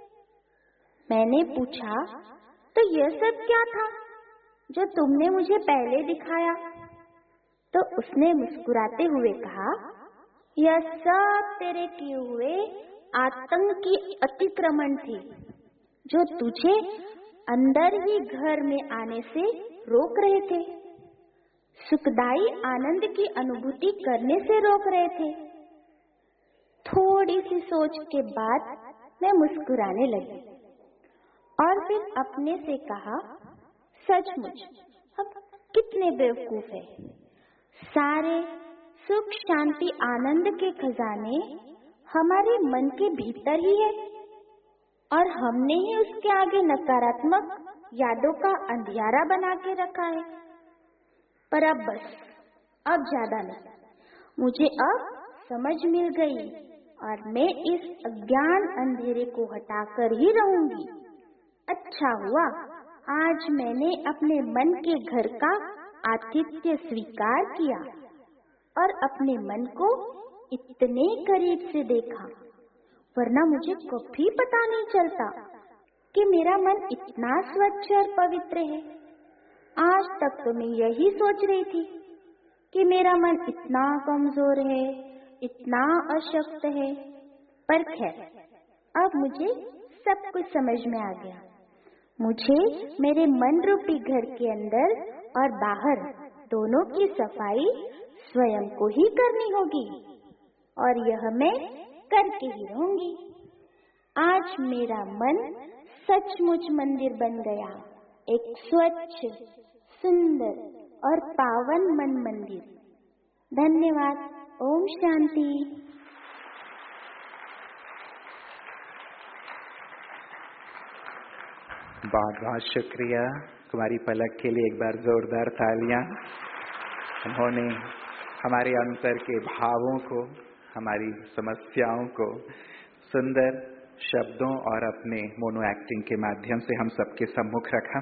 मैंने पूछा, तो यह सब क्या था जो तुमने मुझे पहले दिखाया? तो उसने मुस्कुराते हुए कहा, यह सब तेरे किए हुए आतंकी अतिक्रमण थे, जो तुझे अंदर ही घर में आने से रोक रहे थे, सुखदायी आनंद की अनुभूति करने से रोक रहे थे। थोड़ी सी सोच के बाद मैं मुस्कुराने लगी और फिर अपने से कहा, सचमुच अब कितने बेवकूफ है। सारे सुख शांति आनंद के खजाने हमारे मन के भीतर ही है और हमने ही उसके आगे नकारात्मक यादों का अंधियारा बना के रखा है। पर अब बस, अब ज्यादा नहीं, मुझे अब समझ मिल गई और मैं इस अज्ञान अंधेरे को हटाकर ही रहूंगी। अच्छा हुआ आज मैंने अपने मन के घर का आतिथ्य स्वीकार किया और अपने मन को इतने करीब से देखा, वरना मुझे कभी पता नहीं चलता कि मेरा मन इतना स्वच्छ और पवित्र है। आज तक तो मैं यही सोच रही थी कि मेरा मन इतना कमजोर है, इतना अशक्त है। पर खैर, अब मुझे सब कुछ समझ में आ गया। मुझे मेरे मन रूपी घर के अंदर और बाहर दोनों की सफाई स्वयं को ही करनी होगी और यह मैं करके ही रहूंगी। आज मेरा मन सचमुच मंदिर बन गया, एक स्वच्छ, सुंदर और पावन मन मंदिर। धन्यवाद। ओम शांति। बहुत बहुत शुक्रिया कुमारी पलक के लिए, एक बार जोरदार तालियां। उन्होंने हमारे अंतर के भावों को, हमारी समस्याओं को सुंदर शब्दों और अपने मोनो एक्टिंग के माध्यम से हम सबके सम्मुख रखा।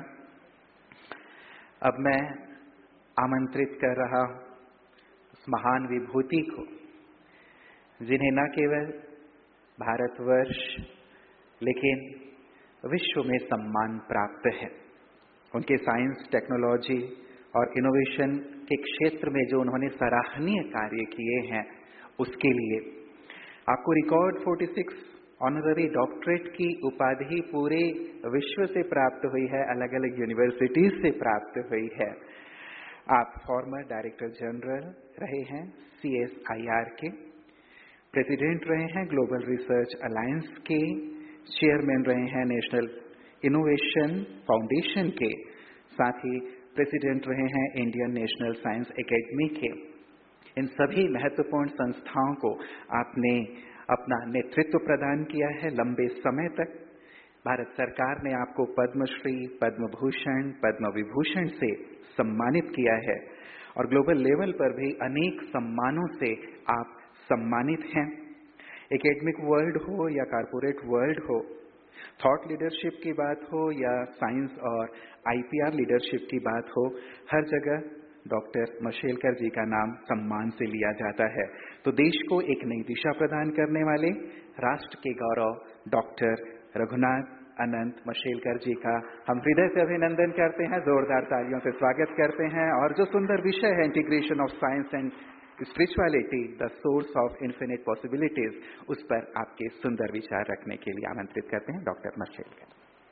अब मैं आमंत्रित कर रहा हूं उस महान विभूति को जिन्हें न केवल भारतवर्ष लेकिन विश्व में सम्मान प्राप्त है। उनके साइंस, टेक्नोलॉजी और इनोवेशन के क्षेत्र में जो उन्होंने सराहनीय कार्य किए हैं, उसके लिए आपको रिकॉर्ड 46 ऑनररी डॉक्टरेट की उपाधि पूरे विश्व से प्राप्त हुई है, अलग अलग यूनिवर्सिटीज से प्राप्त हुई है। आप फॉर्मर डायरेक्टर जनरल रहे हैं CSIR के, प्रेसिडेंट रहे हैं ग्लोबल रिसर्च अलायंस के, चेयरमैन रहे हैं नेशनल इनोवेशन फाउंडेशन के, साथ ही प्रेसिडेंट रहे हैं इंडियन नेशनल साइंस एकेडमी के। इन सभी महत्वपूर्ण संस्थाओं को आपने अपना नेतृत्व प्रदान किया है लंबे समय तक। भारत सरकार ने आपको पद्मश्री, पद्म भूषण, पद्म विभूषण से सम्मानित किया है और ग्लोबल लेवल पर भी अनेक सम्मानों से आप सम्मानित हैं। एकेडमिक वर्ल्ड हो या कारपोरेट वर्ल्ड हो, थॉट लीडरशिप की बात हो या साइंस और IPR लीडरशिप की बात हो, हर जगह डॉक्टर मशेलकर जी का नाम सम्मान से लिया जाता है। तो देश को एक नई दिशा प्रदान करने वाले राष्ट्र के गौरव डॉक्टर रघुनाथ अनंत मशेलकर जी का हम हृदय से अभिनंदन करते हैं, जोरदार तालियों से स्वागत करते हैं। और जो सुंदर विषय है integration of science and spirituality, the source of infinite possibilities, उस पर आपके सुंदर विचार रखने के लिए आमंत्रित करते हैं डॉक्टर मशेलकर।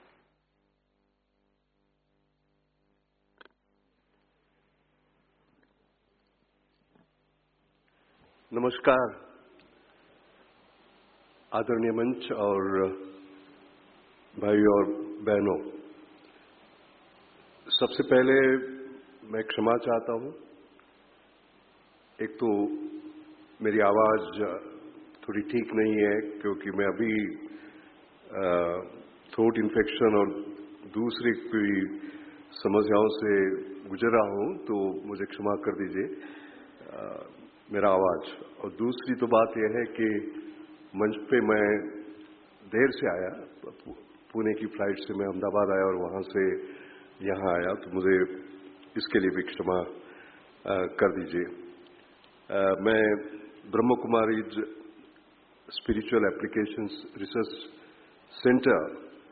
नमस्कार आदरणीय मंच और भाई और बहनों, सबसे पहले मैं क्षमा चाहता हूं। एक तो मेरी आवाज थोड़ी ठीक नहीं है क्योंकि मैं अभी थ्रोट इन्फेक्शन और दूसरी कोई समस्याओं से गुजर रहा हूं, तो मुझे क्षमा कर दीजिए मेरा आवाज। और दूसरी तो बात यह है कि मंच पे मैं देर से आया, पुणे की फ्लाइट से मैं अहमदाबाद आया और वहां से यहाँ आया, तो मुझे इसके लिए भी क्षमा कर दीजिए। मैं Brahma Kumaris spiritual applications research centre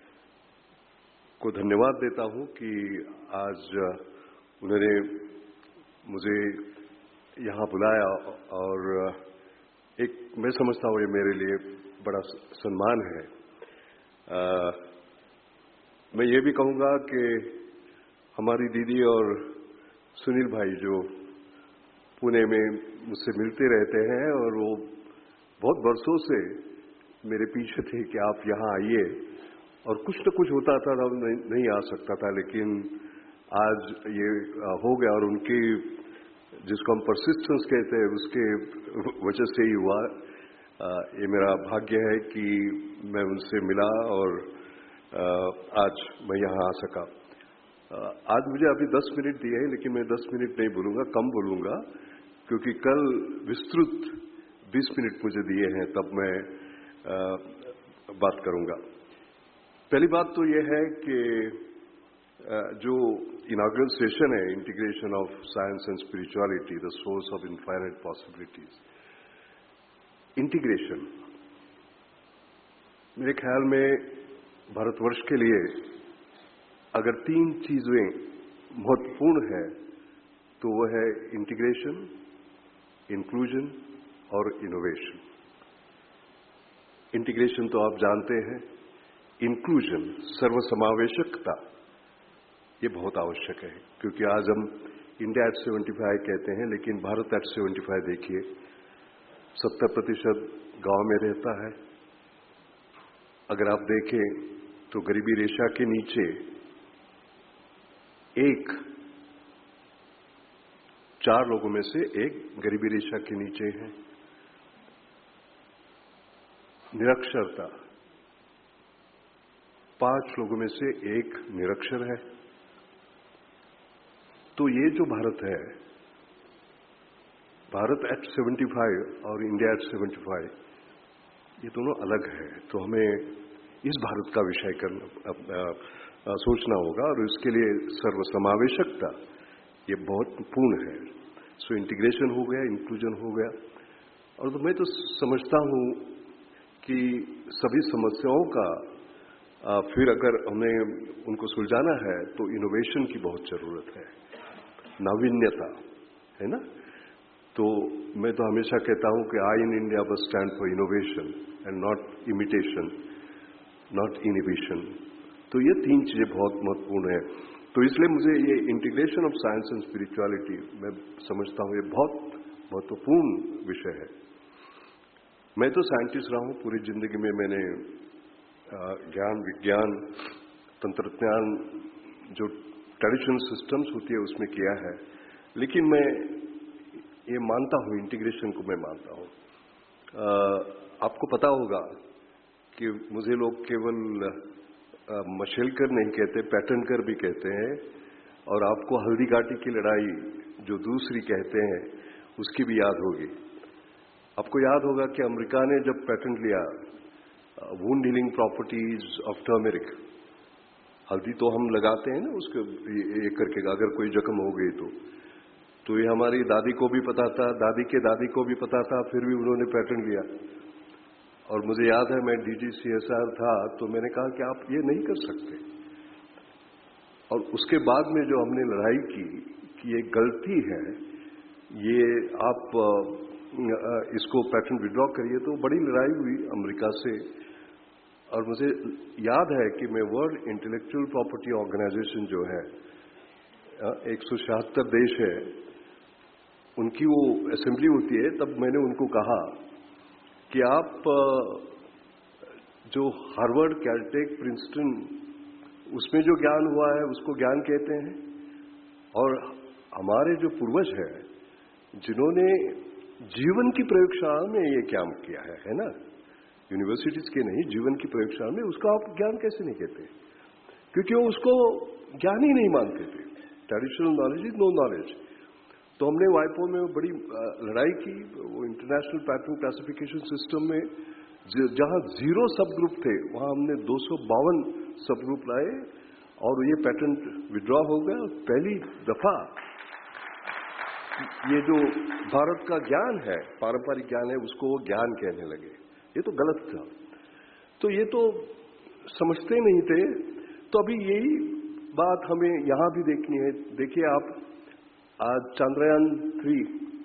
को धन्यवाद देता हूं कि आज उन्होंने मुझे यहाँ बुलाया और एक मैं समझता हूँ ये मेरे लिए बड़ा सम्मान है। मैं ये भी कहूँगा कि हमारी दीदी और सुनील भाई जो पुणे में मुझसे मिलते रहते हैं और वो बहुत वर्षों से मेरे पीछे थे कि आप यहाँ आइए, और कुछ न कुछ होता था तब नहीं आ सकता था, लेकिन आज ये हो गया और उनकी जिसको हम परसिस्टेंस कहते हैं उसके वजह से ही हुआ। ये मेरा भाग्य है कि मैं उनसे मिला और आज मैं यहाँ आ सका। आज मुझे अभी 10 मिनट दिए हैं, लेकिन मैं 10 मिनट नहीं बोलूँगा, कम बोलूँगा, क्योंकि कल विस्तृत 20 मिनट मुझे दिए हैं, तब मैं बात करूँगा। पहली बात तो ये है कि जो इनॉग्रल सेशन है, integration of science and spirituality, the source of infinite possibilities, integration मेरे ख्याल में भारतवर्ष के लिए अगर 3 चीजें महत्वपूर्ण है तो वो है इंटीग्रेशन, इंक्लूजन और इनोवेशन। इंटीग्रेशन तो आप जानते हैं, इंक्लूजन सर्वसमावेशकता ये बहुत आवश्यक है, क्योंकि आज हम इंडिया एट 75 कहते हैं, लेकिन भारत एट 75 देखिए 70% गांव में रहता है। अगर आप देखें तो गरीबी रेखा के नीचे 4 लोगों में से 1 गरीबी रेखा के नीचे है। निरक्षरता 5 लोगों में से 1 निरक्षर है। तो ये जो भारत है, भारत एट 75 और इंडिया एट 75, ये दोनों अलग है। तो हमें इस भारत का विषय सोचना होगा और इसके लिए सर्वसमावेशकता ये बहुत पूर्ण है। सो इंटीग्रेशन हो गया, इंक्लूजन हो गया, और तो मैं तो समझता हूँ कि सभी समस्याओं का फिर अगर हमें उनको सुलझाना है तो इनोवेशन की बहुत जरूरत है, नावीन्यता, है ना। तो मैं तो हमेशा कहता हूँ कि आई इन इंडिया बस stand for innovation and not imitation, not inhibition. तो ये 3 चीजें बहुत महत्वपूर्ण है। तो इसलिए मुझे ये integration of science and spirituality मैं समझता हूँ ये बहुत महत्वपूर्ण विषय है। मैं तो साइंटिस्ट रहा हूँ, पूरी जिंदगी में मैंने ज्ञान, विज्ञान, तंत्रज्ञान, जो ट्रेडिशनल सिस्टम्स होती है उसमें किया है, लेकिन मैं ये मानता हूँ, इंटीग्रेशन को मैं मानता हूँ। आपको पता होगा कि मुझे लोग केवल मशेलकर नहीं कहते, पैटर्नकर भी कहते हैं, और आपको हल्दी घाटी की लड़ाई जो दूसरी कहते हैं उसकी भी याद होगी। आपको याद होगा कि अमेरिका ने जब पेटेंट लिया wound healing properties of turmeric, हल्दी तो हम लगाते हैं ना उसको ये करके, अगर कोई जख्म हो गई तो ये हमारी दादी को भी पता था, दादी के दादी को भी पता था, फिर भी उन्होंने पेटेंट लिया। और मुझे याद है मैं DGCSR था तो मैंने कहा कि आप ये नहीं कर सकते। और उसके बाद में जो हमने लड़ाई की कि ये गलती है, ये आप इसको पेटेंट विड्रॉ करिए, तो बड़ी लड़ाई हुई अमेरिका से। और मुझे याद है कि मैं वर्ल्ड इंटेलेक्चुअल प्रॉपर्टी ऑर्गेनाइजेशन जो है 176 देश है, उनकी वो असेंबली होती है, तब मैंने उनको कहा कि आप जो हार्वर्ड, कैलटेक, प्रिंसटन, उसमें जो ज्ञान हुआ है उसको ज्ञान कहते हैं, और हमारे जो पूर्वज हैं जिन्होंने जीवन की प्रयोगशाला में ये काम किया है ना, यूनिवर्सिटीज के नहीं, जीवन की प्रयोगशाला में, उसको आप ज्ञान कैसे नहीं कहते? क्योंकि वो उसको ज्ञान ही नहीं मानते थे। Traditional knowledge is no knowledge. तो हमने वाइपो में बड़ी लड़ाई की, वो इंटरनेशनल पैटर्न क्लासिफिकेशन सिस्टम में जहां 0 सब ग्रुप थे वहां हमने 252 सब ग्रुप लाए और ये पेटेंट विड्रॉ हो गया। पहली दफा ये जो भारत का ज्ञान है, पारंपरिक ज्ञान है, उसको वो ज्ञान कहने लगे। ये तो गलत था। तो ये तो समझते नहीं थे। तो अभी यही बात हमें यहां भी देखनी है। देखिए आप, आज चंद्रयान 3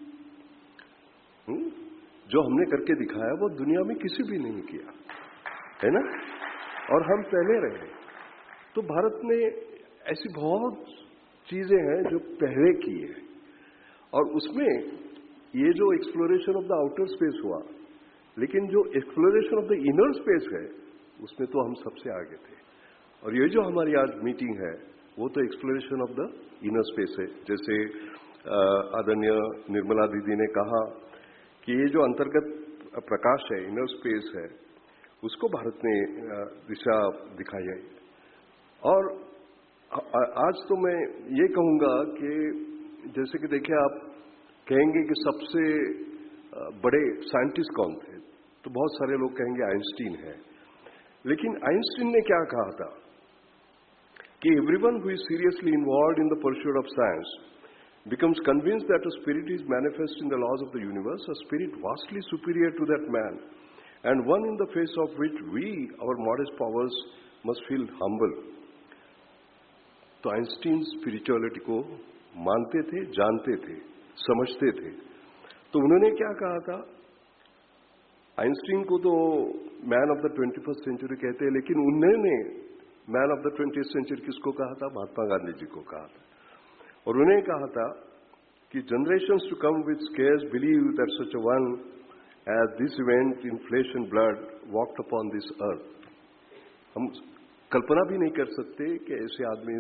जो हमने करके दिखाया वो दुनिया में किसी भी नहीं किया, है ना। और हम पहले रहे। तो भारत ने ऐसी बहुत चीजें हैं जो पहले की है, और उसमें ये जो exploration of the outer space हुआ, लेकिन जो exploration of the inner space है उसमें तो हम सबसे आगे थे। और ये जो हमारी आज मीटिंग है वो तो exploration of the inner space है। जैसे आदरणीय निर्मला दीदी ने कहा कि ये जो अंतर्गत प्रकाश है, इनर स्पेस है, उसको भारत ने दिशा दिखाई है। और आज तो मैं ये कहूंगा कि जैसे कि देखिए, आप कहेंगे कि सबसे बड़े साइंटिस्ट कौन थे, तो बहुत सारे लोग कहेंगे आइंस्टीन है। लेकिन आइंस्टीन ने क्या कहा था कि everyone who is seriously involved in the pursuit of science becomes convinced that a spirit is manifest in the laws of the universe, a spirit vastly superior to that man, and one in the face of which we, our modest powers, must feel humble. तो Einstein spirituality को मानते थे, जानते थे, समझते थे। तो उन्होंने क्या कहा था, आइंस्टीन को तो man of the 21st century कहते हैं, लेकिन उन्होंने man of the 20th century किसको कहा था? महात्मा गांधी जी को कहा था। और उन्हें कहा था कि generations to come with scarce believe that such a one as this event in flesh and blood walked upon this earth. हम कल्पना भी नहीं कर सकते कि ऐसे आदमी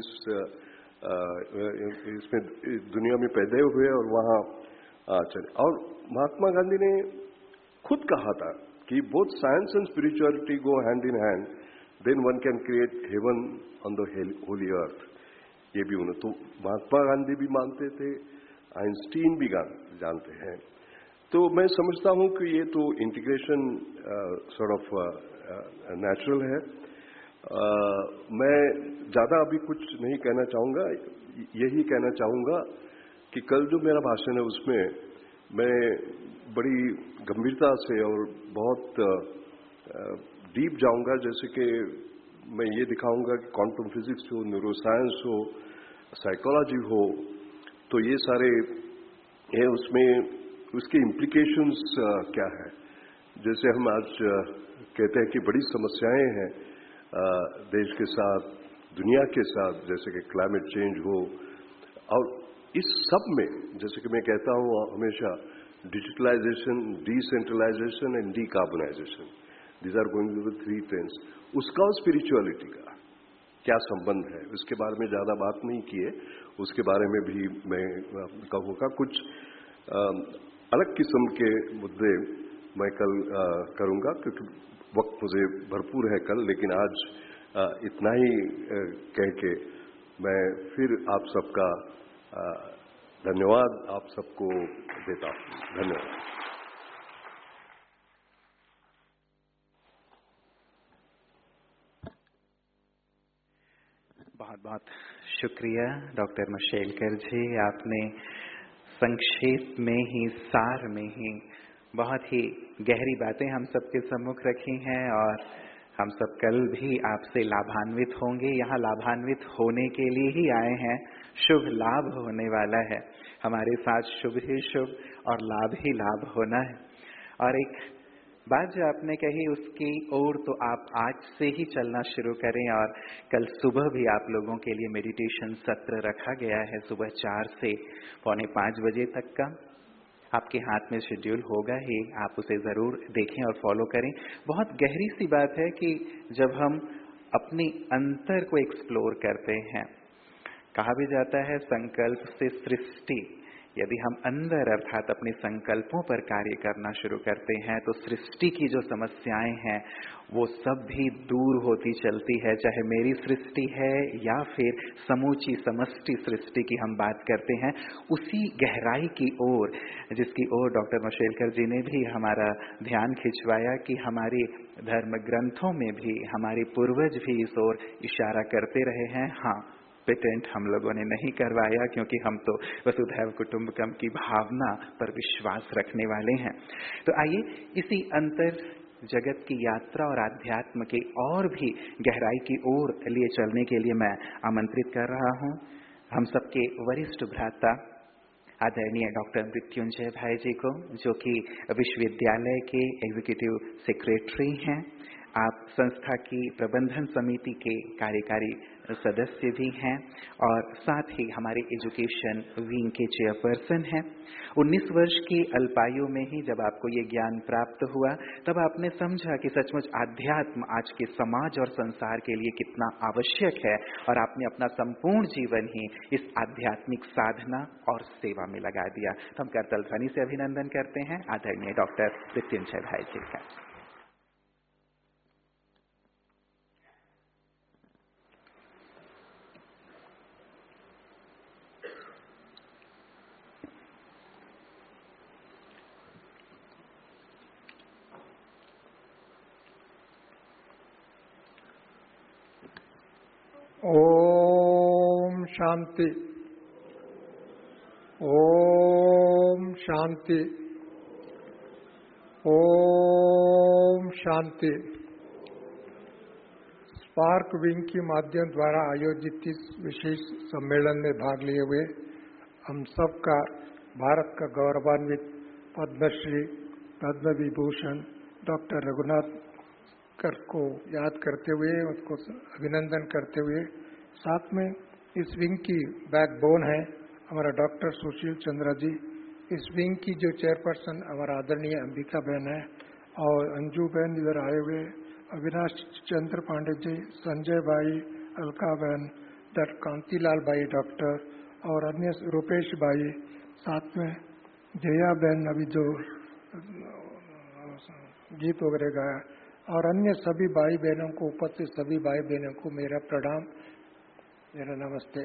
इसमें दुनिया में पैदा हुए और वहां चले। और महात्मा गांधी ने खुद कहा था कि both science and spirituality go hand in hand, then one can create heaven on the holy earth. ये भी उन्हें तो महात्मा गांधी भी मानते थे, आइंस्टीन भी जानते हैं। तो मैं समझता हूं कि ये तो इंटीग्रेशन सॉर्ट ऑफ नेचुरल है। मैं ज्यादा अभी कुछ नहीं कहना चाहूंगा, यही कहना चाहूंगा कि कल जो मेरा भाषण है उसमें मैं बड़ी गंभीरता से और बहुत डीप जाऊंगा। जैसे कि मैं ये दिखाऊंगा कि क्वांटम फिजिक्स हो, न्यूरो साइंस हो, साइकोलॉजी हो, तो ये सारे है, उसमें उसके इम्प्लीकेशंस क्या है। जैसे हम आज कहते हैं कि बड़ी समस्याएं हैं देश के साथ, दुनिया के साथ, जैसे कि क्लाइमेट चेंज हो, और इस सब में जैसे कि मैं कहता हूं हमेशा, digitalisation, decentralisation and decarbonisation, these are going to the 3 trends. उसका और स्पिरिचुअलिटी का क्या संबंध है, उसके बारे में ज्यादा बात नहीं की है, उसके बारे में भी मैं कहूँगा। कुछ अलग किस्म के मुद्दे मैं कल करूँगा, क्योंकि वक्त मुझे भरपूर है कल। लेकिन आज इतना ही कह के मैं फिर आप सबका धन्यवाद आप सबको देता हूँ। धन्यवाद। बहुत बहुत शुक्रिया डॉक्टर मशेलकर जी, आपने संक्षेप में ही, सार में ही बहुत ही गहरी बातें हम सबके सम्मुख रखी हैं, और हम सब कल भी आपसे लाभान्वित होंगे। यहाँ लाभान्वित होने के लिए ही आए हैं, शुभ लाभ होने वाला है हमारे साथ, शुभ ही शुभ और लाभ ही लाभ होना है। और एक बात जो आपने कही उसकी ओर तो आप आज से ही चलना शुरू करें, और कल सुबह भी आप लोगों के लिए मेडिटेशन सत्र रखा गया है, सुबह 4 से 4:45 बजे तक का आपके हाथ में शेड्यूल होगा ही, आप उसे जरूर देखें और फॉलो करें। बहुत गहरी सी बात है कि जब हम अपने अंतर को एक्सप्लोर करते हैं, कहा भी जाता है संकल्प से सृष्टि, यदि हम अंदर अर्थात अपने संकल्पों पर कार्य करना शुरू करते हैं तो सृष्टि की जो समस्याएं हैं वो सब भी दूर होती चलती है। चाहे मेरी सृष्टि है या फिर समूची समष्टि सृष्टि की हम बात करते हैं, उसी गहराई की ओर जिसकी ओर डॉक्टर मशेलकर जी ने भी हमारा ध्यान खिंचवाया कि हमारे धर्म ग्रंथों में भी हमारे पूर्वज भी इस ओर इशारा करते रहे हैं। हाँ, पेटेंट हम लोगों ने नहीं करवाया क्योंकि हम तो वसुधैव कुटुंबकम की भावना पर विश्वास रखने वाले हैं। तो आइए इसी अंतर जगत की यात्रा और अध्यात्म के और भी गहराई की ओर लिए चलने के लिए मैं आमंत्रित कर रहा हूं हम सबके वरिष्ठ भ्राता आदरणीय डॉक्टर मृत्युंजय भाई जी को, जो कि विश्वविद्यालय के एग्जीक्यूटिव सेक्रेटरी हैं। आप संस्था की प्रबंधन समिति के कार्यकारी सदस्य भी हैं और साथ ही हमारे एजुकेशन विंग के चेयरपर्सन हैं। 19 वर्ष की अल्पायु में ही जब आपको ये ज्ञान प्राप्त हुआ तब आपने समझा कि सचमुच आध्यात्म आज के समाज और संसार के लिए कितना आवश्यक है और आपने अपना संपूर्ण जीवन ही इस आध्यात्मिक साधना और सेवा में लगा दिया। तो हम करतल ध्वनि से अभिनंदन करते हैं आदरणीय डॉक्टर मृत्युंजय भाई जी का। ओम शांति, ओम शांति, ओम शांति। स्पार्क विंग के माध्यम द्वारा आयोजित इस विशेष सम्मेलन में भाग लिए हुए हम सबका भारत का गौरवान्वित पद्मश्री पद्म विभूषण डॉक्टर रघुनाथ कर को याद करते हुए उसको अभिनंदन करते हुए, साथ में इस विंग की बैकबोन है हमारा डॉक्टर सुशील चंद्रा जी, इस विंग की जो चेयरपर्सन हमारा आदरणीय अंबिका बहन है और अंजू बहन इधर आए हुए, अविनाश चंद्र पांडे जी, संजय भाई, अलका बहन, कांतिलाल भाई डॉक्टर और अन्य रूपेश भाई, साथ में जया बहन अभी जो गीत वगैरह गाया और अन्य सभी भाई बहनों को, उपस्थित सभी भाई बहनों को मेरा प्रणाम, मेरा नमस्ते।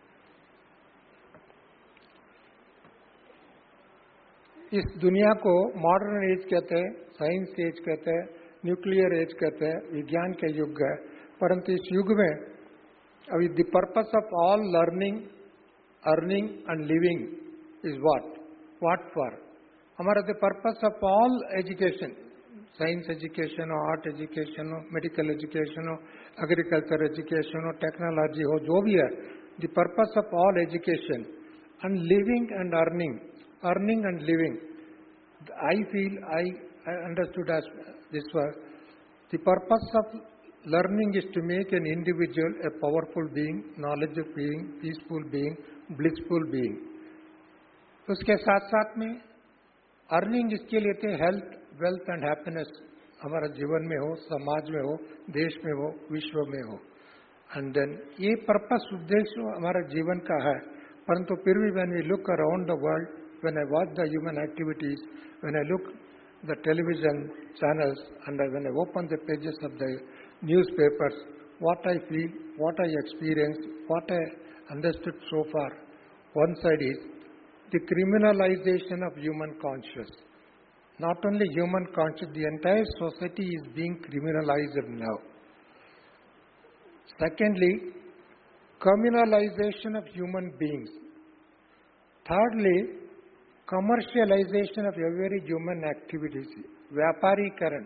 इस दुनिया को मॉडर्न एज कहते हैं, साइंस एज कहते हैं, न्यूक्लियर एज कहते हैं, विज्ञान का युग है, परंतु इस युग में अभी the purpose of all learning, earning and living is what for हमारा the purpose of all education, science education हो, आर्ट एजुकेशन हो, मेडिकल एजुकेशन हो, एग्रीकल्चर एजुकेशन हो, टेक्नोलॉजी हो, जो भी है, the purpose of all education and living and earning and living, I feel, I understood as this were, the purpose of learning is to make an individual a powerful being, knowledgeable being, peaceful being, blissful being. उसके साथ साथ में earning इसके लिए थे health, wealth and happiness हमारा जीवन में हो, समाज में हो, देश में हो, विश्व में हो। एंड देन ये पर्पस, उद्देश्य हमारा जीवन का है, परंतु फिर भी when we look around the world, when I watch the human activities, when I look the television channels and when I open the pages of the newspapers, what I feel, what I experience, what I understood so far, one side is the criminalization of human conscious. Not only human conscious, the entire society is being criminalized now. Secondly, communalization of human beings. Thirdly, commercialization of every human activities. व्यापारीकरण,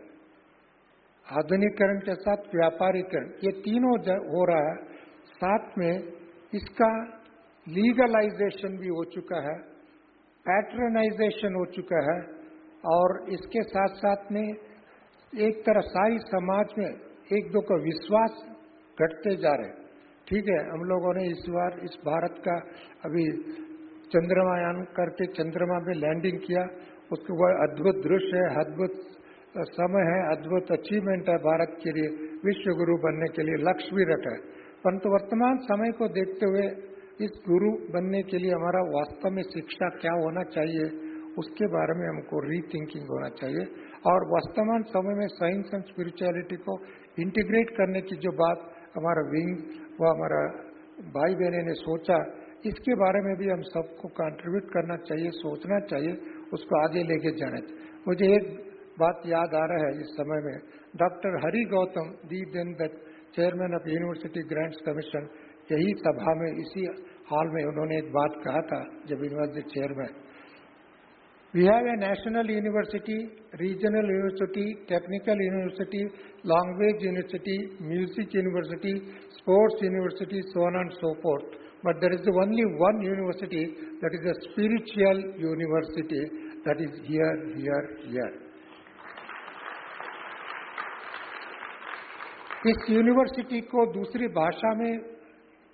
आधुनिकरण के साथ व्यापारीकरण, ये तीनों हो रहा है। साथ में इसका लीगलाइजेशन भी हो चुका है, पैट्रनाइजेशन हो चुका है और इसके साथ साथ में एक तरह सारी समाज में एक दो का विश्वास घटते जा रहे। ठीक है, हम लोगों ने इस बार इस भारत का अभी चंद्रमायान करके चंद्रमा में लैंडिंग किया, उसके बाद अद्भुत दृश्य है, अद्भुत समय है, अद्भुत अचीवमेंट है भारत के लिए, विश्व गुरु बनने के लिए लक्ष्य भी रखा है। परंतु वर्तमान समय को देखते हुए इस गुरु बनने के लिए हमारा वास्तव में शिक्षा क्या होना चाहिए, उसके बारे में हमको रीथिंकिंग होना चाहिए। और वर्तमान समय में साइंस एंड स्पिरिचुअलिटी को इंटीग्रेट करने की जो बात हमारा विंग व हमारा भाई बहने ने सोचा, इसके बारे में भी हम सबको कंट्रीब्यूट करना चाहिए, सोचना चाहिए, उसको आगे लेके जाना चाहिए। मुझे एक बात याद आ रहा है इस समय में, doctor Hari Gautam the then the chairman of university grants commission, यही सभा में इसी हॉल में उन्होंने एक बात कहा था जब university chairman, we have a national university, regional university, technical university, language university, music university, sports university, so on and so forth, but there is only one university, that is a spiritual university, that is here. इस university को दूसरी भाषा में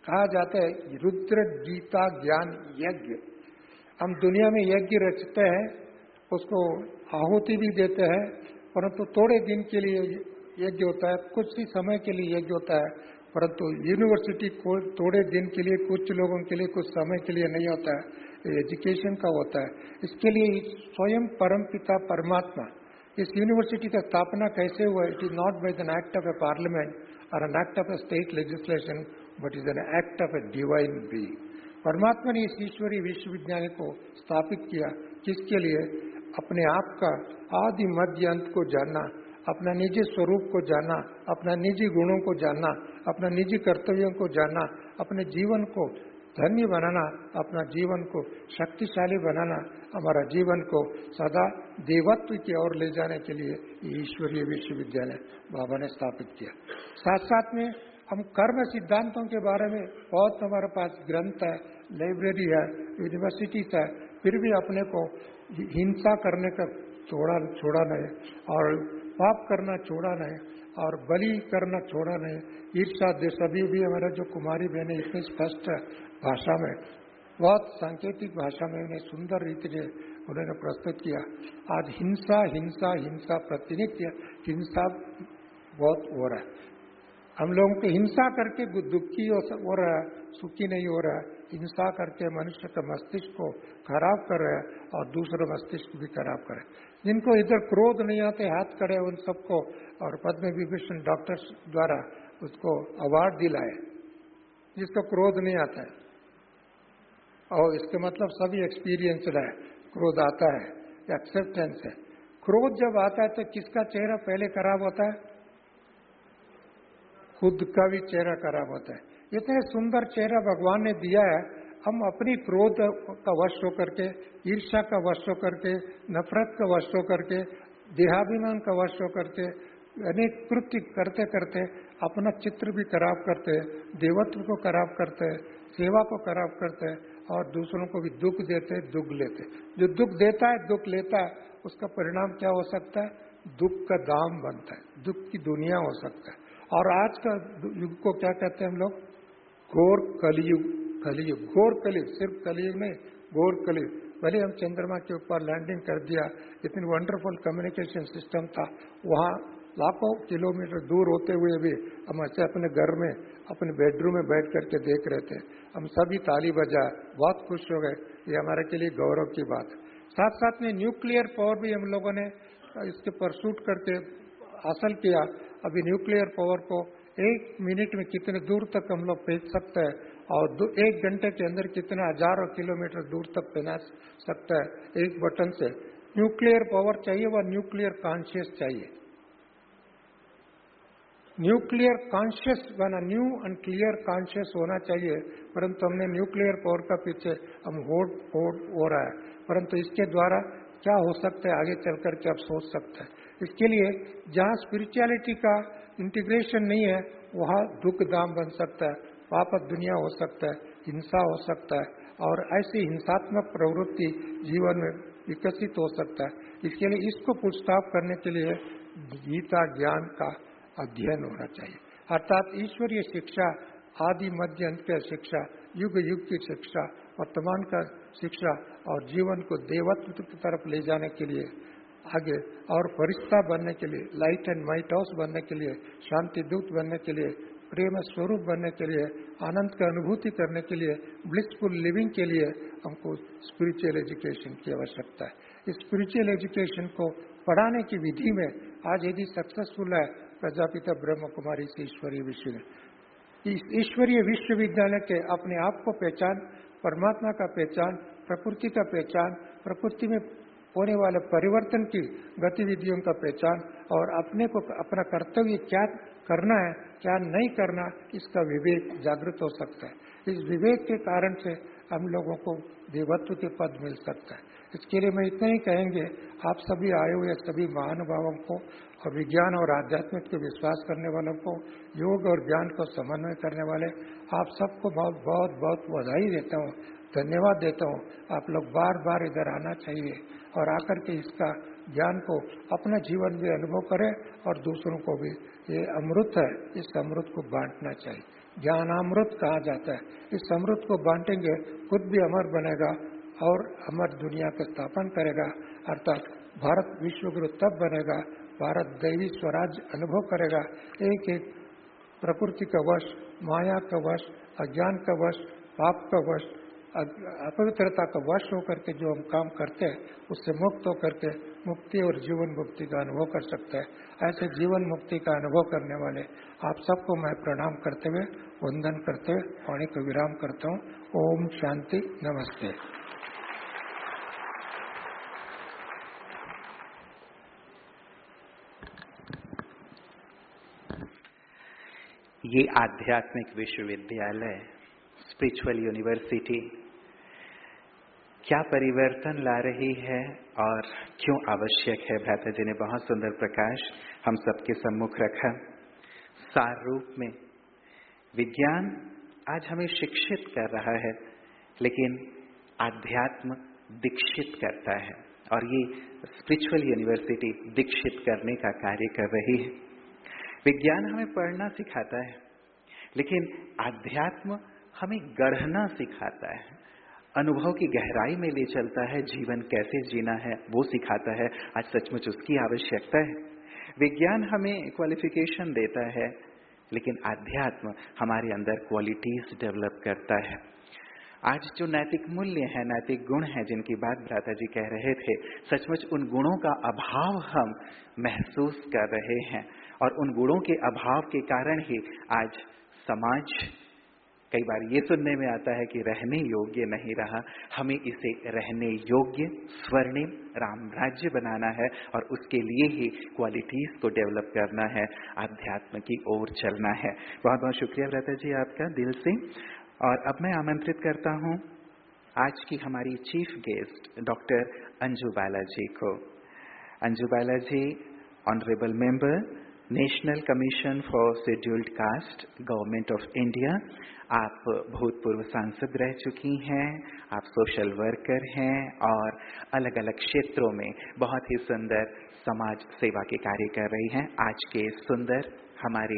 कहा जाता है रुद्र गीता ज्ञान यज्ञ। हम दुनिया में यज्ञ रचते हैं, उसको आहुति भी देते हैं, परंतु थोड़े दिन के लिए यज्ञ होता है, कुछ ही समय के लिए यज्ञ होता है। परंतु यूनिवर्सिटी को थोड़े दिन के लिए, कुछ लोगों के लिए, कुछ समय के लिए नहीं होता है, एजुकेशन का होता है। इसके लिए स्वयं परमपिता परमात्मा, इस यूनिवर्सिटी का स्थापना कैसे हुआ? It is not by an act of a parliament और an act of a state legislation, but is an act of a divine being. परमात्मा ने इस ईश्वरीय विश्वविद्यालय को स्थापित किया, किसके लिए? अपने आप का आदि मध्य अंत को जानना, अपना निजी स्वरूप को जानना, अपना निजी गुणों को जानना, अपना निजी कर्तव्यों को जानना, अपने जीवन को धन्य बनाना, अपना जीवन को शक्तिशाली बनाना, हमारा जीवन को सदा देवत्व की ओर ले जाने के लिए ईश्वरीय विश्वविद्यालय बाबा ने स्थापित किया। साथ साथ में हम कर्म सिद्धांतों के बारे में बहुत हमारे पास ग्रंथ है, लाइब्रेरी है, यूनिवर्सिटीज है, फिर भी अपने को हिंसा करने का छोड़ा नहीं, और पाप करना छोड़ा नहीं, और बलि करना छोड़ा नहीं, ईर्ष्या देश अभी भी हमारा जो कुमारी बहनें इतनी स्पष्ट भाषा में, बहुत सांकेतिक भाषा में उन्हें सुंदर रीति से उन्होंने प्रस्तुत किया। आज हिंसा हिंसा हिंसा, प्रतिनित्य हिंसा बहुत हो रहा है। हम लोगों को हिंसा करके दुखी हो रहा है, सुखी नहीं हो रहा है। हिंसा करके मनुष्य का मस्तिष्क को खराब कर रहा है और दूसरा मस्तिष्क भी खराब कर रहा है। जिनको इधर क्रोध नहीं आते हाथ खड़े उन सबको, और पद्म विभूषण डॉक्टर्स द्वारा उसको अवार्ड दिलाए, जिसको क्रोध नहीं आता है। और इसके मतलब सभी एक्सपीरियंस्ड है, क्रोध आता है, एक्सेप्टेंस है। क्रोध जब आता है तो किसका चेहरा पहले खराब होता है? खुद का भी चेहरा खराब होता है। इतने सुंदर चेहरा भगवान ने दिया है, हम अपनी क्रोध का वश होकर के, ईर्ष्या का वश होकर के, नफरत का वश होकर के, देहाभिमान का वश होकर के अनेक कृत्य करते करते अपना चित्र भी खराब करते हैं, देवत्व को खराब करते हैं, सेवा को खराब करते हैं, और दूसरों को भी दुख देते, दुख लेते। जो दुख देता है, दुख लेता है, उसका परिणाम क्या हो सकता है? दुख का दाम बनता है, दुख की दुनिया हो सकता है। और आज का युग को क्या कहते हैं हम लोग? घोर कलयुग। कलयुग, घोर कलयुग, सिर्फ कलयुग नहीं, घोर कलयुग। भले हम चंद्रमा के ऊपर लैंडिंग कर दिया, इतनी वंडरफुल कम्युनिकेशन सिस्टम था, वहाँ लाखों किलोमीटर दूर होते हुए भी हम ऐसे अपने घर में, अपने बेडरूम में बैठ करके देख रहे थे। हम सभी ताली बजाए, बहुत खुश हो गए। ये हमारे के लिए गौरव की बात है। साथ साथ में न्यूक्लियर पावर भी हम लोगों ने इसके परसूट करके हासिल किया। अभी न्यूक्लियर पावर को 1 मिनट में कितने दूर तक हम लोग भेज सकते हैं, और 1 घंटे के अंदर कितने हजारों किलोमीटर दूर तक पहुंचा सकता है एक बटन से। न्यूक्लियर पावर चाहिए, वह न्यूक्लियर कॉन्शियस चाहिए। न्यूक्लियर कॉन्शियस बना, न्यू एंड क्लियर कॉन्शियस होना चाहिए। परंतु हमने न्यूक्लियर पावर का पीछे हम होड़ हो रहा है। परंतु इसके द्वारा क्या हो सकता है आगे चल करके आप सोच सकते हैं। इसके लिए जहाँ स्पिरिचुअलिटी का इंटीग्रेशन नहीं है, वहाँ दुख दाम बन सकता है, पाप दुनिया हो सकता है, हिंसा हो सकता है, और ऐसी हिंसात्मक प्रवृत्ति जीवन में विकसित हो सकता है। इसके लिए इसको पुष्टाप करने के लिए गीता ज्ञान का अध्ययन होना चाहिए। अर्थात ईश्वरीय शिक्षा, आदि मध्य अंत की शिक्षा, युग युग की शिक्षा, वर्तमान का शिक्षा, और जीवन को देवत्व की तरफ ले जाने के लिए आगे, और फरिश्ता बनने के लिए, लाइट एंड माइट हाउस बनने के लिए, शांति दूत बनने के लिए, प्रेम स्वरूप बनने के लिए, आनंद की अनुभूति करने के लिए, ब्लिसफुल लिविंग के लिए हमको स्पिरिचुअल एजुकेशन की आवश्यकता है। इस स्पिरिचुअल एजुकेशन को पढ़ाने की विधि में आज यदि सक्सेसफुल है प्रजापिता ब्रह्म कुमारी से ईश्वरीय विश्वविद्यालय, इस ईश्वरीय विश्वविद्यालय के अपने आप को पहचान, परमात्मा का पहचान, प्रकृति का पहचान, प्रकृति में होने वाले परिवर्तन की गतिविधियों का पहचान, और अपने को अपना कर्तव्य क्या करना है क्या नहीं करना, इसका विवेक जागृत हो सकता है। इस विवेक के कारण से हम लोगों को देवत्व के पद मिल सकता है। इसके लिए मैं इतना ही कहेंगे, आप सभी आए हुए सभी महानुभावों को और विज्ञान और आध्यात्मिक के विश्वास करने वालों को, योग और ज्ञान को समन्वय करने वाले आप सबको बहुत बहुत बहुत बधाई देता हूँ, धन्यवाद देता हूँ। आप लोग बार बार इधर आना चाहिए और आकर के इसका ज्ञान को अपने जीवन में अनुभव करें, और दूसरों को भी, ये अमृत है, इस अमृत को बांटना चाहिए। ज्ञानामृत कहा जाता है। इस अमृत को बांटेंगे, खुद भी अमर बनेगा और अमर दुनिया का स्थापन करेगा। अर्थात भारत विश्वगुरु तब बनेगा, भारत दैवी स्वराज्य अनुभव करेगा। एक एक प्रकृति का वश, माया का वश, अज्ञान का वश, पाप का वश, अपवित्रता का वश होकर के जो हम काम करते हैं उससे मुक्त होकर के मुक्ति और जीवन मुक्ति का अनुभव कर सकते हैं। ऐसे जीवन मुक्ति का अनुभव करने वाले आप सबको मैं प्रणाम करते हुए, वंदन करते हुए वाणी को विराम करता हूँ। ओम शांति, नमस्ते। ये आध्यात्मिक विश्वविद्यालय, स्पिरिचुअल यूनिवर्सिटी क्या परिवर्तन ला रही है और क्यों आवश्यक है, भ्राता जी ने बहुत सुंदर प्रकाश हम सबके सम्मुख रखा। सार रूप में विज्ञान आज हमें शिक्षित कर रहा है, लेकिन आध्यात्म दीक्षित करता है और ये स्पिरिचुअल यूनिवर्सिटी दीक्षित करने का कार्य कर रही है। विज्ञान हमें पढ़ना सिखाता है, लेकिन आध्यात्म हमें गढ़ना सिखाता है, अनुभव की गहराई में ले चलता है, जीवन कैसे जीना है वो सिखाता है। आज सचमुच उसकी आवश्यकता है। विज्ञान हमें क्वालिफिकेशन देता है, लेकिन आध्यात्म हमारे अंदर क्वालिटीज डेवलप करता है। आज जो नैतिक मूल्य है, नैतिक गुण है जिनकी बात भ्राता जी कह रहे थे, सचमुच उन गुणों का अभाव हम महसूस कर रहे हैं और उन गुणों के अभाव के कारण ही आज समाज कई बार ये सुनने में आता है कि रहने योग्य नहीं रहा। हमें इसे रहने योग्य, स्वर्णिम राम राज्य बनाना है और उसके लिए ही क्वालिटीज को डेवलप करना है, आध्यात्म की ओर चलना है। बहुत बहुत शुक्रिया भ्राता जी आपका दिल से। और अब मैं आमंत्रित करता हूँ आज की हमारी chief guest doctor Anju Bala ji को। Anju Bala ji honourable member, national commission for scheduled caste, government of India. आप भूतपूर्व सांसद रह चुकी हैं, आप सोशल वर्कर हैं और अलग अलग क्षेत्रों में बहुत ही सुंदर समाज सेवा के कार्य कर रही हैं। आज के सुंदर हमारे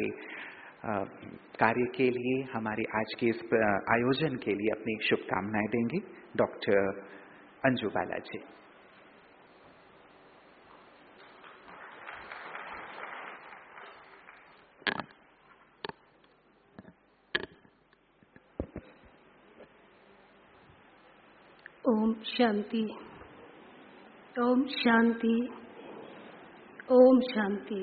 कार्य के लिए, हमारे आज के इस आयोजन के लिए अपनी शुभकामनाएं देंगी डॉक्टर अंजू बाला जी। ओम शांति, ओम शांति, ओम शांति।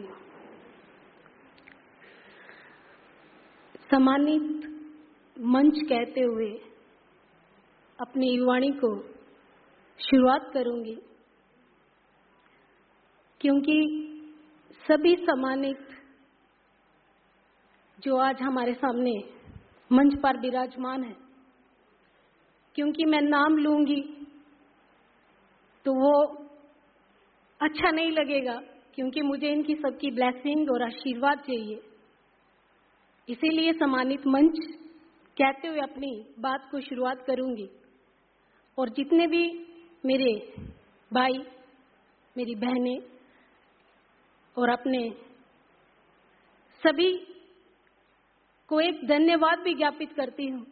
सम्मानित मंच कहते हुए अपनी वाणी को शुरुआत करूंगी, क्योंकि सभी सम्मानित जो आज हमारे सामने मंच पर विराजमान है, क्योंकि मैं नाम लूंगी तो वो अच्छा नहीं लगेगा, क्योंकि मुझे इनकी सबकी ब्लेसिंग और आशीर्वाद चाहिए। इसीलिए सम्मानित मंच कहते हुए अपनी बात को शुरुआत करूंगी। और जितने भी मेरे भाई, मेरी बहनें और अपने सभी को एक धन्यवाद भी ज्ञापित करती हूं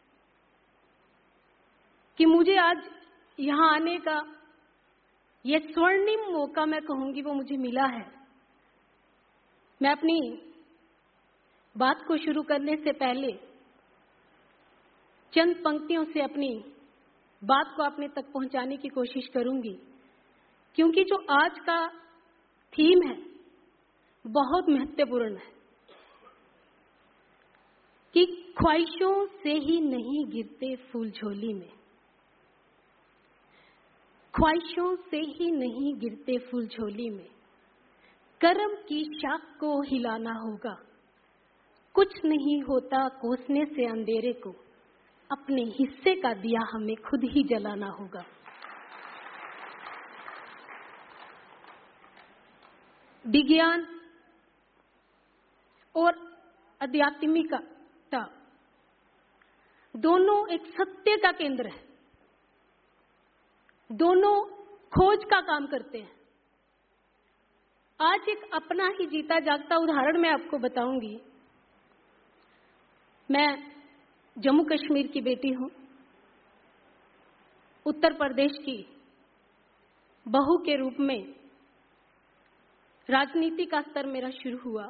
कि मुझे आज यहाँ आने का ये स्वर्णिम मौका, मैं कहूंगी, वो मुझे मिला है। मैं अपनी बात को शुरू करने से पहले चंद पंक्तियों से अपनी बात को अपने तक पहुंचाने की कोशिश करूंगी, क्योंकि जो आज का थीम है बहुत महत्वपूर्ण है कि ख्वाहिशों से ही नहीं गिरते फूल झोली में, ख्वाहिशों से ही नहीं गिरते फूल झोली में, कर्म की शाख को हिलाना होगा, कुछ नहीं होता कोसने से अंधेरे को, अपने हिस्से का दिया हमें खुद ही जलाना होगा। विज्ञान और आध्यात्मिकता दोनों एक सत्य का केंद्र है, दोनों खोज का काम करते हैं। आज एक अपना ही जीता जागता उदाहरण मैं आपको बताऊंगी। मैं जम्मू कश्मीर की बेटी हूं, उत्तर प्रदेश की बहू के रूप में राजनीति का स्तर मेरा शुरू हुआ।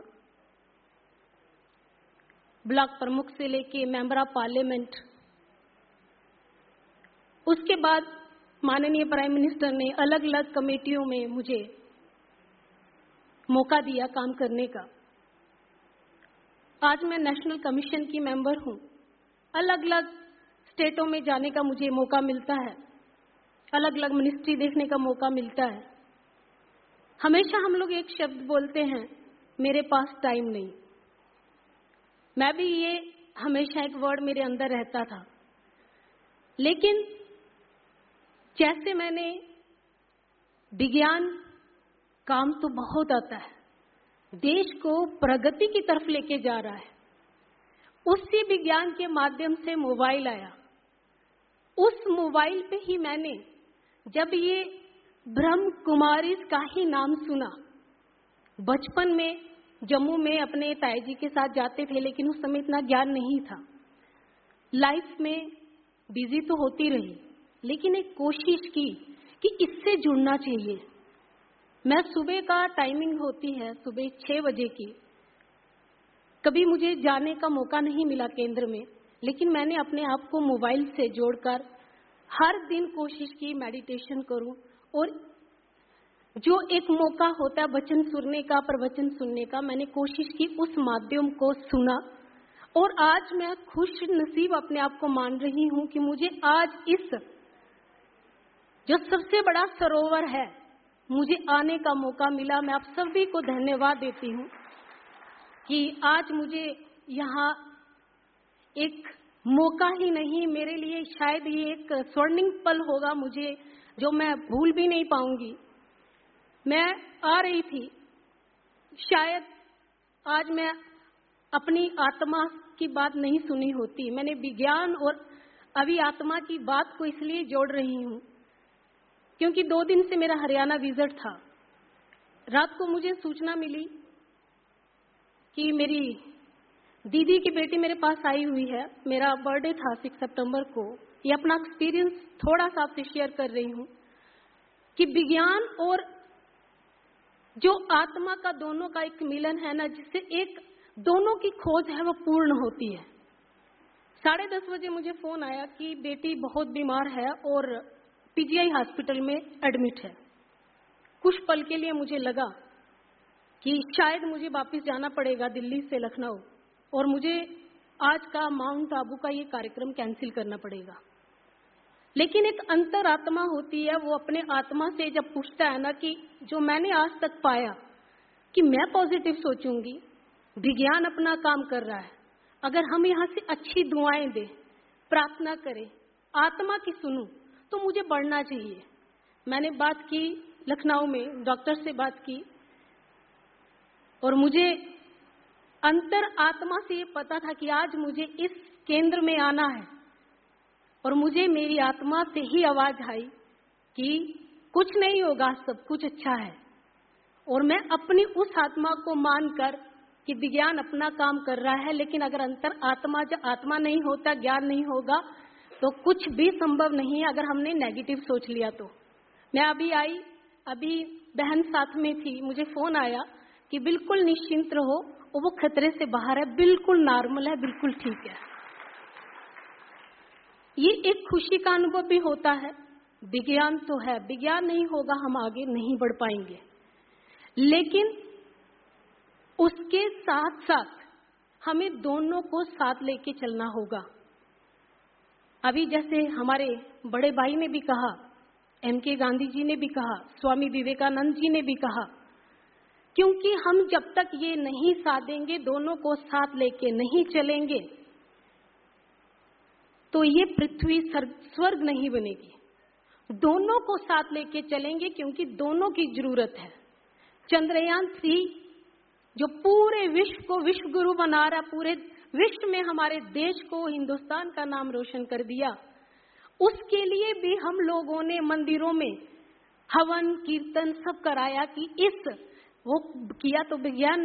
ब्लॉक प्रमुख से लेके मेंबर ऑफ पार्लियामेंट, उसके बाद माननीय प्राइम मिनिस्टर ने अलग अलग कमेटियों में मुझे मौका दिया काम करने का। आज मैं नेशनल कमीशन की मेंबर हूं। अलग अलग स्टेटों में जाने का मुझे मौका मिलता है, अलग अलग मिनिस्ट्री देखने का मौका मिलता है। हमेशा हम लोग एक शब्द बोलते हैं, मेरे पास टाइम नहीं। मैं भी ये हमेशा एक वर्ड मेरे अंदर रहता था, लेकिन जैसे मैंने विज्ञान काम तो बहुत आता है, देश को प्रगति की तरफ लेके जा रहा है। उसी विज्ञान के माध्यम से मोबाइल आया। उस मोबाइल पे ही मैंने जब ये ब्रह्म कुमारी का ही नाम सुना, बचपन में जम्मू में अपने ताई जी के साथ जाते थे, लेकिन उस समय इतना ज्ञान नहीं था। लाइफ में बिजी तो होती रही, लेकिन एक कोशिश की कि इससे जुड़ना चाहिए। मैं सुबह का टाइमिंग होती है सुबह 6 बजे की, कभी मुझे जाने का मौका नहीं मिला केंद्र में, लेकिन मैंने अपने आप को मोबाइल से जोड़कर हर दिन कोशिश की मेडिटेशन करूं, और जो एक मौका होता है वचन सुनने का, प्रवचन सुनने का, मैंने कोशिश की, उस माध्यम को सुना। और आज मैं खुश नसीब अपने आप को मान रही हूं कि मुझे आज इस जो सबसे बड़ा सरोवर है, मुझे आने का मौका मिला। मैं आप सभी को धन्यवाद देती हूं कि आज मुझे यहाँ एक मौका ही नहीं, मेरे लिए शायद ये एक स्वर्णिम पल होगा मुझे, जो मैं भूल भी नहीं पाऊंगी। मैं आ रही थी, शायद आज मैं अपनी आत्मा की बात नहीं सुनी होती। मैंने विज्ञान और अभी आत्मा की बात को इसलिए जोड़ रही हूं क्योंकि 2 दिन से मेरा हरियाणा विजिट था। रात को मुझे सूचना मिली कि मेरी दीदी की बेटी मेरे पास आई हुई है। मेरा बर्थडे था 6 सितंबर को। ये अपना एक्सपीरियंस थोड़ा सा आपसे शेयर कर रही हूं कि विज्ञान और जो आत्मा का दोनों का एक मिलन है ना, जिससे एक दोनों की खोज है वो पूर्ण होती है। 10:30 बजे मुझे फोन आया कि बेटी बहुत बीमार है और पीजीआई हॉस्पिटल में एडमिट है। कुछ पल के लिए मुझे लगा कि शायद मुझे वापस जाना पड़ेगा दिल्ली से लखनऊ, और मुझे आज का माउंट आबू का ये कार्यक्रम कैंसिल करना पड़ेगा। लेकिन एक अंतरात्मा होती है, वो अपने आत्मा से जब पूछता है ना कि जो मैंने आज तक पाया कि मैं पॉजिटिव सोचूंगी, विज्ञान अपना काम कर रहा है, अगर हम यहाँ से अच्छी दुआएं दें, प्रार्थना करें, आत्मा की सुनूं, तो मुझे बढ़ना चाहिए। मैंने बात की लखनऊ में, डॉक्टर से बात की, और मुझे अंतर आत्मा से ये पता था कि आज मुझे इस केंद्र में आना है, और मुझे मेरी आत्मा से ही आवाज आई कि कुछ नहीं होगा, सब कुछ अच्छा है। और मैं अपनी उस आत्मा को मानकर कि विज्ञान अपना काम कर रहा है, लेकिन अगर अंतर आत्मा जब आत्मा नहीं होता, ज्ञान नहीं होगा, तो कुछ भी संभव नहीं है अगर हमने नेगेटिव सोच लिया तो। मैं अभी आई, अभी बहन साथ में थी, मुझे फोन आया कि बिल्कुल निश्चिंत रहो, वो खतरे से बाहर है, बिल्कुल नॉर्मल है, बिल्कुल ठीक है। ये एक खुशी का अनुभव भी होता है। विज्ञान तो है, विज्ञान नहीं होगा हम आगे नहीं बढ़ पाएंगे, लेकिन उसके साथ साथ हमें दोनों को साथ लेके चलना होगा। अभी जैसे हमारे बड़े भाई ने भी कहा, MK गांधी जी ने भी कहा, स्वामी विवेकानंद जी ने भी कहा, क्योंकि हम जब तक ये नहीं साधेंगे, दोनों को साथ लेके नहीं चलेंगे, तो ये पृथ्वी स्वर्ग नहीं बनेगी। दोनों को साथ लेके चलेंगे, क्योंकि दोनों की जरूरत है। चंद्रयान 3 जो पूरे विश्व को विश्व गुरु बना रहा, पूरे विश्व में हमारे देश को, हिंदुस्तान का नाम रोशन कर दिया, उसके लिए भी हम लोगों ने मंदिरों में हवन कीर्तन सब कराया कि वो किया तो विज्ञान ने,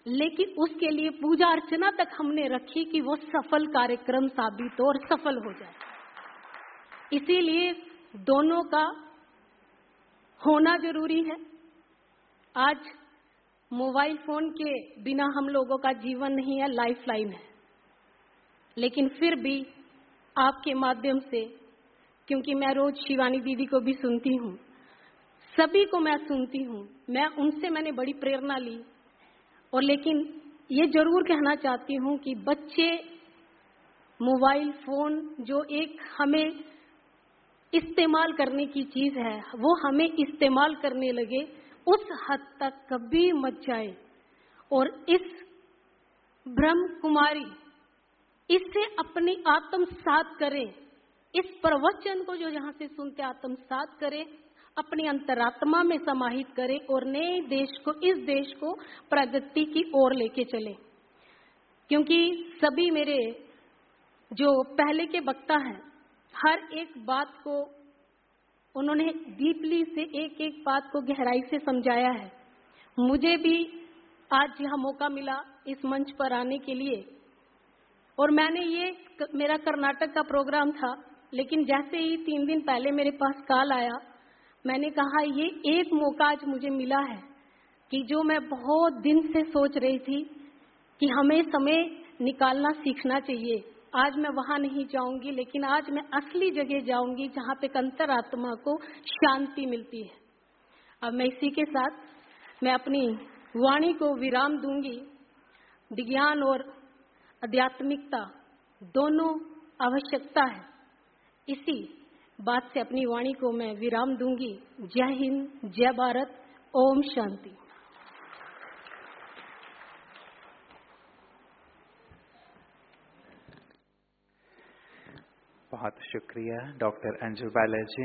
लेकिन उसके लिए पूजा अर्चना तक हमने रखी कि वो सफल कार्यक्रम साबित हो और सफल हो जाए। इसीलिए दोनों का होना जरूरी है। आज मोबाइल फोन के बिना हम लोगों का जीवन नहीं है, लाइफलाइन है। लेकिन फिर भी आपके माध्यम से, क्योंकि मैं रोज शिवानी दीदी को भी सुनती हूँ, सभी को मैं सुनती हूँ, उनसे मैंने बड़ी प्रेरणा ली। और लेकिन ये जरूर कहना चाहती हूँ कि बच्चे मोबाइल फोन जो एक हमें इस्तेमाल करने की चीज है, वो हमें इस्तेमाल करने लगे, उस हद तक कभी मत जाए। और इस ब्रह्म कुमारी, इससे अपनी आत्मसात करें। इस प्रवचन को जो यहाँ से सुनते आत्मसात करें, अपनी अंतरात्मा में समाहित करें और नए देश को, इस देश को प्रगति की ओर लेके चलें। क्योंकि सभी मेरे जो पहले के वक्ता हैं, हर एक बात को उन्होंने डीपली से एक एक बात को गहराई से समझाया है। मुझे भी आज यह मौका मिला इस मंच पर आने के लिए, और मैंने ये, मेरा कर्नाटक का प्रोग्राम था, लेकिन जैसे ही 3 दिन पहले मेरे पास कॉल आया, मैंने कहा ये एक मौका आज मुझे मिला है कि जो मैं बहुत दिन से सोच रही थी कि हमें समय निकालना सीखना चाहिए। आज मैं वहां नहीं जाऊंगी, लेकिन आज मैं असली जगह जाऊंगी जहां पे अंतरात्मा को शांति मिलती है। अब मैं इसी के साथ मैं अपनी वाणी को विराम दूंगी। विज्ञान और आध्यात्मिकता दोनों आवश्यकता है, इसी बात से अपनी वाणी को मैं विराम दूंगी। जय हिंद, जय भारत, ओम शांति। बहुत शुक्रिया डॉक्टर अंजू बालाजी।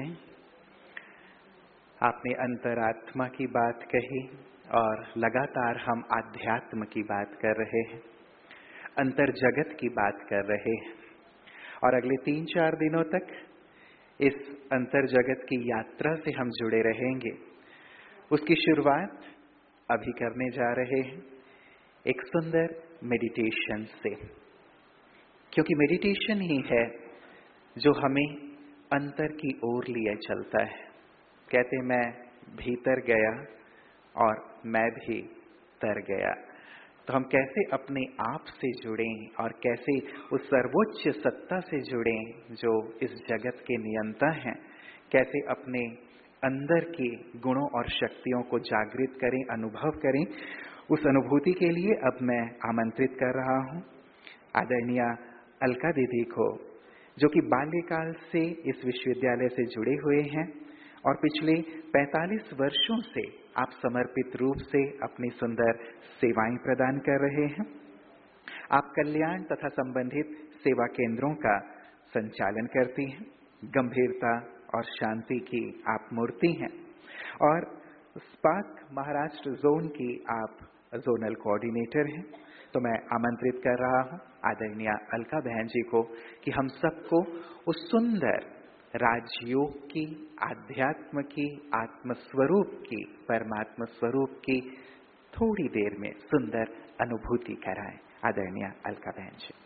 आपने अंतरात्मा की बात कही और लगातार हम आध्यात्म की बात कर रहे हैं, अंतर जगत की बात कर रहे हैं, और अगले 3-4 दिनों तक इस अंतर जगत की यात्रा से हम जुड़े रहेंगे। उसकी शुरुआत अभी करने जा रहे हैं एक सुंदर मेडिटेशन से, क्योंकि मेडिटेशन ही है जो हमें अंतर की ओर लिए चलता है। कहते मैं भीतर गया और मैं भी तर गया। तो हम कैसे अपने आप से जुड़ें और कैसे उस सर्वोच्च सत्ता से जुड़ें जो इस जगत के नियंता हैं, कैसे अपने अंदर के गुणों और शक्तियों को जागृत करें, अनुभव करें, उस अनुभूति के लिए अब मैं आमंत्रित कर रहा हूं आदरणीय अलका दीदी को, जो कि बाल्यकाल से इस विश्वविद्यालय से जुड़े हुए हैं और पिछले 45 वर्षों से आप समर्पित रूप से अपनी सुंदर सेवाएं प्रदान कर रहे हैं। आप कल्याण तथा संबंधित सेवा केंद्रों का संचालन करती हैं। गंभीरता और शांति की आप मूर्ति हैं और स्पार्क महाराष्ट्र जोन की आप जोनल कोऑर्डिनेटर हैं। तो मैं आमंत्रित कर रहा हूं आदरणीय अलका बहन जी को कि हम सबको उस सुंदर राजयोग की, आध्यात्म की, आत्मस्वरूप की, परमात्मा स्वरूप की थोड़ी देर में सुंदर अनुभूति कराएं। आदरणीय अलका बहन जी।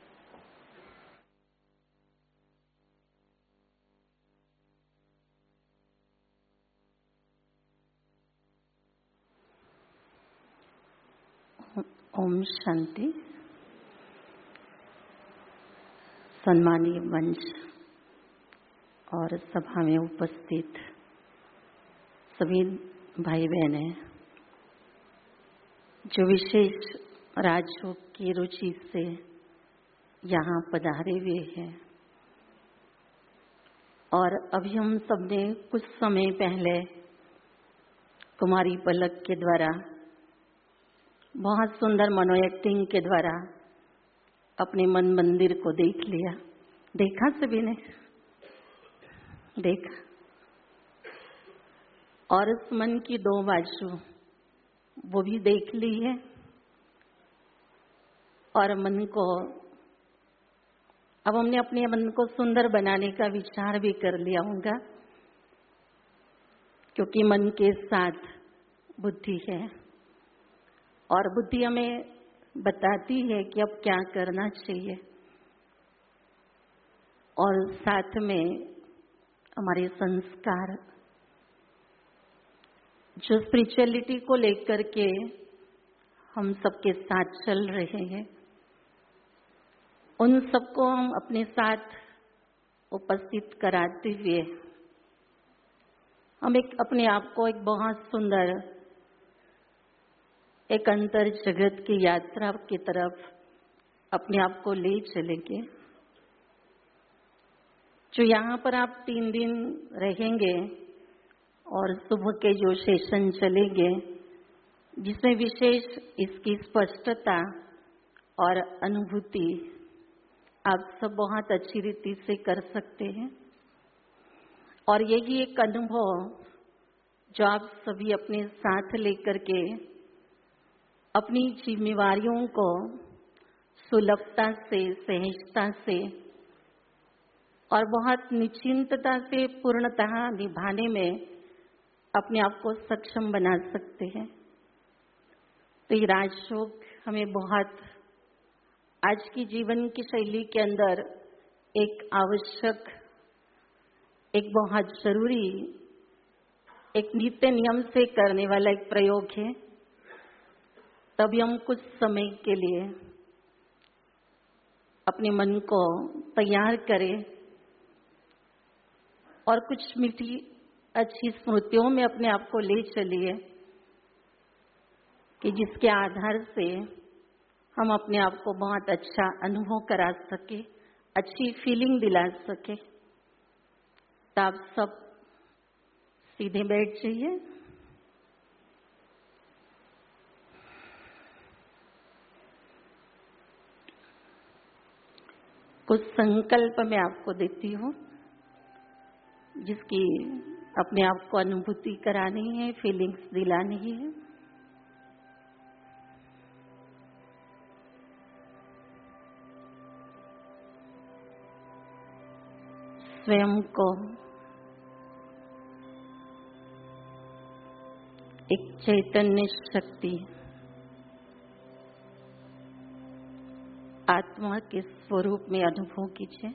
ओम शांति। सम्मानीय मंच और सभा में उपस्थित सभी भाई बहनें जो विशेष राजयोग की रुचि से यहाँ पधारे हुए हैं, और अभी हम सबने कुछ समय पहले कुमारी पलक के द्वारा बहुत सुंदर मनो एक्टिंग के द्वारा अपने मन मंदिर को देख लिया। देखा सभी ने? देखा। और उस मन की 2 बाजू वो भी देख ली है, और मन को अब हमने अपने मन को सुंदर बनाने का विचार भी कर लिया होगा, क्योंकि मन के साथ बुद्धि है और बुद्धि हमें बताती है कि अब क्या करना चाहिए, और साथ में हमारे संस्कार जो स्पिरिचुअलिटी को लेकर के हम सबके साथ चल रहे हैं, उन सबको हम अपने साथ उपस्थित कराते हुए हम अपने आप को एक बहुत सुंदर एक अंतर जगत की यात्रा की तरफ अपने आप को ले चलेंगे। जो यहाँ पर आप 3 दिन रहेंगे और सुबह के जो सेशन चलेंगे, जिसमें विशेष इसकी स्पष्टता और अनुभूति आप सब बहुत अच्छी रीति से कर सकते हैं। और यही एक अनुभव जो आप सभी अपने साथ लेकर के अपनी जिम्मेवारियों को सुलभता से, सहजता से और बहुत निश्चिंतता से पूर्णतः निभाने में अपने आप को सक्षम बना सकते हैं। तो ये राजयोग हमें बहुत आज की जीवन की शैली के अंदर एक आवश्यक, एक बहुत जरूरी, एक नित्य नियम से करने वाला एक प्रयोग है। तभी हम कुछ समय के लिए अपने मन को तैयार करें और कुछ मीठी अच्छी स्मृतियों में अपने आप को ले चलिए कि जिसके आधार से हम अपने आप को बहुत अच्छा अनुभव करा सके, अच्छी फीलिंग दिला सके। तो आप सब सीधे बैठ जाइए। कुछ संकल्प मैं आपको देती हूँ जिसकी अपने आप को अनुभूति करानी है, फीलिंग्स दिलानी है। स्वयं को एक चैतन्य शक्ति, आत्मा के स्वरूप में अनुभव कीजिए।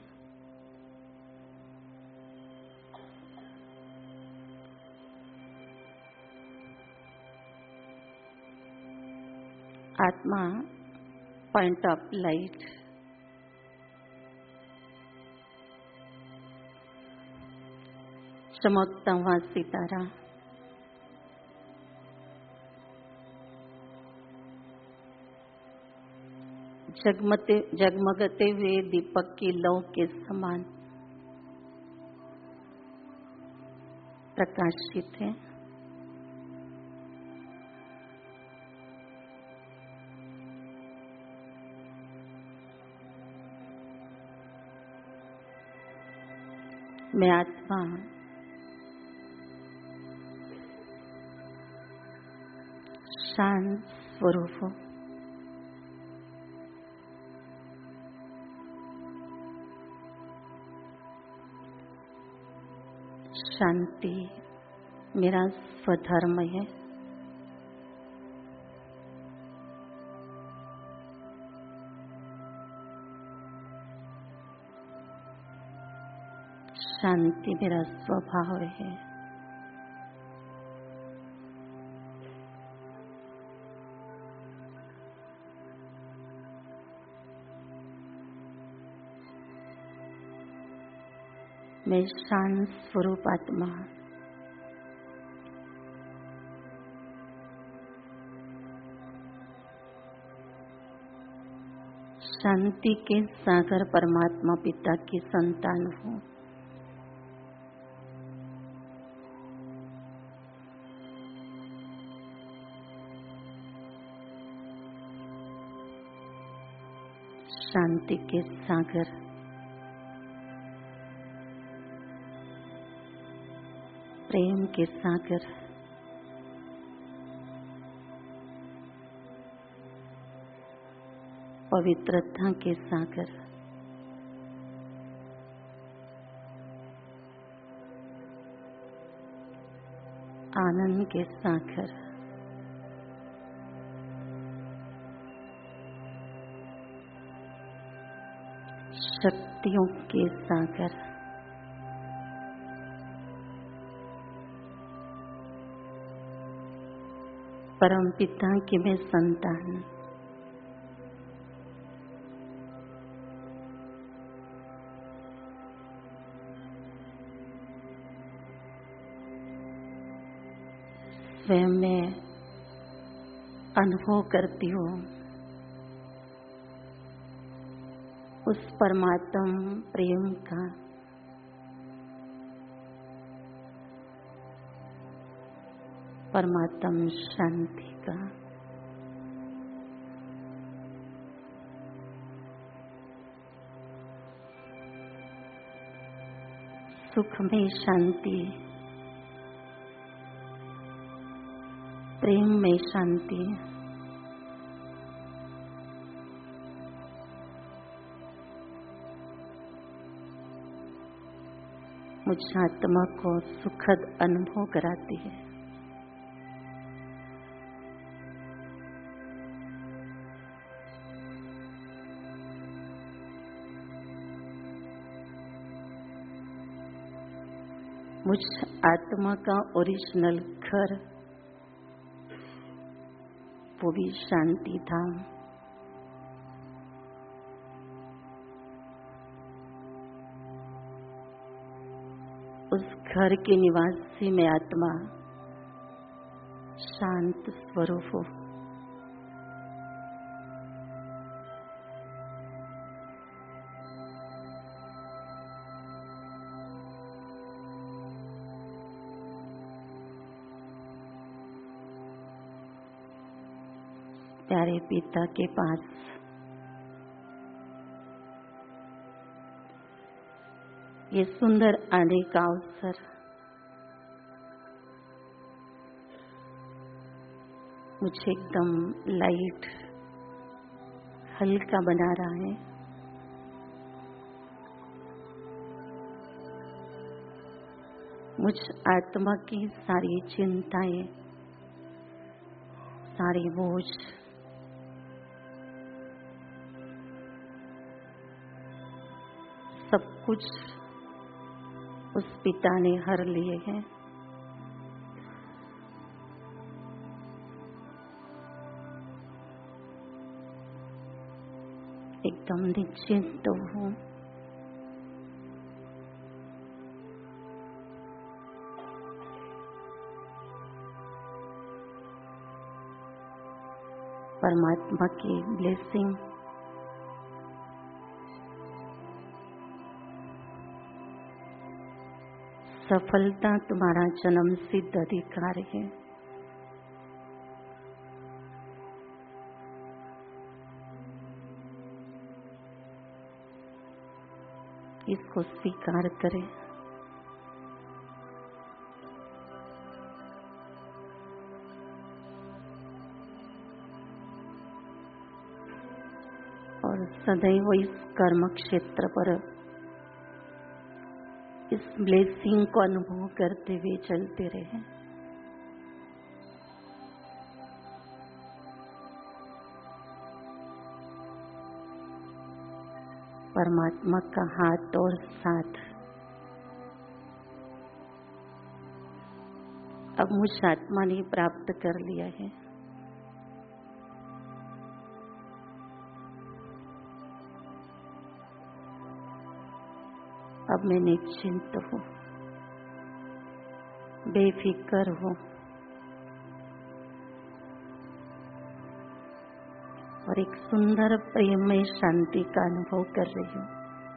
आत्मा पॉइंट ऑफ लाइट, चमकता हुआ सितारा, जगमगते हुए दीपक की लौ के समान प्रकाशित है। मैं आत्मा शांत स्वरूप हूँ। शांति मेरा स्वधर्म है। शांति मेरा स्वभाव है। मैं शांत स्वरूप आत्मा शांति के सागर परमात्मा पिता की संतान हूँ। शांति के सागर प्रेम के सागर पवित्रता के सागर आनंद के सागर शक्तियों के सागर, परमपिता की मैं संतान, स्वयं में अनुभव करती हूँ उस परमात्म प्रेम का, परमात्म शांति का। सुख में शांति, प्रेम में शांति, मुझ आत्मा को सुखद अनुभव कराती है। मुझ आत्मा का ओरिजिनल घर वो भी शांति धाम। उस घर के निवासी में आत्मा शांत स्वरूप हो। प्यारे पिता के पास ये सुंदर आने का अवसर मुझे एकदम लाइट हल्का बना रहा है। मुझ आत्मा की सारी चिंताएं, सारी बोझ सब कुछ उस पिता ने हर लिए हैं। एकदम निश्चिंत हूँ। परमात्मा की ब्लेसिंग सफलता तुम्हारा जन्म सिद्ध अधिकार है। इसको स्वीकार करें। और सदैव इस कर्म क्षेत्र पर इस ब्लेसिंग को अनुभव करते हुए चलते रहे। परमात्मा का हाथ और साथ अब मुझ आत्मा ने प्राप्त कर लिया है। अब मैं निश्चिंत हूँ, बेफिक्र हूँ और एक सुंदर प्रेममय शांति का अनुभव कर रही हूँ।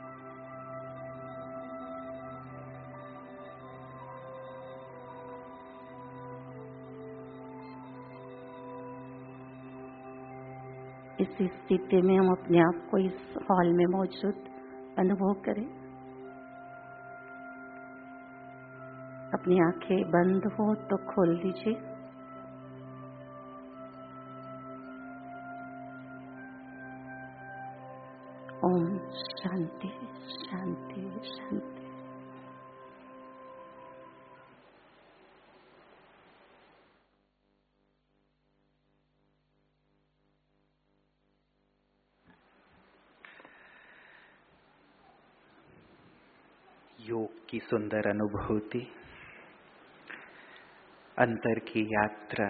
इस स्थिति में हम अपने आप को इस हॉल में मौजूद अनुभव करें। अपनी आंखें बंद हो तो खोल दीजिए। ओम शांति शांति शांति। योग की सुंदर अनुभूति, अंतर की यात्रा,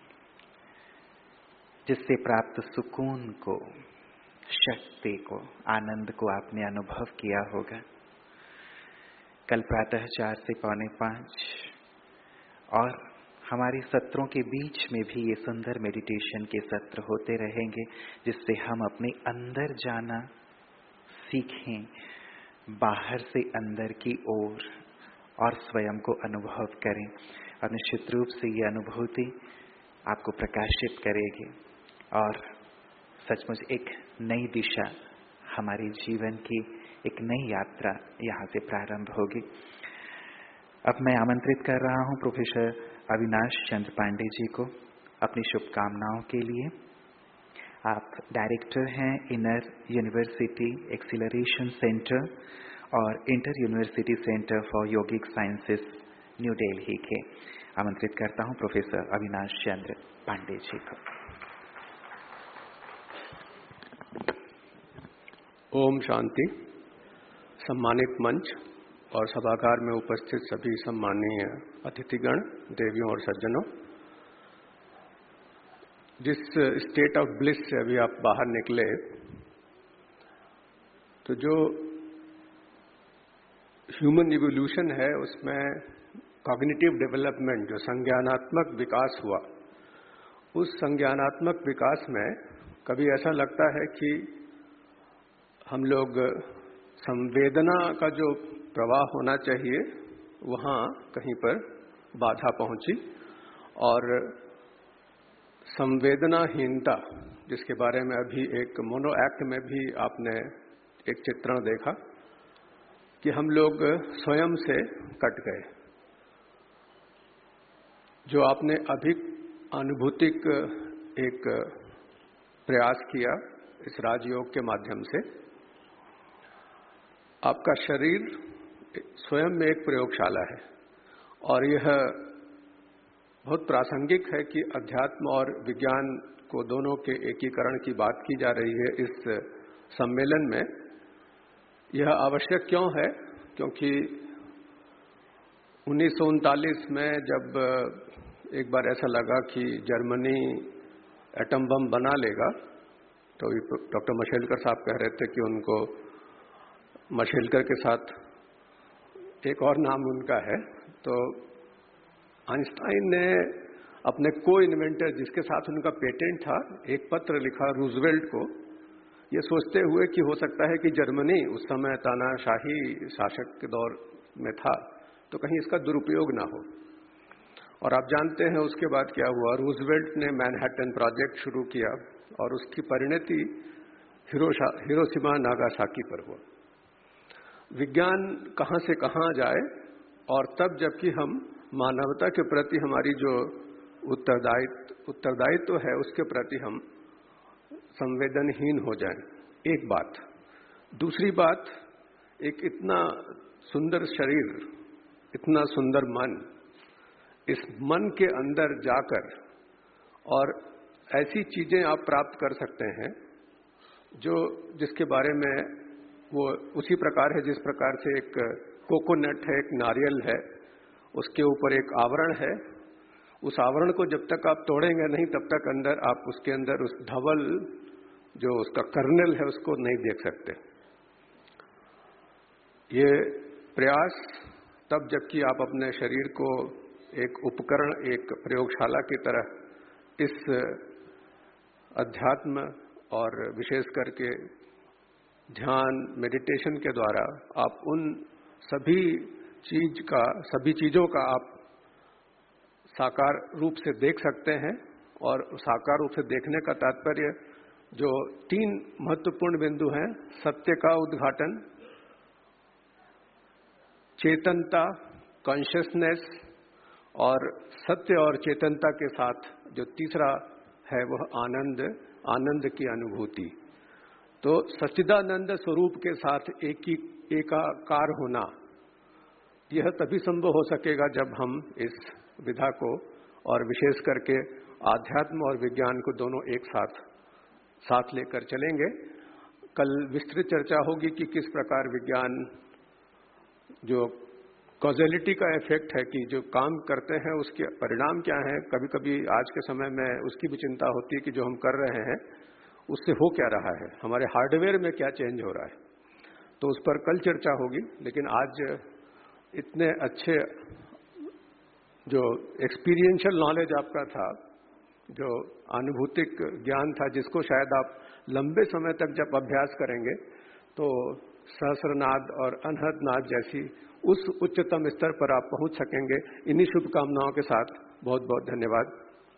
जिससे प्राप्त सुकून को, शक्ति को, आनंद को आपने अनुभव किया होगा। कल प्रातः 4 से 4:45 और हमारे सत्रों के बीच में भी ये सुंदर मेडिटेशन के सत्र होते रहेंगे, जिससे हम अपने अंदर जाना सीखें, बाहर से अंदर की ओर, और स्वयं को अनुभव करें। और निश्चित रूप से ये अनुभूति आपको प्रकाशित करेगी और सचमुच एक नई दिशा, हमारे जीवन की एक नई यात्रा यहाँ से प्रारंभ होगी। अब मैं आमंत्रित कर रहा हूँ प्रोफेसर अविनाश चंद्र पांडे जी को अपनी शुभकामनाओं के लिए। आप डायरेक्टर हैं इनर यूनिवर्सिटी एक्सीलरेशन सेंटर और inter university centre for yogic sciences New Delhi के। आमंत्रित करता हूं प्रोफेसर अविनाश चंद्र पांडे जी को। ओम शांति। सम्मानित मंच और सभागार में उपस्थित सभी सम्मानीय अतिथिगण, देवियों और सज्जनों, जिस स्टेट ऑफ ब्लिस से अभी आप बाहर निकले, तो जो ह्यूमन इवोल्यूशन है उसमें कॉग्निटिव डेवलपमेंट, जो संज्ञानात्मक विकास हुआ, उस संज्ञानात्मक विकास में कभी ऐसा लगता है कि हम लोग संवेदना का जो प्रवाह होना चाहिए वहाँ कहीं पर बाधा पहुंची, और संवेदनाहीनता, जिसके बारे में अभी एक मोनो एक्ट में भी आपने एक चित्रण देखा कि हम लोग स्वयं से कट गए। जो आपने अभी अनुभूतिक एक प्रयास किया इस राजयोग के माध्यम से, आपका शरीर स्वयं में एक प्रयोगशाला है, और यह बहुत प्रासंगिक है कि अध्यात्म और विज्ञान को दोनों के एकीकरण की बात की जा रही है इस सम्मेलन में। यह आवश्यक क्यों है? क्योंकि 1939 में जब एक बार ऐसा लगा कि जर्मनी एटम बम बना लेगा, तो डॉक्टर मशेलकर साहब कह रहे थे कि उनको मशेलकर के साथ एक और नाम उनका है, तो आइंस्टाइन ने अपने को इन्वेंटर, जिसके साथ उनका पेटेंट था, एक पत्र लिखा रूजवेल्ट को, ये सोचते हुए कि हो सकता है कि जर्मनी उस समय तानाशाही शासक के दौर में था, तो कहीं इसका दुरुपयोग ना हो। और आप जानते हैं उसके बाद क्या हुआ। रूजवेल्ट ने मैनहट्टन प्रोजेक्ट शुरू किया और उसकी परिणति हिरोशिमा नागासाकी पर हुआ। विज्ञान कहाँ से कहाँ जाए, और तब जबकि हम मानवता के प्रति हमारी जो उत्तरदायित्व है उसके प्रति हम संवेदनहीन हो जाएं, एक बात। दूसरी बात, एक इतना सुंदर शरीर, इतना सुंदर मन, इस मन के अंदर जाकर और ऐसी चीजें आप प्राप्त कर सकते हैं जिसके बारे में वो उसी प्रकार है जिस प्रकार से एक कोकोनट है, एक नारियल है, उसके ऊपर एक आवरण है। उस आवरण को जब तक आप तोड़ेंगे नहीं, तब तक अंदर आप उसके अंदर उस धवल जो उसका कर्नेल है उसको नहीं देख सकते। ये प्रयास तब जबकि आप अपने शरीर को एक उपकरण, एक प्रयोगशाला की तरह इस अध्यात्म और विशेष करके ध्यान, मेडिटेशन के द्वारा आप उन सभी चीजों का आप साकार रूप से देख सकते हैं। और साकार रूप से देखने का तात्पर्य जो 3 महत्वपूर्ण बिंदु हैं, सत्य का उद्घाटन, चेतनता, कॉन्शियसनेस, और सत्य और चेतनता के साथ जो तीसरा है वह आनंद की अनुभूति। तो सच्चिदानंद स्वरूप के साथ एकाकार होना, यह तभी संभव हो सकेगा जब हम इस विधा को और विशेष करके आध्यात्म और विज्ञान को दोनों एक साथ लेकर चलेंगे। कल विस्तृत चर्चा होगी कि किस प्रकार विज्ञान जो कॉजेलिटी का इफेक्ट है कि जो काम करते हैं उसके परिणाम क्या है, कभी कभी आज के समय में उसकी भी चिंता होती है कि जो हम कर रहे हैं उससे हो क्या रहा है, हमारे हार्डवेयर में क्या चेंज हो रहा है। तो उस पर कल चर्चा होगी, लेकिन आज इतने अच्छे जो एक्सपीरियंशियल नॉलेज आपका था, जो अनुभूतिक ज्ञान था, जिसको शायद आप लंबे समय तक जब अभ्यास करेंगे तो सहस्रनाद और अनहद नाद जैसी उस उच्चतम स्तर पर आप पहुंच सकेंगे। इन्हीं शुभकामनाओं के साथ बहुत बहुत धन्यवाद।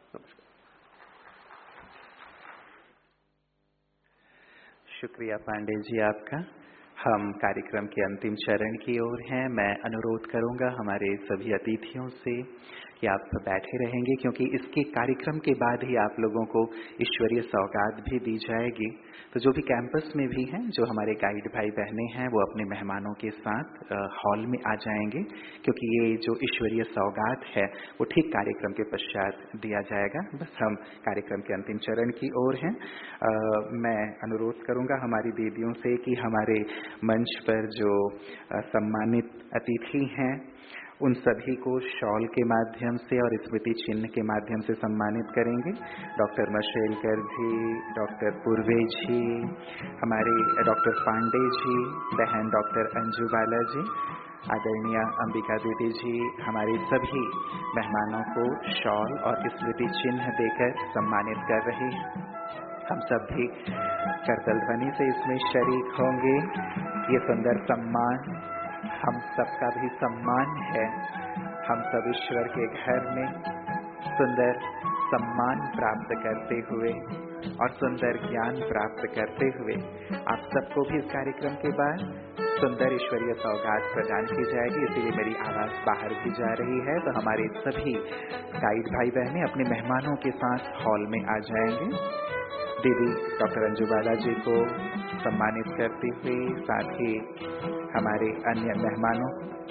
शुक्रिया पांडे जी आपका। हम कार्यक्रम के अंतिम चरण की ओर हैं। मैं अनुरोध करूंगा हमारे सभी अतिथियों से कि आप बैठे रहेंगे, क्योंकि इसके कार्यक्रम के बाद ही आप लोगों को ईश्वरीय सौगात भी दी जाएगी। तो जो भी कैंपस में भी हैं, जो हमारे गाइड भाई बहनें हैं, वो अपने मेहमानों के साथ हॉल में आ जाएंगे, क्योंकि ये जो ईश्वरीय सौगात है वो ठीक कार्यक्रम के पश्चात दिया जाएगा। बस हम कार्यक्रम के अंतिम चरण की ओर हैं। मैं अनुरोध करूंगा हमारी दीदियों से कि हमारे मंच पर जो सम्मानित अतिथि हैं उन सभी को शॉल के माध्यम से और स्मृति चिन्ह के माध्यम से सम्मानित करेंगे। डॉक्टर मशेलकर जी, डॉक्टर पूर्वे जी, हमारे डॉक्टर पांडे जी, बहन डॉक्टर अंजू बाला जी, आदरणीय अंबिका दीदी जी, हमारे सभी मेहमानों को शॉल और स्मृति चिन्ह देकर सम्मानित कर रहे हैं। हम सब भी करतल ध्वनि से इसमें शरीक होंगे। ये सुंदर सम्मान हम सबका भी सम्मान है। हम सब ईश्वर के घर में सुंदर सम्मान प्राप्त करते हुए और सुंदर ज्ञान प्राप्त करते हुए आप सबको भी इस कार्यक्रम के बाद सुंदर ईश्वरीय सौगात प्रदान की जाएगी। इसीलिए मेरी आवाज बाहर भी जा रही है। तो हमारे सभी गाइड भाई बहनें अपने मेहमानों के साथ हॉल में आ जाएंगे। दीदी डॉक्टर अंजू बाला जी को सम्मानित करते हुए, साथ ही हमारे अन्य मेहमानों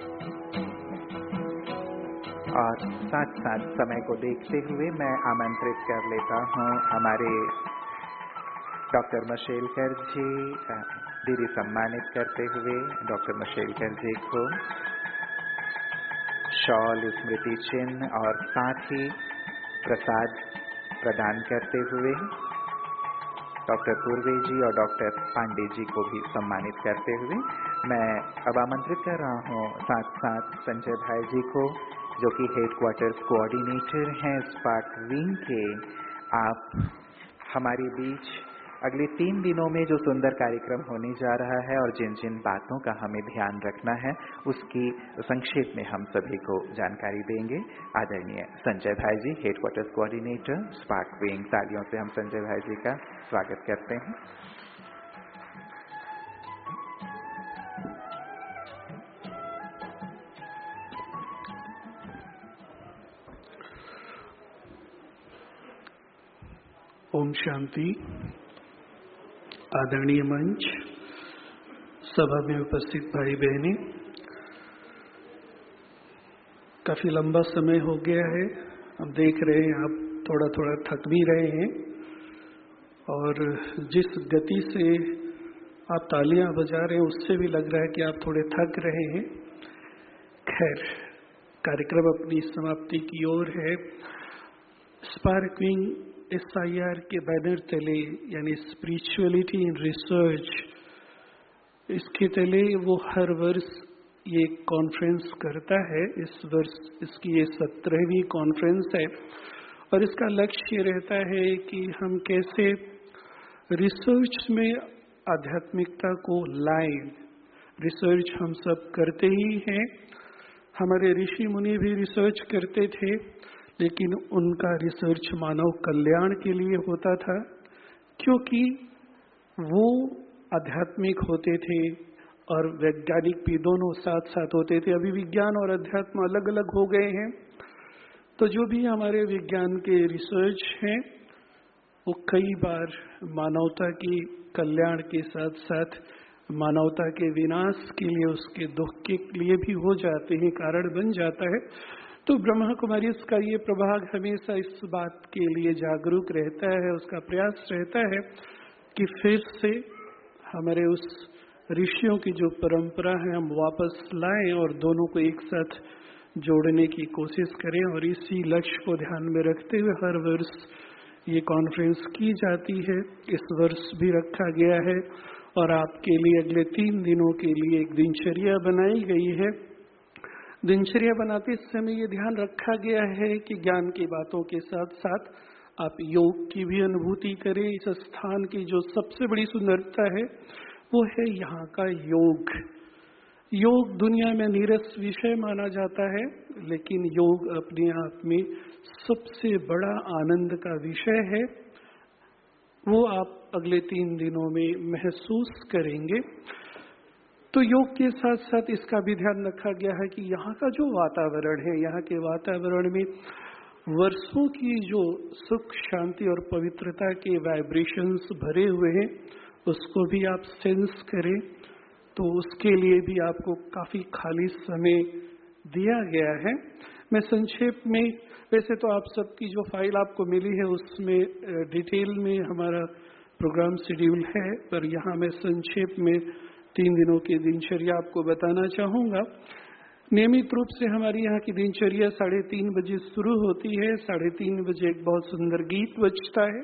और साथ साथ समय को देखते हुए मैं आमंत्रित कर लेता हूं हमारे डॉक्टर मशेलकर जी। दीदी सम्मानित करते हुए डॉक्टर मशेलकर जी को शॉल, स्मृति चिन्ह और साथ ही प्रसाद प्रदान करते हुए डॉक्टर पूर्वे जी और डॉक्टर पांडे जी को भी सम्मानित करते हुए मैं अब आमंत्रित कर रहा हूं साथ साथ संजय भाई जी को, जो कि हेडक्वार्टर्स कोऑर्डिनेटर हैं स्पार्क विंग के। आप हमारे बीच अगले 3 दिनों में जो सुंदर कार्यक्रम होने जा रहा है और जिन जिन बातों का हमें ध्यान रखना है उसकी संक्षेप में हम सभी को जानकारी देंगे। आदरणीय Sanjay bhai ji, headquarters coordinator spark wing. तालियों से हम संजय भाई जी का स्वागत करते हैं। ओम शांति। आदरणीय मंच, सभा में उपस्थित भाई बहनें, काफी लंबा समय हो गया है। हम देख रहे हैं आप थोड़ा थोड़ा थक भी रहे हैं और जिस गति से आप तालियां बजा रहे हैं उससे भी लग रहा है कि आप थोड़े थक रहे हैं। खैर, कार्यक्रम अपनी समाप्ति की ओर है। स्पार्क विंग SIR के बैनर तले, यानी स्पिरिचुअलिटी इन रिसर्च, इसके तले वो हर वर्ष ये कॉन्फ्रेंस करता है। इस वर्ष इसकी ये 17वीं कॉन्फ्रेंस है और इसका लक्ष्य रहता है कि हम कैसे रिसर्च में आध्यात्मिकता को लाएं। रिसर्च हम सब करते ही हैं, हमारे ऋषि मुनि भी रिसर्च करते थे, लेकिन उनका रिसर्च मानव कल्याण के लिए होता था, क्योंकि वो आध्यात्मिक होते थे और वैज्ञानिक भी दोनों साथ साथ होते थे। अभी विज्ञान और अध्यात्म अलग अलग हो गए हैं, तो जो भी हमारे विज्ञान के रिसर्च हैं वो कई बार मानवता की कल्याण के साथ साथ मानवता के विनाश के लिए, उसके दुख के लिए भी हो जाते हैं, कारण बन जाता है। तो ब्रह्मा कुमारी इसका ये प्रभाग हमेशा इस बात के लिए जागरूक रहता है, उसका प्रयास रहता है कि फिर से हमारे उस ऋषियों की जो परंपरा है हम वापस लाएं और दोनों को एक साथ जोड़ने की कोशिश करें। और इसी लक्ष्य को ध्यान में रखते हुए हर वर्ष ये कॉन्फ्रेंस की जाती है। इस वर्ष भी रखा गया है और आपके लिए अगले 3 दिनों के लिए एक दिनचर्या बनाई गई है। दिनचर्या बनाते समय ये ध्यान रखा गया है कि ज्ञान की बातों के साथ साथ आप योग की भी अनुभूति करें। इस स्थान की जो सबसे बड़ी सुंदरता है वो है यहाँ का योग। योग दुनिया में नीरस विषय माना जाता है, लेकिन योग अपने आप में सबसे बड़ा आनंद का विषय है। वो आप अगले 3 दिनों में महसूस करेंगे। तो योग के साथ साथ इसका भी ध्यान रखा गया है कि यहाँ का जो वातावरण है, यहाँ के वातावरण में वर्षों की जो सुख शांति और पवित्रता के वाइब्रेशंस भरे हुए हैं उसको भी आप सेंस करें। तो उसके लिए भी आपको काफी खाली समय दिया गया है। मैं संक्षेप में, वैसे तो आप सबकी जो फाइल आपको मिली है उसमें डिटेल में हमारा प्रोग्राम शेड्यूल है, पर यहाँ मैं संक्षेप में 3 दिनों की दिनचर्या आपको बताना चाहूँगा। नियमित रूप से हमारी यहाँ की दिनचर्या 3:30 बजे शुरू होती है। 3:30 बजे एक बहुत सुंदर गीत बजता है।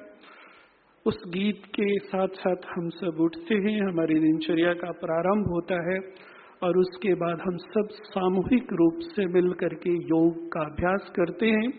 उस गीत के साथ साथ हम सब उठते हैं, हमारी दिनचर्या का प्रारंभ होता है और उसके बाद हम सब सामूहिक रूप से मिल करके योग का अभ्यास करते हैं।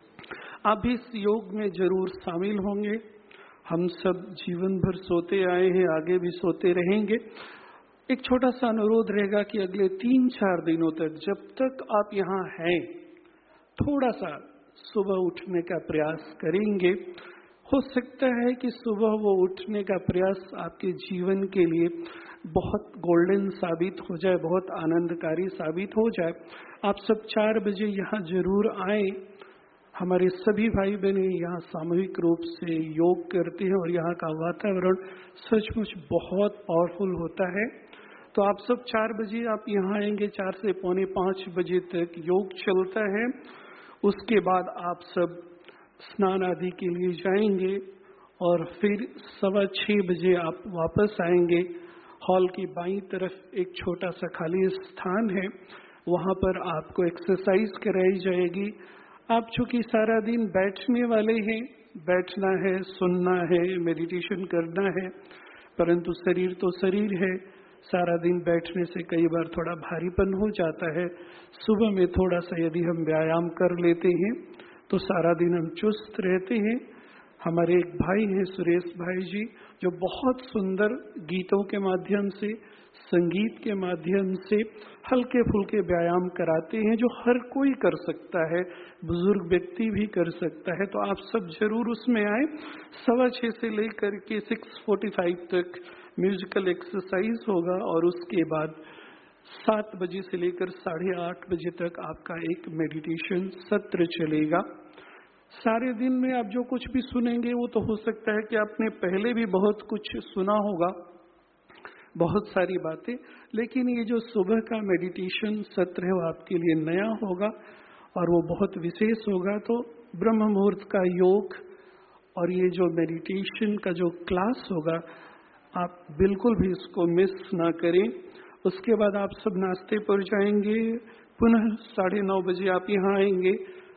आप भी इस योग में जरूर शामिल होंगे। हम सब जीवन भर सोते आए हैं, आगे भी सोते रहेंगे। एक छोटा सा अनुरोध रहेगा कि अगले 3-4 दिनों तक जब तक आप यहाँ हैं थोड़ा सा सुबह उठने का प्रयास करेंगे। हो सकता है कि सुबह वो उठने का प्रयास आपके जीवन के लिए बहुत गोल्डन साबित हो जाए, बहुत आनंदकारी साबित हो जाए। आप सब 4 बजे यहाँ जरूर आए। हमारे सभी भाई बहन यहाँ सामूहिक रूप से योग करते हैं और यहाँ का वातावरण सचमुच बहुत पावरफुल होता है। तो आप सब 4 बजे आप यहाँ आएंगे। 4 से 4:45 बजे तक योग चलता है। उसके बाद आप सब स्नान आदि के लिए जाएंगे और फिर 6:15 बजे आप वापस आएंगे। हॉल की बाईं तरफ एक छोटा सा खाली स्थान है, वहाँ पर आपको एक्सरसाइज कराई जाएगी। आप चूंकि सारा दिन बैठने वाले हैं, बैठना है, सुनना है, मेडिटेशन करना है, परंतु शरीर तो शरीर है। सारा दिन बैठने से कई बार थोड़ा भारीपन हो जाता है। सुबह में थोड़ा सा यदि हम व्यायाम कर लेते हैं तो सारा दिन हम चुस्त रहते हैं। हमारे एक भाई हैं सुरेश भाई जी, जो बहुत सुंदर गीतों के माध्यम से, संगीत के माध्यम से हल्के फुल्के व्यायाम कराते हैं, जो हर कोई कर सकता है, बुजुर्ग व्यक्ति भी कर सकता है। तो आप सब जरूर उसमें आए। 6:15 से लेकर के 6:45 तक म्यूजिकल एक्सरसाइज होगा और उसके बाद 7 बजे से लेकर 8:30 बजे तक आपका एक मेडिटेशन सत्र चलेगा। सारे दिन में आप जो कुछ भी सुनेंगे वो तो हो सकता है कि आपने पहले भी बहुत कुछ सुना होगा, बहुत सारी बातें, लेकिन ये जो सुबह का मेडिटेशन सत्र है वो आपके लिए नया होगा और वो बहुत विशेष होगा। तो ब्रह्म मुहूर्त का योग और ये जो मेडिटेशन का जो क्लास होगा, आप बिल्कुल भी इसको मिस ना करें। उसके बाद आप सब नाश्ते पर जाएंगे। पुनः 9:30 बजे आप यहाँ आएंगे।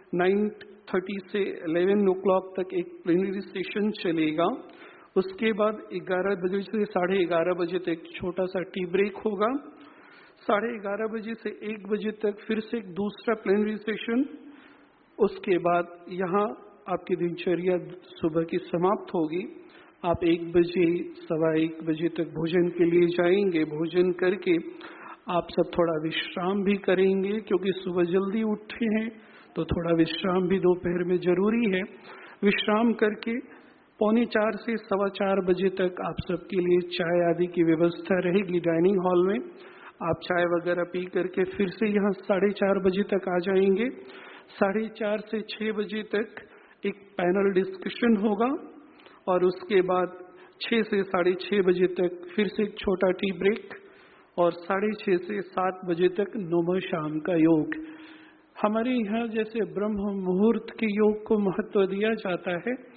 9:30 से 11 o'clock तक एक प्लेनरी सेशन चलेगा। उसके बाद 11 बजे से 11:30 बजे तक छोटा सा टी ब्रेक होगा। 11:30 बजे से 1 बजे तक फिर से एक दूसरा प्लेनरी सेशन। उसके बाद यहाँ आपकी दिनचर्या सुबह की समाप्त होगी। आप 1 बजे, 1:15 बजे तक भोजन के लिए जाएंगे। भोजन करके आप सब थोड़ा विश्राम भी करेंगे, क्योंकि सुबह जल्दी उठे हैं तो थोड़ा विश्राम भी दोपहर में जरूरी है। विश्राम करके 3:45 से 4:15 बजे तक आप सबके लिए चाय आदि की व्यवस्था रहेगी डाइनिंग हॉल में। आप चाय वगैरह पी करके फिर से यहाँ 4:30 बजे तक आ जाएंगे। 4:30 से 6 बजे तक एक पैनल डिस्कशन होगा और उसके बाद 6 से 6:30 बजे तक फिर से एक छोटा टी ब्रेक और 6:30 से 7 बजे तक नौम शाम का योग। हमारे यहाँ जैसे ब्रह्म मुहूर्त के योग को महत्व दिया जाता है,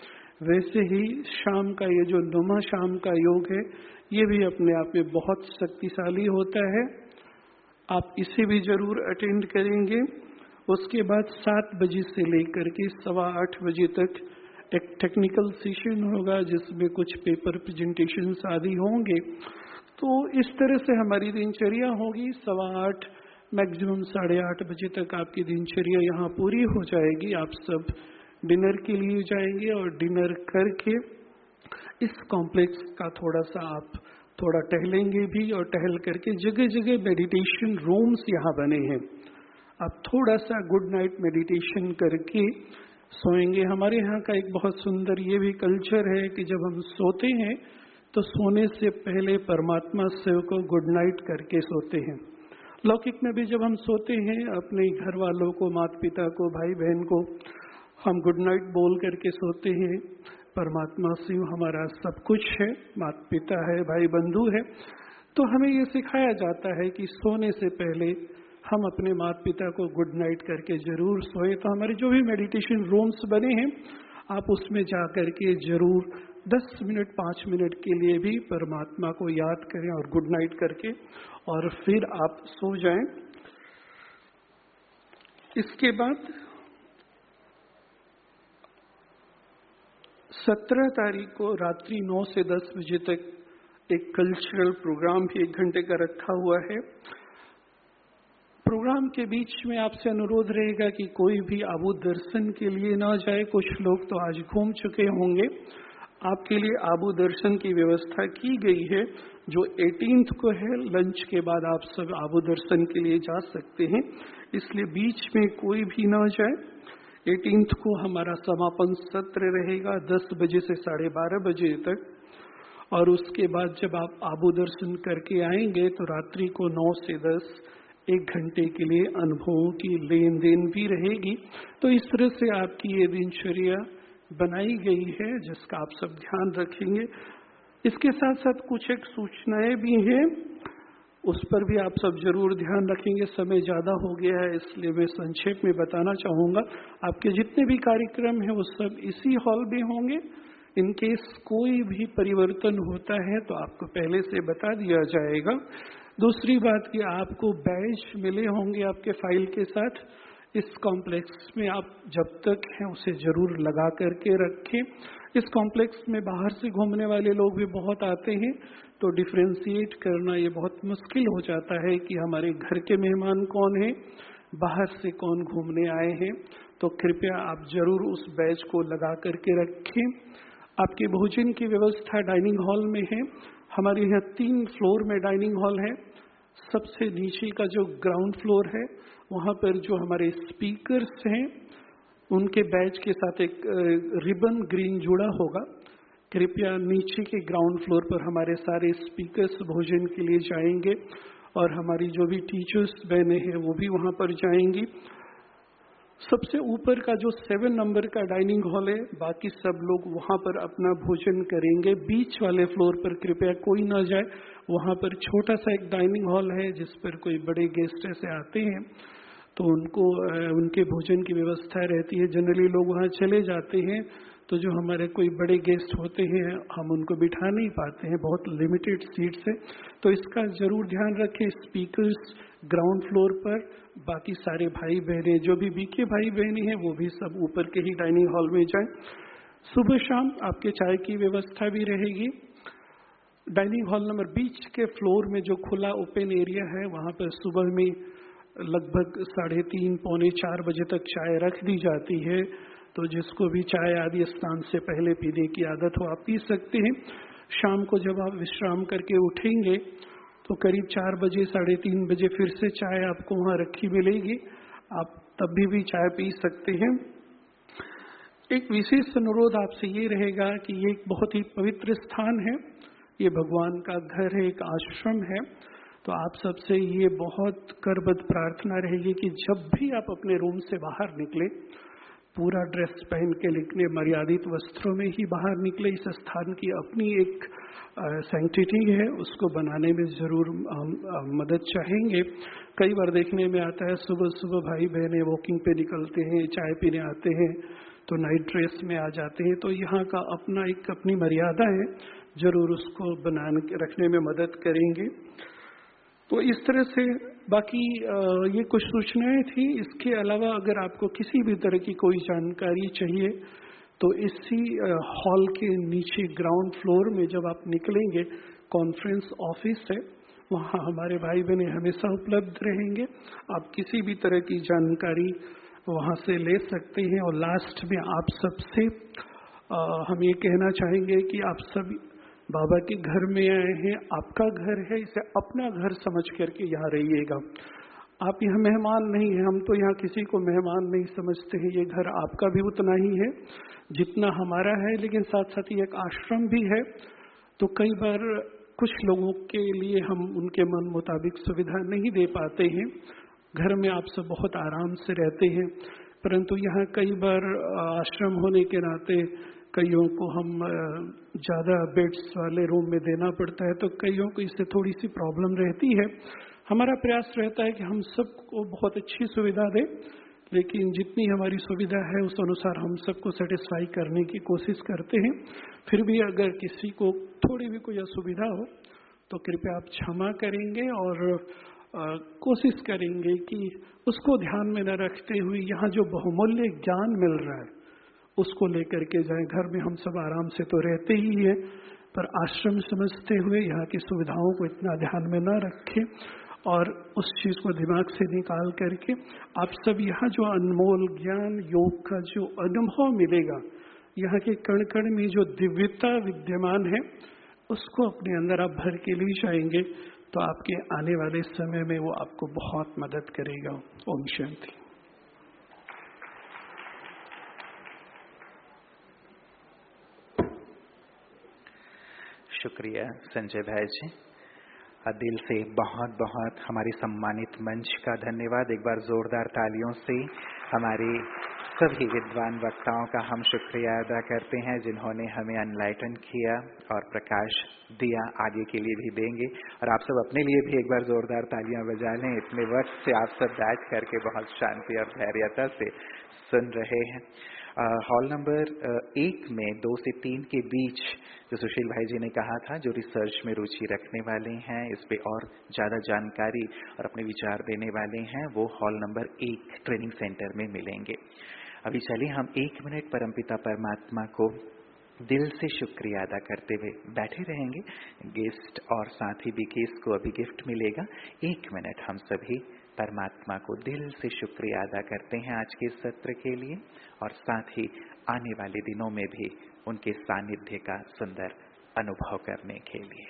वैसे ही शाम का ये जो नुमा शाम का योग है, ये भी अपने आप में बहुत शक्तिशाली होता है। आप इसे भी जरूर अटेंड करेंगे। उसके बाद 7 बजे से लेकर के 8:15 बजे तक एक टेक्निकल सेशन होगा, जिसमें कुछ पेपर प्रेजेंटेशंस आदि होंगे। तो इस तरह से हमारी दिनचर्या होगी। 8:15 मैक्सिमम 8:30 बजे तक आपकी दिनचर्या यहाँ पूरी हो जाएगी। आप सब डिनर के लिए जाएंगे और डिनर करके इस कॉम्प्लेक्स का आप थोड़ा टहलेंगे भी, और टहल करके जगह जगह मेडिटेशन रूम्स यहाँ बने हैं। आप थोड़ा सा गुड नाइट मेडिटेशन करके सोएंगे। हमारे यहाँ का एक बहुत सुंदर ये भी कल्चर है कि जब हम सोते हैं तो सोने से पहले परमात्मा शिव को गुड नाइट करके सोते हैं। लौकिक में भी जब हम सोते हैं अपने घर वालों को, माता पिता को, भाई बहन को हम गुड नाइट बोल करके सोते हैं। परमात्मा शिव हमारा सब कुछ है, माता पिता है, भाई बंधु है। तो हमें ये सिखाया जाता है कि सोने से पहले हम अपने माता पिता को गुड नाइट करके जरूर सोए। तो हमारे जो भी मेडिटेशन रूम्स बने हैं, आप उसमें जा करके जरूर 10 मिनट 5 मिनट के लिए भी परमात्मा को याद करें और गुड नाइट करके और फिर आप सो जाएं। इसके बाद 17 तारीख को रात्रि 9 से 10 बजे तक एक कल्चरल प्रोग्राम भी 1 घंटे का रखा हुआ है। प्रोग्राम के बीच में आपसे अनुरोध रहेगा कि कोई भी आबू दर्शन के लिए ना जाए। कुछ लोग तो आज घूम चुके होंगे। आपके लिए आबू दर्शन की व्यवस्था की गई है, जो 18 को है। लंच के बाद आप सब आबू दर्शन के लिए जा सकते हैं, इसलिए बीच में कोई भी ना जाए। 18 को हमारा समापन सत्र रहेगा 10 बजे से 12:30 बजे तक, और उसके बाद जब आप आबू दर्शन करके आएंगे तो रात्रि को 9 से 10 1 घंटे के लिए अनुभवों की लेन देन भी रहेगी। तो इस तरह से आपकी ये दिनचर्या बनाई गई है, जिसका आप सब ध्यान रखेंगे। इसके साथ साथ कुछ एक सूचनाएं भी हैं, उस पर भी आप सब जरूर ध्यान रखेंगे। समय ज़्यादा हो गया है, इसलिए मैं संक्षेप में बताना चाहूँगा। आपके जितने भी कार्यक्रम हैं वो सब इसी हॉल में होंगे। इन केस कोई भी परिवर्तन होता है तो आपको पहले से बता दिया जाएगा। दूसरी बात कि आपको बैज मिले होंगे आपके फाइल के साथ। इस कॉम्प्लेक्स में आप जब तक हैं उसे जरूर लगा करके रखें। इस कॉम्प्लेक्स में बाहर से घूमने वाले लोग भी बहुत आते हैं, तो डिफ्रेंशिएट करना ये बहुत मुश्किल हो जाता है कि हमारे घर के मेहमान कौन हैं, बाहर से कौन घूमने आए हैं। तो कृपया आप जरूर उस बैज को लगा करके रखें। आपके भोजन की व्यवस्था डाइनिंग हॉल में है। हमारे यहाँ 3 फ्लोर में डाइनिंग हॉल है। सबसे नीचे का जो ग्राउंड फ्लोर है, वहाँ पर जो हमारे स्पीकर्स हैं उनके बैच के साथ एक रिबन ग्रीन जुड़ा होगा। कृपया नीचे के ग्राउंड फ्लोर पर हमारे सारे स्पीकर्स भोजन के लिए जाएंगे, और हमारी जो भी टीचर्स बहनें हैं वो भी वहाँ पर जाएंगी। सबसे ऊपर का जो 7 नंबर का डाइनिंग हॉल है, बाकी सब लोग वहाँ पर अपना भोजन करेंगे। बीच वाले फ्लोर पर कृपया कोई ना जाए। वहाँ पर छोटा सा एक डाइनिंग हॉल है, जिस पर कोई बड़े गेस्ट ऐसे आते हैं तो उनको उनके भोजन की व्यवस्था रहती है। जनरली लोग वहाँ चले जाते हैं, तो जो हमारे कोई बड़े गेस्ट होते हैं हम उनको बिठा नहीं पाते हैं, बहुत लिमिटेड सीट्स है। तो इसका जरूर ध्यान रखें। स्पीकर्स ग्राउंड फ्लोर पर, बाकी सारे भाई बहनें जो भी बीके भाई बहनें हैं वो भी सब ऊपर के ही डाइनिंग हॉल में जाएं। सुबह शाम आपके चाय की व्यवस्था भी रहेगी। डाइनिंग हॉल नंबर बीच के फ्लोर में जो खुला ओपन एरिया है, वहाँ पर सुबह में लगभग 3:30 पौने 4 बजे तक चाय रख दी जाती है। तो जिसको भी चाय आदि स्नान से पहले पीने की आदत हो आप पी सकते हैं। शाम को जब आप विश्राम करके उठेंगे तो करीब 4 बजे 3:30 बजे फिर से चाय आपको वहाँ रखी मिलेगी। आप तब भी चाय पी सकते हैं। एक विशेष अनुरोध आपसे ये रहेगा कि ये एक बहुत ही पवित्र स्थान है, ये भगवान का घर है, एक आश्रम है। तो आप सबसे ये बहुत करबद्ध प्रार्थना रहेगी कि जब भी आप अपने रूम से बाहर निकले, पूरा ड्रेस पहन के निकले, मर्यादित वस्त्रों में ही बाहर निकले। इस स्थान की अपनी एक सैंक्टिटी है, उसको बनाने में जरूर हम मदद चाहेंगे। कई बार देखने में आता है सुबह सुबह भाई बहनें वॉकिंग पे निकलते हैं, चाय पीने आते हैं, तो नाइट ड्रेस में आ जाते हैं। तो यहाँ का अपना एक अपनी मर्यादा है, जरूर उसको बनाने रखने में मदद करेंगे। तो इस तरह से बाकी ये कुछ सूचनाएं थी। इसके अलावा अगर आपको किसी भी तरह की कोई जानकारी चाहिए तो इसी हॉल के नीचे ग्राउंड फ्लोर में जब आप निकलेंगे कॉन्फ्रेंस ऑफिस है, वहाँ हमारे भाई बहन हमेशा उपलब्ध रहेंगे। आप किसी भी तरह की जानकारी वहाँ से ले सकते हैं। और लास्ट में आप सबसे हम ये कहना चाहेंगे कि आप सब बाबा के घर में आए हैं, आपका घर है, इसे अपना घर समझ करके यहाँ रहिएगा। आप यहाँ मेहमान नहीं हैं, हम तो यहाँ किसी को मेहमान नहीं समझते हैं। ये घर आपका भी उतना ही है जितना हमारा है, लेकिन साथ साथ ये एक आश्रम भी है। तो कई बार कुछ लोगों के लिए हम उनके मन मुताबिक सुविधा नहीं दे पाते हैं। घर में आप सब बहुत आराम से रहते हैं, परंतु यहाँ कई बार आश्रम होने के नाते कईयों को हम ज़्यादा बेड्स वाले रूम में देना पड़ता है, तो कईयों को इससे थोड़ी सी प्रॉब्लम रहती है। हमारा प्रयास रहता है कि हम सबको बहुत अच्छी सुविधा दें, लेकिन जितनी हमारी सुविधा है उस अनुसार हम सबको सेटिस्फाई करने की कोशिश करते हैं। फिर भी अगर किसी को थोड़ी भी कोई असुविधा हो तो कृपया आप क्षमा करेंगे और कोशिश करेंगे कि उसको ध्यान में न रखते हुए यहाँ जो बहुमूल्य ज्ञान मिल रहा है उसको लेकर के जाएं। घर में हम सब आराम से तो रहते ही हैं, पर आश्रम समझते हुए यहाँ की सुविधाओं को इतना ध्यान में न रखें और उस चीज़ को दिमाग से निकाल करके आप सब यहाँ जो अनमोल ज्ञान योग का जो अनुभव मिलेगा, यहाँ के कण कण में जो दिव्यता विद्यमान है उसको अपने अंदर आप भर के ले जाएंगे तो आपके आने वाले समय में वो आपको बहुत मदद करेगा। ओम शांति। शुक्रिया संजय भाई जी, दिल से बहुत बहुत हमारे सम्मानित मंच का धन्यवाद। एक बार जोरदार तालियों से हमारे सभी विद्वान वक्ताओं का हम शुक्रिया अदा करते हैं जिन्होंने हमें अनलाइटन किया और प्रकाश दिया, आगे के लिए भी देंगे। और आप सब अपने लिए भी एक बार जोरदार तालियां बजा लें। इतने वक्त से आप सब बैठ करके बहुत शांति और धैर्यता से सुन रहे हैं। हॉल नंबर 1 में 2 से 3 के बीच जो सुशील भाई जी ने कहा था, जो रिसर्च में रुचि रखने वाले हैं, इस पे और ज़्यादा जानकारी और अपने विचार देने वाले हैं, वो हॉल नंबर 1 ट्रेनिंग सेंटर में मिलेंगे। अभी चलिए हम 1 मिनट परमपिता परमात्मा को दिल से शुक्रिया अदा करते हुए बैठे रहेंगे। गेस्ट और साथ ही विकेश को अभी गिफ्ट मिलेगा। 1 मिनट हम सभी परमात्मा को दिल से शुक्रिया अदा करते हैं आज के सत्र के लिए और साथ ही आने वाले दिनों में भी उनके सानिध्य का सुंदर अनुभव करने के लिए।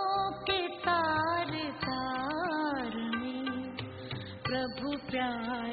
प्यार